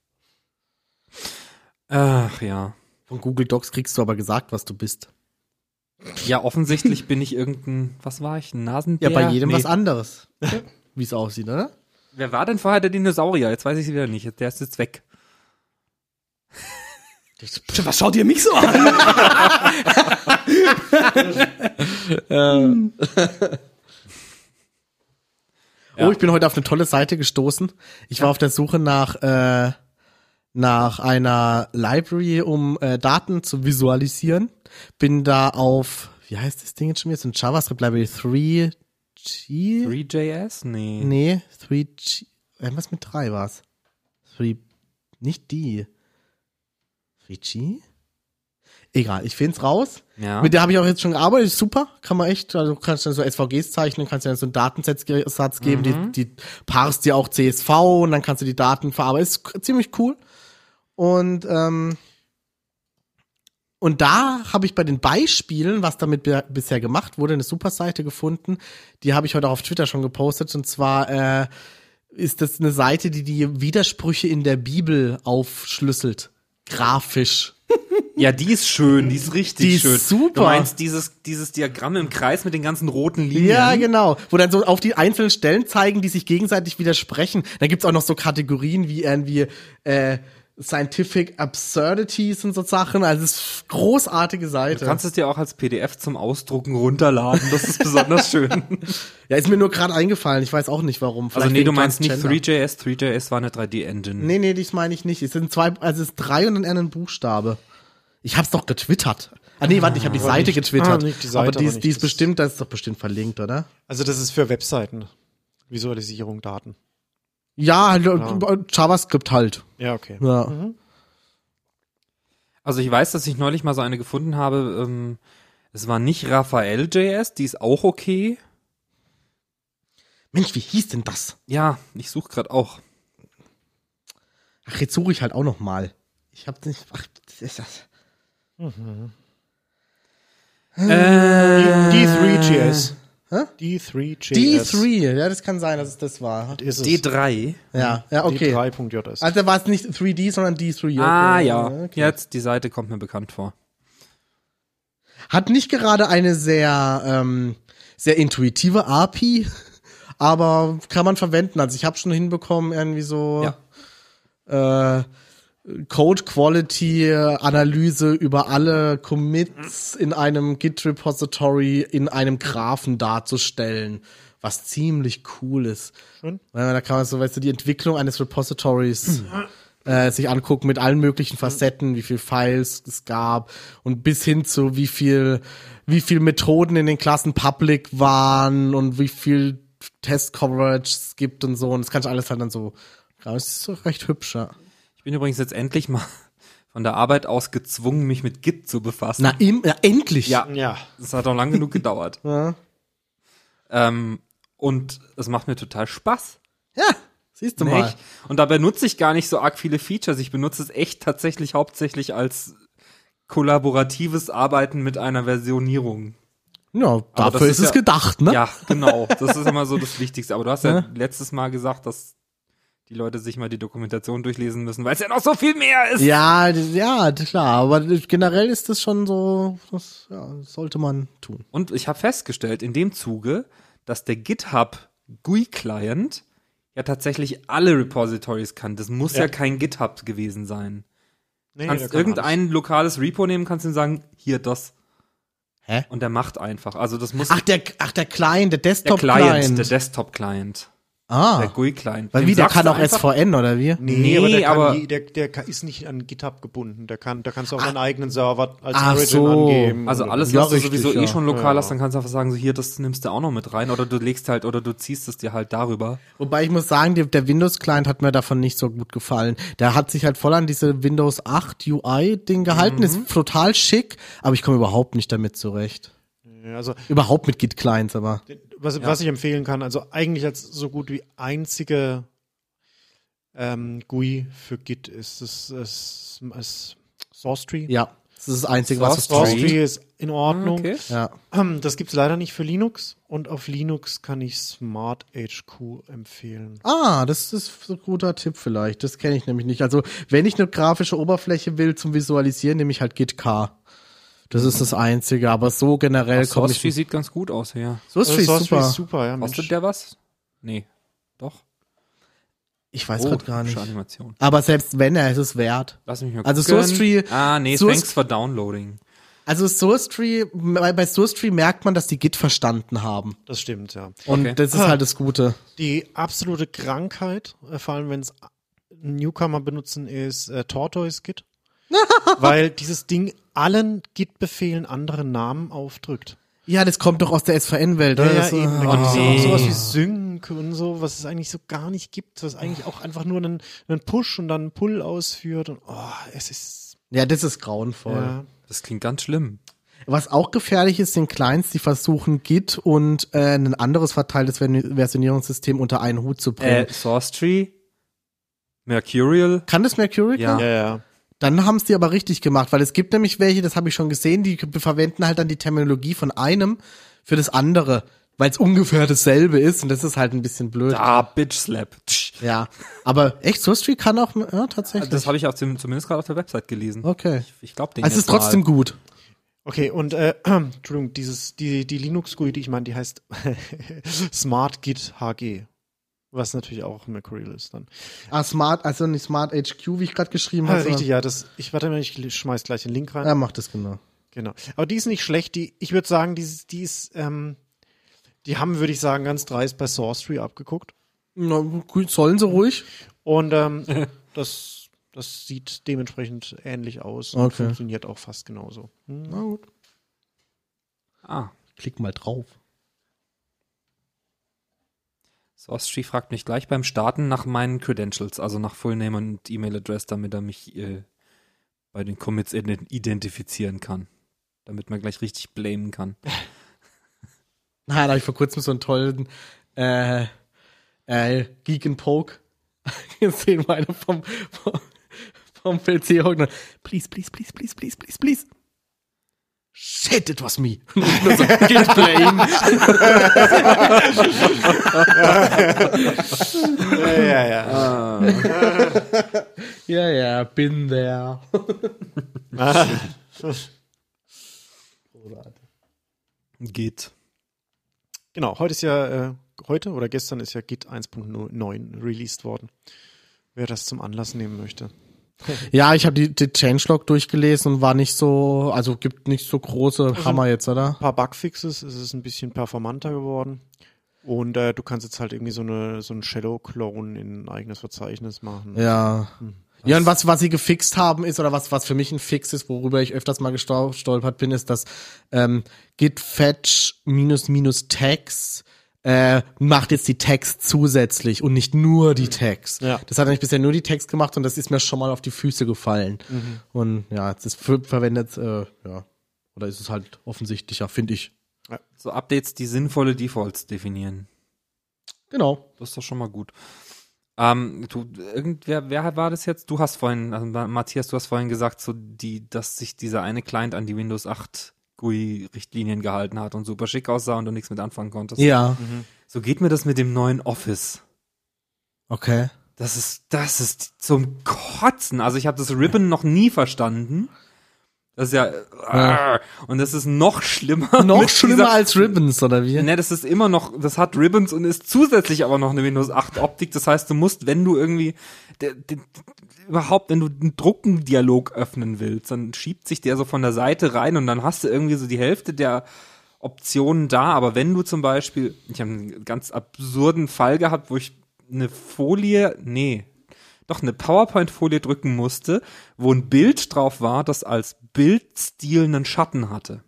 Ach ja. Von Google Docs kriegst du aber gesagt, was du bist. Ja, offensichtlich bin ich was war ich? Ein Nasenbär? Ja, bei jedem Nee. was anderes. Wie es aussieht, oder? Wer war denn vorher der Dinosaurier? Jetzt weiß ich es wieder nicht. Der ist jetzt weg. Was schaut ihr mich so an? Oh, ich bin heute auf eine tolle Seite gestoßen. Ich war auf der Suche nach einer Library, um Daten zu visualisieren. Bin da auf, wie heißt das Ding jetzt schon wieder? So ein JavaScript Library 3G? 3JS? Nee. Nee, 3G. Was mit 3 war's? 3, nicht die. 3G? Egal, ich find's raus. Ja. Mit der habe ich auch jetzt schon gearbeitet, ist super, kann man echt, also du kannst dann so SVGs zeichnen, kannst dann so einen Datensatz geben, die parst dir auch CSV und dann kannst du die Daten verarbeiten, ist ziemlich cool. Und da habe ich bei den Beispielen, was damit bisher gemacht wurde, eine super Seite gefunden, die habe ich heute auch auf Twitter schon gepostet, und zwar ist das eine Seite, die die Widersprüche in der Bibel aufschlüsselt, grafisch. Ja, die ist schön, die ist richtig Die ist schön. super. Du meinst dieses Diagramm im Kreis mit den ganzen roten Linien? Ja, genau. Wo dann so auf die einzelnen Stellen zeigen, die sich gegenseitig widersprechen. Dann gibt's auch noch so Kategorien wie irgendwie Scientific Absurdities und so Sachen. Also es ist eine großartige Seite. Du kannst es dir auch als PDF zum Ausdrucken runterladen. Das ist besonders schön. Ja, ist mir nur gerade eingefallen. Ich weiß auch nicht warum. Also Vielleicht nee, wegen du meinst nicht Transgender. 3JS. 3JS war eine 3D-Engine. Nee, das meine ich nicht. Es sind es ist 3 und dann ein Buchstabe. Ich hab's doch getwittert. Ah nee, warte, ich habe die Seite nicht. getwittert. Nicht die Seite, aber aber die nicht ist das- bestimmt, das ist doch bestimmt verlinkt, oder? Also das ist für Webseiten. Visualisierung, Daten. Ja, JavaScript halt. Ja, okay. Ja. Also ich weiß, dass ich neulich mal so eine gefunden habe. Es war nicht Raphael.js, die ist auch okay. Mensch, wie hieß denn das? Ja, ich suche gerade auch. Ach, jetzt suche ich halt auch noch mal. Ich hab nicht. Ach, das ist das. D3JS. Hä? D3JS. D3, ja, das kann sein, dass es das war. Ist es. D3. Ja, okay. D3.js. Also war es nicht 3D, sondern D3. Okay. Ah ja, Okay. jetzt die Seite kommt mir bekannt vor. Hat nicht gerade eine sehr, sehr intuitive API, aber kann man verwenden. Also ich habe schon hinbekommen, irgendwie so Code-Quality-Analyse über alle Commits in einem Git-Repository in einem Graphen darzustellen, was ziemlich cool ist. Schön. Da kann man so, weißt du, die Entwicklung eines Repositories sich angucken mit allen möglichen Facetten, wie viel Files es gab und bis hin zu wie viel Methoden in den Klassen public waren und wie viel Test-Coverage es gibt und so. Und das kannst du alles halt dann so, das ist so recht hübsch, ja. Ich bin übrigens jetzt endlich mal von der Arbeit aus gezwungen, mich mit Git zu befassen. Na, endlich. Ja, Ja. das hat auch lang genug gedauert. Ja. Und es macht mir total Spaß. Ja, siehst du mal. Echt? Und dabei nutze ich gar nicht so arg viele Features. Ich benutze es echt tatsächlich hauptsächlich als kollaboratives Arbeiten mit einer Versionierung. Ja, Aber dafür das ist es ja- gedacht, ne? Ja, genau. Das ist immer so das Wichtigste. Aber du hast ja Ja. letztes Mal gesagt, dass die Leute sich mal die Dokumentation durchlesen müssen, weil es ja noch so viel mehr ist. Ja, klar, aber generell ist das schon so, das sollte man tun. Und ich habe festgestellt in dem Zuge, dass der GitHub GUI-Client ja tatsächlich alle Repositories kann. Das muss ja kein GitHub gewesen sein. Nee, Du kannst der kann irgendein lokales Repo nehmen, kannst ihm sagen, hier das. Hä? Und der macht einfach. Also das muss Ach, der Client, der der Desktop-Client. Desktop-Client. Der GUI-Client. Weil Den wie, der sagst kann du auch einfach- SVN, oder wie? Nee, aber der ist nicht an GitHub gebunden. Da kannst du auch deinen eigenen Server als Ach Origin so. angeben. also alles, Ja, was du richtig, sowieso ja. schon lokal Ja. hast, dann kannst du einfach sagen, so hier, das nimmst du auch noch mit rein oder du legst halt oder du ziehst es dir halt darüber. Wobei ich muss sagen, der Windows-Client hat mir davon nicht so gut gefallen. Der hat sich halt voll an diese Windows 8 UI-Ding gehalten, ist total schick, aber ich komme überhaupt nicht damit zurecht. Also Überhaupt mit Git-Clients, aber. was ich empfehlen kann, also eigentlich als so gut wie einzige GUI für Git ist SourceTree. Ja, das ist das Einzige, was es SourceTree. braucht. SourceTree ist in Ordnung. Okay. Ja. Das gibt's leider nicht für Linux und auf Linux kann ich SmartHQ empfehlen. Ah, das ist ein guter Tipp vielleicht. Das kenne ich nämlich nicht. Also, wenn ich eine grafische Oberfläche will zum Visualisieren, nehme ich halt Git-K. Das ist das Einzige, aber so generell komme SourceTree ich. sieht ganz gut aus, ja. SourceTree ist SourceTree super. ist super, ja. Kostet Mensch. der was? Nee. Doch. Ich weiß gerade gar nicht. hübsche Animation. Aber selbst wenn, er ist es wert. Lass mich mal Also gucken. SourceTree- Ah, nee, Source- thanks for downloading. Also SourceTree, bei SourceTree merkt man, dass die Git verstanden haben. Das stimmt, ja. Und Okay. das ist halt das Gute. Die absolute Krankheit, vor allem wenn es Newcomer benutzen, ist Tortoise Git. Weil dieses Ding allen Git-Befehlen andere Namen aufdrückt. Ja, das kommt doch aus der SVN-Welt, oder? Das, eben. Da oh. gibt es ja auch sowas wie Sync und so, was es eigentlich so gar nicht gibt, was eigentlich auch einfach nur einen Push und dann einen Pull ausführt. Und es ist. Ja, das ist grauenvoll. Ja. Das klingt ganz schlimm. Was auch gefährlich ist, sind Clients, die versuchen, Git und ein anderes verteiltes Versionierungssystem unter einen Hut zu bringen. SourceTree, Mercurial. Kann das Mercurial? Ja. Ja. Dann haben es die aber richtig gemacht, weil es gibt nämlich welche, das habe ich schon gesehen, die verwenden halt dann die Terminologie von einem für das andere, weil es ungefähr dasselbe ist und das ist halt ein bisschen blöd. Bitch Slap. Tsch. Ja, aber echt, SourceTree kann auch, ja, tatsächlich. Das habe ich auch zumindest gerade auf der Website gelesen. Okay. Ich glaube, den Also es ist jetzt mal. trotzdem gut. Okay, und Entschuldigung, die Linux-GUI, die ich meine, die heißt Smart Git HG. Was natürlich auch Mercurial ist dann. Ah, Smart, also nicht Smart HQ, wie ich gerade geschrieben habe. Richtig, ja, warte mal, ich schmeiß gleich den Link rein. Ja, macht das genau. Genau. Aber die ist nicht schlecht, ich würde sagen, die haben, würde ich sagen, ganz dreist bei SourceTree abgeguckt. Na, gut, sollen sie ruhig. Und das sieht dementsprechend ähnlich aus und Okay. funktioniert auch fast genauso. Na gut. Ah, Klick mal drauf. SourceTree fragt mich gleich beim Starten nach meinen Credentials, also nach Fullname und E-Mail-Adress, damit er mich bei den Commits identifizieren kann. Damit man gleich richtig blamen kann. Na, da habe ich vor kurzem so einen tollen Geek and Poke gesehen, meine vom PC hocken. Please, please, please, please, please, please, please. Shit, it was me. Und nur so, Git blame. Ja. Ja, bin there. Geht. Genau, heute oder gestern ist ja Git 1.9 released worden. Wer das zum Anlass nehmen möchte. Ja, ich habe die Changelog durchgelesen und war nicht so, also gibt nicht so große Hammer jetzt, oder? Ein paar Bugfixes, es ist ein bisschen performanter geworden. Und du kannst jetzt halt irgendwie so einen Shadow-Clone in ein eigenes Verzeichnis machen. Ja. Ja, und was sie gefixt haben ist, oder was für mich ein Fix ist, worüber ich öfters mal gestolpert bin, ist, dass git fetch --tags macht jetzt die Tags zusätzlich und nicht nur die Tags. Ja. Das hat nämlich bisher nur die Tags gemacht und das ist mir schon mal auf die Füße gefallen. Und ja, jetzt ist verwendet, ja, oder ist es halt offensichtlicher, finde ich. So Updates, die sinnvolle Defaults definieren. Genau. Das ist doch schon mal gut. Wer war das jetzt? Du hast vorhin, also Matthias, du hast vorhin gesagt, so dass sich dieser eine Client an die Windows 8 GUI-Richtlinien gehalten hat und super schick aussah und du nichts mit anfangen konntest. Ja. So geht mir das mit dem neuen Office. Okay. Das ist zum Kotzen. Also ich habe das Ribbon noch nie verstanden. Das ist ja. Und das ist noch schlimmer. Noch mit schlimmer dieser- als Ribbons, oder wie? Ne, das ist immer noch, das hat Ribbons und ist zusätzlich aber noch eine Windows 8 Optik. Das heißt, du musst, wenn du irgendwie, überhaupt, wenn du einen Druckendialog öffnen willst, dann schiebt sich der so von der Seite rein und dann hast du irgendwie so die Hälfte der Optionen da. Aber wenn du zum Beispiel, ich habe einen ganz absurden Fall gehabt, wo ich eine PowerPoint-Folie drücken musste, wo ein Bild drauf war, das als Bildstil einen Schatten hatte.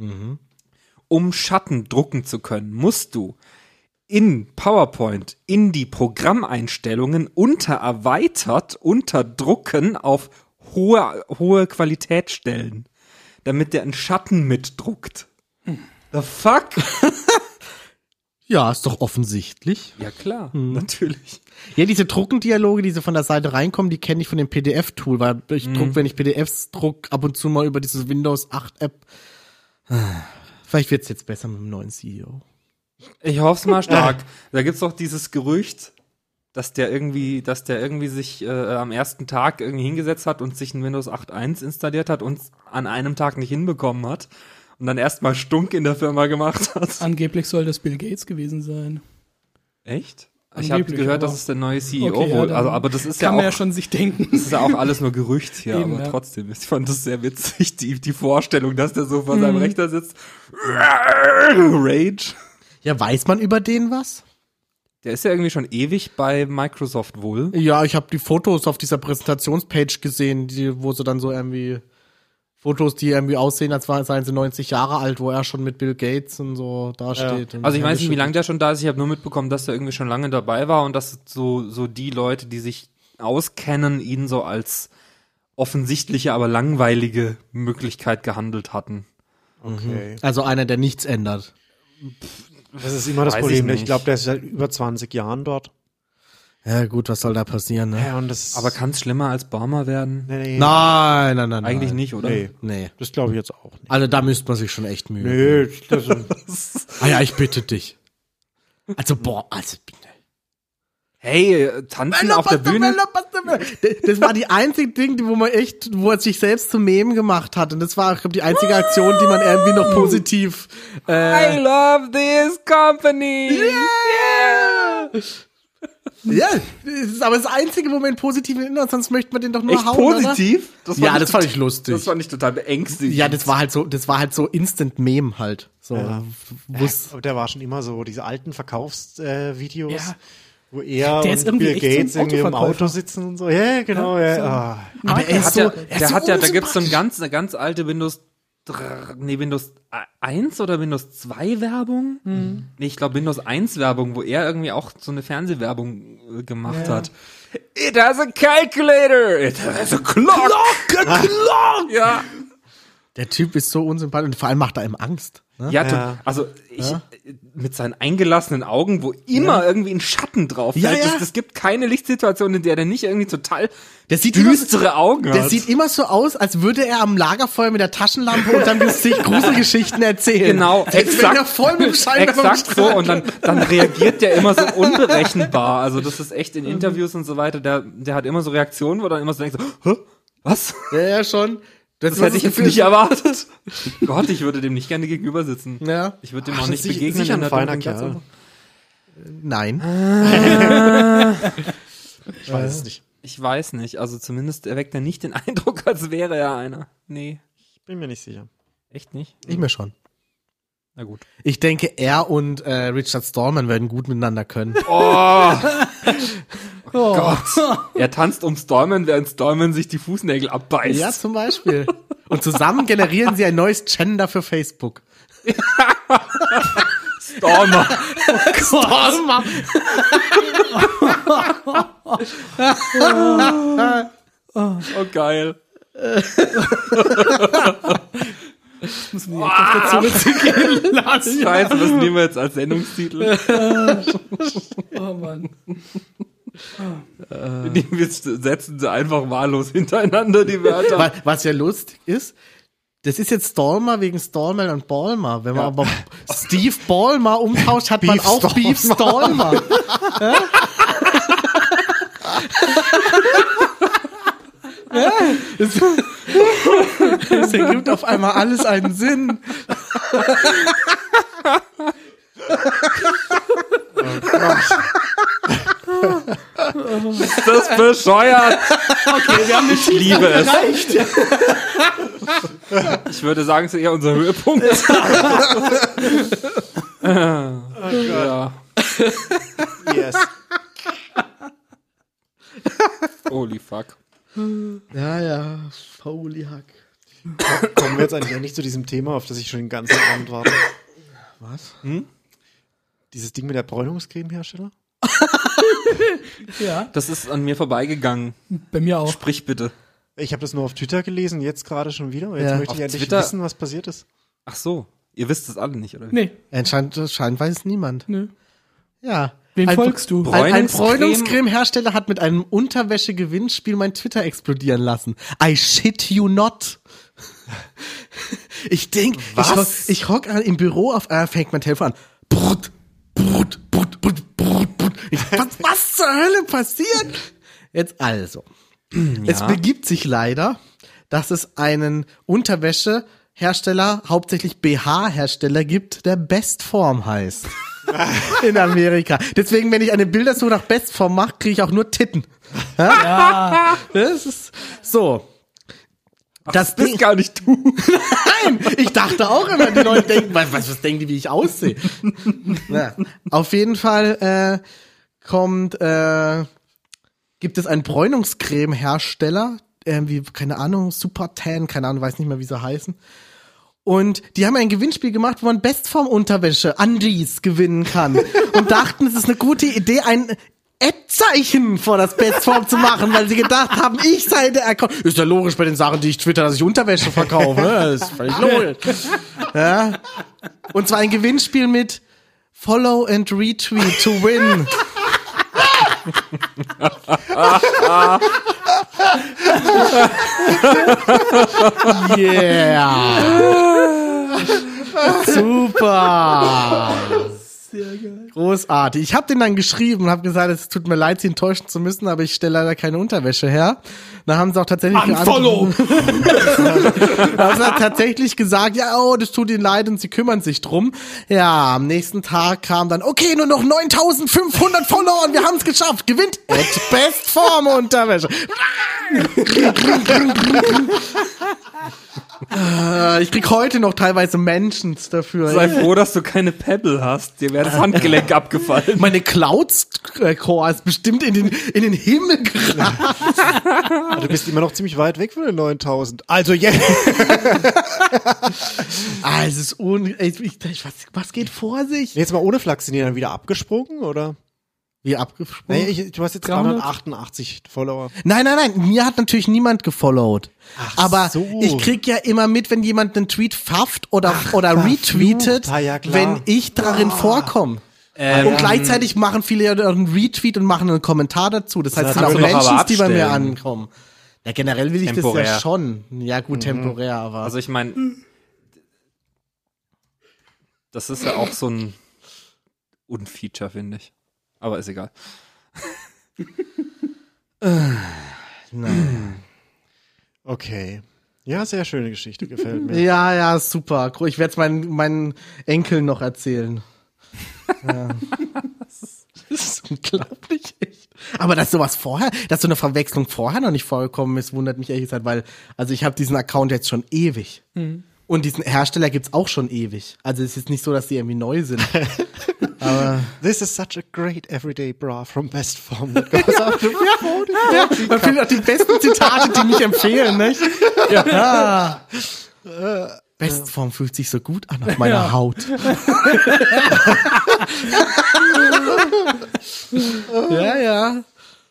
Um Schatten drucken zu können, musst du in PowerPoint in die Programmeinstellungen unter erweitert, unter Drucken auf hohe Qualität stellen, damit der einen Schatten mitdruckt. The fuck? Ja, ist doch offensichtlich. Ja klar, natürlich. Ja, diese Druckendialoge, die so von der Seite reinkommen, die kenne ich von dem PDF-Tool, weil ich druck, wenn ich PDFs druck, ab und zu mal über diese Windows 8 App. Vielleicht wird's jetzt besser mit dem neuen CEO. Ich hoffe es mal stark. Da gibt's doch dieses Gerücht, dass der irgendwie sich am ersten Tag irgendwie hingesetzt hat und sich ein Windows 8.1 installiert hat und an einem Tag nicht hinbekommen hat und dann erstmal Stunk in der Firma gemacht hat. Angeblich soll das Bill Gates gewesen sein. Echt? Ich habe gehört, das ist der neue CEO Okay, wohl. ja, Also, aber das ist kann ja man ja auch, schon sich denken. das ist ja auch alles nur Gerücht hier, Eben, aber ja. trotzdem. Ich fand das sehr witzig, die Vorstellung, dass der so vor seinem Rechner sitzt. Rage. Ja, weiß man über den was? Der ist ja irgendwie schon ewig bei Microsoft wohl. Ja, ich habe die Fotos auf dieser Präsentationspage gesehen, wo sie dann so irgendwie Fotos, die irgendwie aussehen, als seien sie 90 Jahre alt, wo er schon mit Bill Gates und so dasteht. Also ich weiß nicht, wie lange der schon da ist. Ich habe nur mitbekommen, dass er irgendwie schon lange dabei war und dass so die Leute, die sich auskennen, ihn so als offensichtliche, aber langweilige Möglichkeit gehandelt hatten. Okay. Also einer, der nichts ändert. Das ist immer das Weiß Problem. ich Ich nicht. glaube, der ist seit über 20 Jahren dort. Ja gut, was soll da passieren, ne? Ja, und das Aber kann es schlimmer als Barmer werden? nee, Nein. Eigentlich nicht, oder? Nee. Nee. Das glaube ich jetzt auch nicht. Also da müsste man sich schon echt Mühe geben. Nee, das Ah ja, ich bitte dich. Also, bitte. Hey, tanzen auf der Bühne? Das war die einzige Ding, wo er sich selbst zum Meme gemacht hat. Und das war, ich glaube, die einzige Aktion, die man irgendwie noch positiv, I love this company! Yeah! ja, das ist aber das einzige, wo man ihn positiv erinnert, sonst möchte man den doch nur Echt hauen, positiv? Ja, das fand ich lustig. Das fand ich total beängstigend. Ja, das war halt so Instant Meme halt. So, aber der war schon immer so, diese alten Verkaufsvideos, Ja. wo er Der ist und irgendwie Bill echt so ein Gates irgendwie im Autoverkäufer. Auto sitzen und so. Ja, genau. Ja. aber er ist so, da gibt's so eine ganz alte Windows 1 oder Windows 2 Werbung? Nee, ich glaube Windows 1 Werbung, wo er irgendwie auch so eine Fernsehwerbung gemacht hat. It has a calculator! It has a clock! Ja. der Typ ist so unsympathisch und vor allem macht er ihm Angst. Ne? Ja, also mit seinen eingelassenen Augen, wo immer irgendwie ein Schatten drauf fällt. Ja, ja. Das gibt keine Lichtsituation, in der der nicht irgendwie total Der sieht düstere Augen hat. Der sieht immer so aus, als würde er am Lagerfeuer mit der Taschenlampe unterm Gesicht Gruselgeschichten erzählen. Genau, Als wenn er voll mit dem Scheinwerfer Exakt so, und dann reagiert der immer so unberechenbar. Also das ist echt in Interviews und so weiter, der hat immer so Reaktionen, wo dann immer so denkt, so, hä, was? Ja, schon. Das hätte ich jetzt nicht erwartet. Gott, ich würde dem nicht gerne gegenüber sitzen. Ja. Ich würde dem Ach, auch nicht das ist begegnen. sicher in ein der feiner dunklen Kerl. Gasse. Nein. Ich weiß es nicht. Ich weiß nicht, also zumindest erweckt er nicht den Eindruck, als wäre er einer. Nee, Ich bin mir nicht sicher. echt nicht? Ich mir schon. Na gut. Ich denke, er und Richard Stallman werden gut miteinander können. Oh Gott. Er tanzt um Stallman, während Stallman sich die Fußnägel abbeißt. Ja, zum Beispiel. Und zusammen generieren sie ein neues Gender für Facebook. Stallman. Stallman. Oh, geil. Müssen wir auf der Zunge zergehen lassen. Scheiße, was nehmen wir jetzt als Sendungstitel? Oh Mann. Wir setzen sie einfach wahllos hintereinander, die Wörter. Was ja lustig ist, das ist jetzt Stallmer wegen Stallman und Ballmer. Wenn man aber Steve Ballmer umtauscht, hat man Beef auch Stallmer. Beef Stallmer. Das ergibt auf einmal alles einen Sinn. Ist das bescheuert? Okay, wir haben ich liebe es. Ich würde sagen, es ist eher unser Höhepunkt. Ja. Yes. Fuck. Ja, Holy Hack. Kommen wir jetzt eigentlich endlich zu diesem Thema, auf das ich schon den ganzen Abend warte. Was? Dieses Ding mit der Bräunungscreme-Hersteller? Ja, Das ist an mir vorbeigegangen. bei mir auch. Sprich bitte. Ich habe das nur auf Twitter gelesen, jetzt gerade schon wieder. Und jetzt Ja. möchte ich Auf endlich Twitter- wissen, was passiert ist. Ach so. Ihr wisst es alle nicht, oder? Nee, Anscheinend weiß es niemand. nö. Ja. Wen folgst du? Ein Bräunungscreme- Bräunungscreme-Hersteller hat mit einem Unterwäsche-Gewinnspiel mein Twitter explodieren lassen. I shit you not. Ich denk, Was? ich hock im Büro fängt mein Telefon an. Brut, brut, brut, brut, brut, brut. Was zur Hölle passiert? Jetzt also. Es begibt sich leider, dass es einen Unterwäschehersteller, hauptsächlich BH-Hersteller gibt, der Bestform heißt. In Amerika. Deswegen, wenn ich eine Bildersuche nach Bestform mache, kriege ich auch nur Titten. Ja, Das ist so. Das Das Ding, gar nicht du. nein, ich dachte auch immer, die Leute denken, was denken die, wie ich aussehe? Ja, auf jeden Fall gibt es einen Bräunungscreme-Hersteller, irgendwie, keine Ahnung, Super Tan, keine Ahnung, weiß nicht mehr, wie sie heißen. Und die haben ein Gewinnspiel gemacht, wo man Bestform-Unterwäsche, Undies, gewinnen kann. Und dachten, es ist eine gute Idee, ein Ad-Zeichen vor das Bestform zu machen, weil sie gedacht haben, ich sei der Account. Ist ja logisch bei den Sachen, die ich twitter, dass ich Unterwäsche verkaufe. Ne? Das ist völlig logisch. Ja. Und zwar ein Gewinnspiel mit Follow and Retweet to win. Yeah. Super. sehr geil. Großartig. Ich habe den dann geschrieben und habe gesagt, es tut mir leid, sie enttäuschen zu müssen, aber ich stelle leider keine Unterwäsche her. Da haben sie auch tatsächlich Unfollow! Da haben sie tatsächlich gesagt, ja, oh, das tut ihnen leid und sie kümmern sich drum. Ja, am nächsten Tag kam dann, okay, nur noch 9.500 Follower und wir haben es geschafft. Gewinnt Bestform Unterwäsche. Ich krieg heute noch teilweise Mentions dafür. Sei froh, dass du keine Pebble hast. Dir wäre das Handgelenk abgefallen. Meine Cloud-Core ist bestimmt in den Himmel gerannt. Du bist immer noch ziemlich weit weg von den 9000. Also jetzt. Ah, es ist was geht vor sich? Jetzt mal ohne Flachs, sind die dann wieder abgesprungen, oder? Wie abgesprungen? Nee, du hast jetzt 300? 388 Follower. Nein, mir hat natürlich niemand gefollowt. Ach Aber so. ich krieg ja immer mit, wenn jemand einen Tweet pfafft oder retweetet, verflucht. Ja, klar. wenn ich darin vorkomme. Und gleichzeitig machen viele ja einen Retweet und machen einen Kommentar dazu. Das heißt, es sind auch kannst du doch aber Menschen, die bei mir abstellen. ankommen. Ja, generell will ich das Temporär. ja schon. Ja, gut, temporär, aber. Also ich meine, das ist ja auch so ein Unfeature, finde ich. Aber ist egal. Okay. Ja, sehr schöne Geschichte, gefällt mir. Ja, super. Ich werde es meinen Enkeln noch erzählen. Ja. Das ist unglaublich, echt. Aber dass so eine Verwechslung vorher noch nicht vorgekommen ist, wundert mich ehrlich gesagt, weil, also ich habe diesen Account jetzt schon ewig. Und diesen Hersteller gibt's auch schon ewig. Also es ist nicht so, dass die irgendwie neu sind. Aber This is such a great everyday bra from Bestform. That goes out to ja, man findet auch die besten Zitate, die mich empfehlen, nicht? Ja. Bestform fühlt sich so gut an auf meiner Haut. Ja.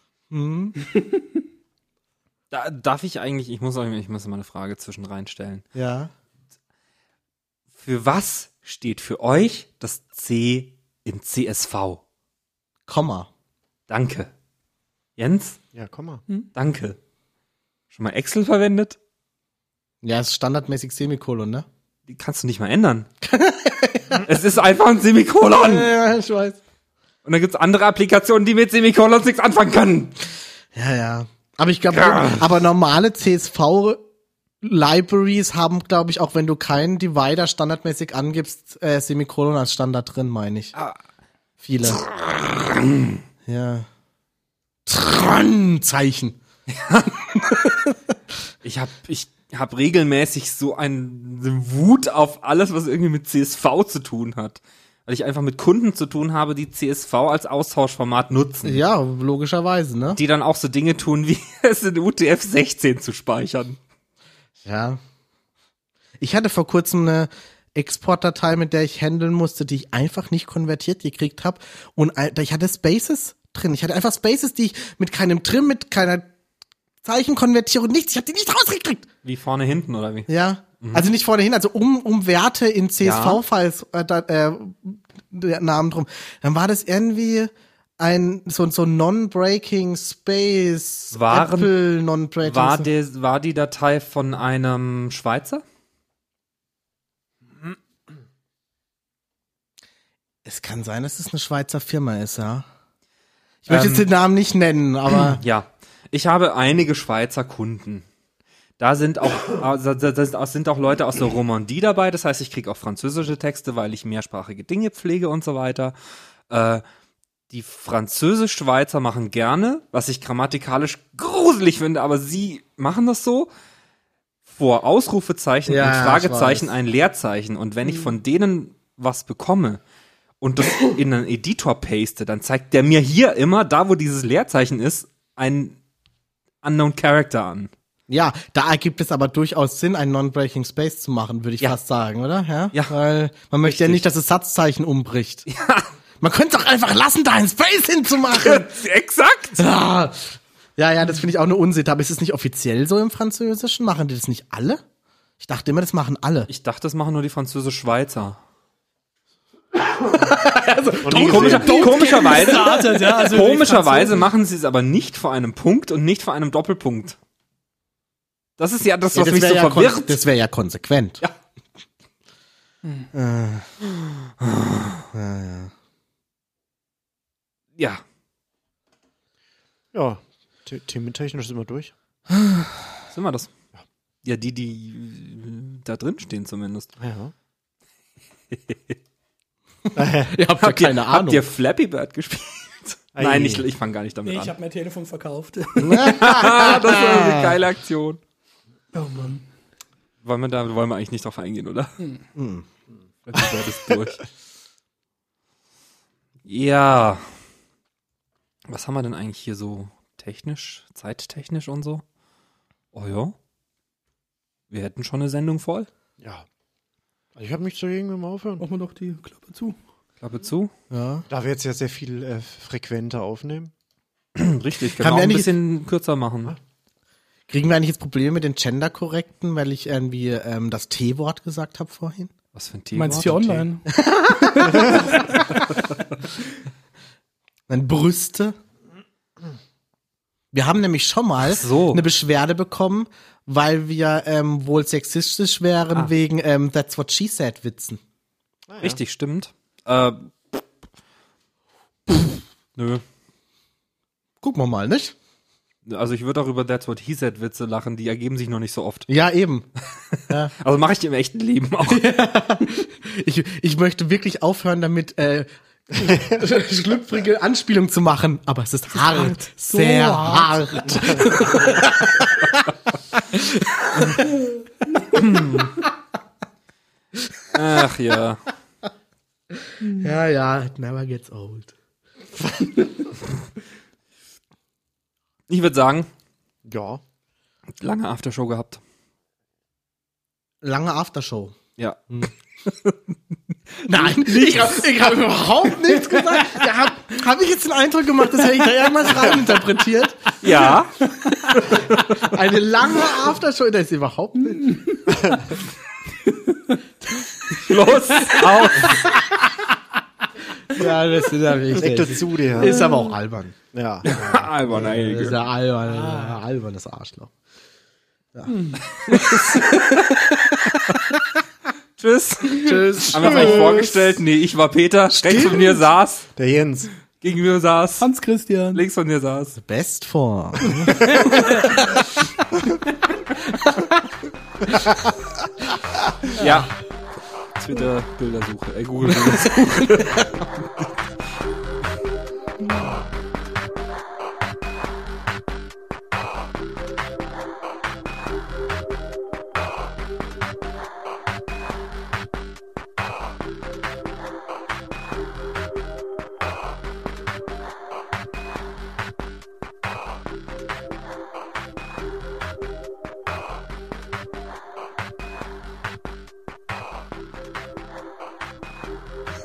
Darf ich eigentlich, ich muss mal eine Frage zwischen reinstellen. Ja. Für was steht für euch das C in CSV? Komma. Danke. Jens? Ja, komm mal. Danke. Schon mal Excel verwendet? Ja, ist standardmäßig Semikolon, ne? Die kannst du nicht mal ändern. Es ist einfach ein Semikolon. Ja, ich weiß. Und dann gibt's andere Applikationen, die mit Semikolons nichts anfangen können. Ja. Aber ich glaube, aber normale CSV-Libraries haben, glaube ich, auch wenn du keinen Divider standardmäßig angibst, Semikolon als Standard drin, meine ich. Viele. Ja. Zeichen. Ich hab regelmäßig so eine Wut auf alles, was irgendwie mit CSV zu tun hat. Weil ich einfach mit Kunden zu tun habe, die CSV als Austauschformat nutzen. Ja, logischerweise, ne? Die dann auch so Dinge tun, wie es in UTF-16 zu speichern. Ja. Ich hatte vor kurzem eine Exportdatei, mit der ich handeln musste, die ich einfach nicht konvertiert gekriegt habe. Und ich hatte Spaces drin. Ich hatte einfach Spaces, die ich mit keinem Trim, mit keiner Zeichenkonvertierung, nichts. Ich habe die nicht rausgekriegt. Wie vorne, hinten oder wie? Ja. Also nicht vorne hin, also um Werte in CSV-Files Namen drum. Dann war das irgendwie so Non-Breaking Space, Apple Non-Breaking. War die Datei von einem Schweizer? Es kann sein, dass es eine Schweizer Firma ist, ja. Ich möchte jetzt den Namen nicht nennen, aber Ja, ich habe einige Schweizer Kunden. Da sind auch Leute aus der Romandie dabei, das heißt, ich kriege auch französische Texte, weil ich mehrsprachige Dinge pflege und so weiter. Die Französisch-Schweizer machen gerne, was ich grammatikalisch gruselig finde, aber sie machen das so, vor Ausrufezeichen Ja, und Fragezeichen ich weiß. ein Leerzeichen. Und wenn ich von denen was bekomme und das in einen Editor paste, dann zeigt der mir hier immer, da wo dieses Leerzeichen ist, einen Unknown Character an. ja, da ergibt es aber durchaus Sinn, einen Non-Breaking Space zu machen, würde ich Ja. fast sagen, oder? Ja. Weil man möchte ja Richtig. nicht, dass das Satzzeichen umbricht. Ja. Man könnte doch einfach lassen, da einen Space hinzumachen. Exakt! Ja, das finde ich auch eine Unsitte. Aber ist es nicht offiziell so im Französischen? Machen die das nicht alle? Ich dachte immer, das machen alle. Ich dachte, das machen nur die Französisch-Schweizer. Komischerweise, Startet, ja, also komischerweise machen sie es aber nicht vor einem Punkt und nicht vor einem Doppelpunkt. Das ist ja das, was mich so verwirrt. Das wäre ja konsequent. Ja. Ja. Ja, thementechnisch sind wir durch. Sind wir das? Ja, die da drin stehen zumindest. Ja. Ihr habt ja keine Ahnung. Habt ihr Flappy Bird gespielt? Ei. Nein, ich fange gar nicht damit Nee, an. ich habe mein Telefon verkauft. Das war eine geile Aktion. Oh Mann. Wollen wir eigentlich nicht drauf eingehen, oder? Flappy Bird ist durch. Ja. Was haben wir denn eigentlich hier so technisch, zeittechnisch und so? Oh ja. Wir hätten schon eine Sendung voll. Ja. Also ich habe nichts dagegen, wenn wir aufhören. Machen wir doch die Klappe zu. Klappe zu. Ja. Da wir jetzt ja sehr viel frequenter aufnehmen. Richtig, können Haben wir auch wir ein nicht- bisschen kürzer machen. Kriegen wir eigentlich jetzt Probleme mit den Gender-Korrekten, weil ich irgendwie das T-Wort gesagt habe vorhin? Was für ein Du Thema? meinst hier online? Dann Brüste. Wir haben nämlich schon mal Ach so. eine Beschwerde bekommen, weil wir wohl sexistisch wären wegen That's What She Said Witzen. Richtig, stimmt. Nö. Gucken wir mal, nicht? Also ich würde auch über That's What He Said Witze lachen, die ergeben sich noch nicht so oft. Ja, eben. Also mache ich die im echten Leben auch. Ich möchte wirklich aufhören, damit schlüpfrige Anspielung zu machen, aber es ist hart. so Sehr hart. hart. Ach ja. Ja, it never gets old. Ich würde sagen, Ja. lange Aftershow gehabt. Lange Aftershow. Ja. Nein, ich hab überhaupt nichts gesagt. Ja, hab ich jetzt den Eindruck gemacht, dass hätte ich da irgendwas reininterpretiert. Ja. Eine lange Aftershow, das ist überhaupt nicht. Los, aus. Ja, das ist ja Leg richtig. dazu, der. Ist aber auch albern. Ja. Albern, Das ist ey. ja albernes Arschloch. Tschüss. Tschüss. Haben wir uns eigentlich vorgestellt? Nee, ich war Peter. Rechts von mir saß. Der Jens. Gegenüber saß. Hans Christian. Links von mir saß. Best Form. Ja. Twitter Bildersuche. Google Bildersuche.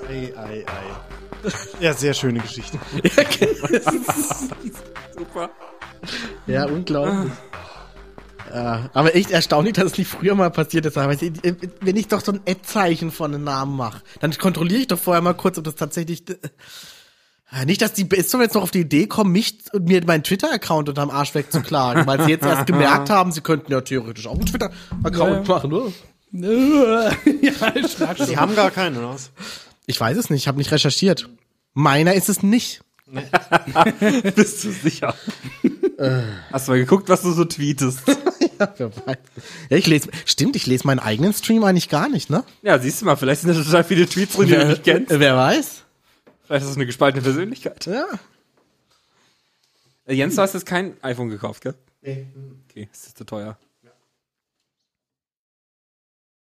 Ei. Ja, sehr schöne Geschichte. Super. Ja, unglaublich. Ja, aber echt erstaunlich, dass es nicht früher mal passiert ist. Aber wenn ich doch so ein Ad-Zeichen von einem Namen mache, dann kontrolliere ich doch vorher mal kurz, ob das tatsächlich... Nicht, dass die Bestzungen jetzt noch auf die Idee kommen, mich und mir meinen Twitter-Account unterm Arsch wegzuklagen, weil sie jetzt erst gemerkt haben, sie könnten ja theoretisch auch einen Twitter-Account machen, oder? Sie haben gar keinen, oder was? Ich weiß es nicht, ich habe nicht recherchiert. Meiner ist es nicht. Bist du sicher? Hast du mal geguckt, was du so tweetest? Ja, wer weiß. Ja, ich lese meinen eigenen Stream eigentlich gar nicht, ne? Ja, siehst du mal, vielleicht sind da total viele Tweets drin, die du nicht kennst. Wer weiß? Vielleicht ist das eine gespaltene Persönlichkeit. Ja. Jens, du hast jetzt kein iPhone gekauft, gell? Nee. Okay, ist das zu teuer.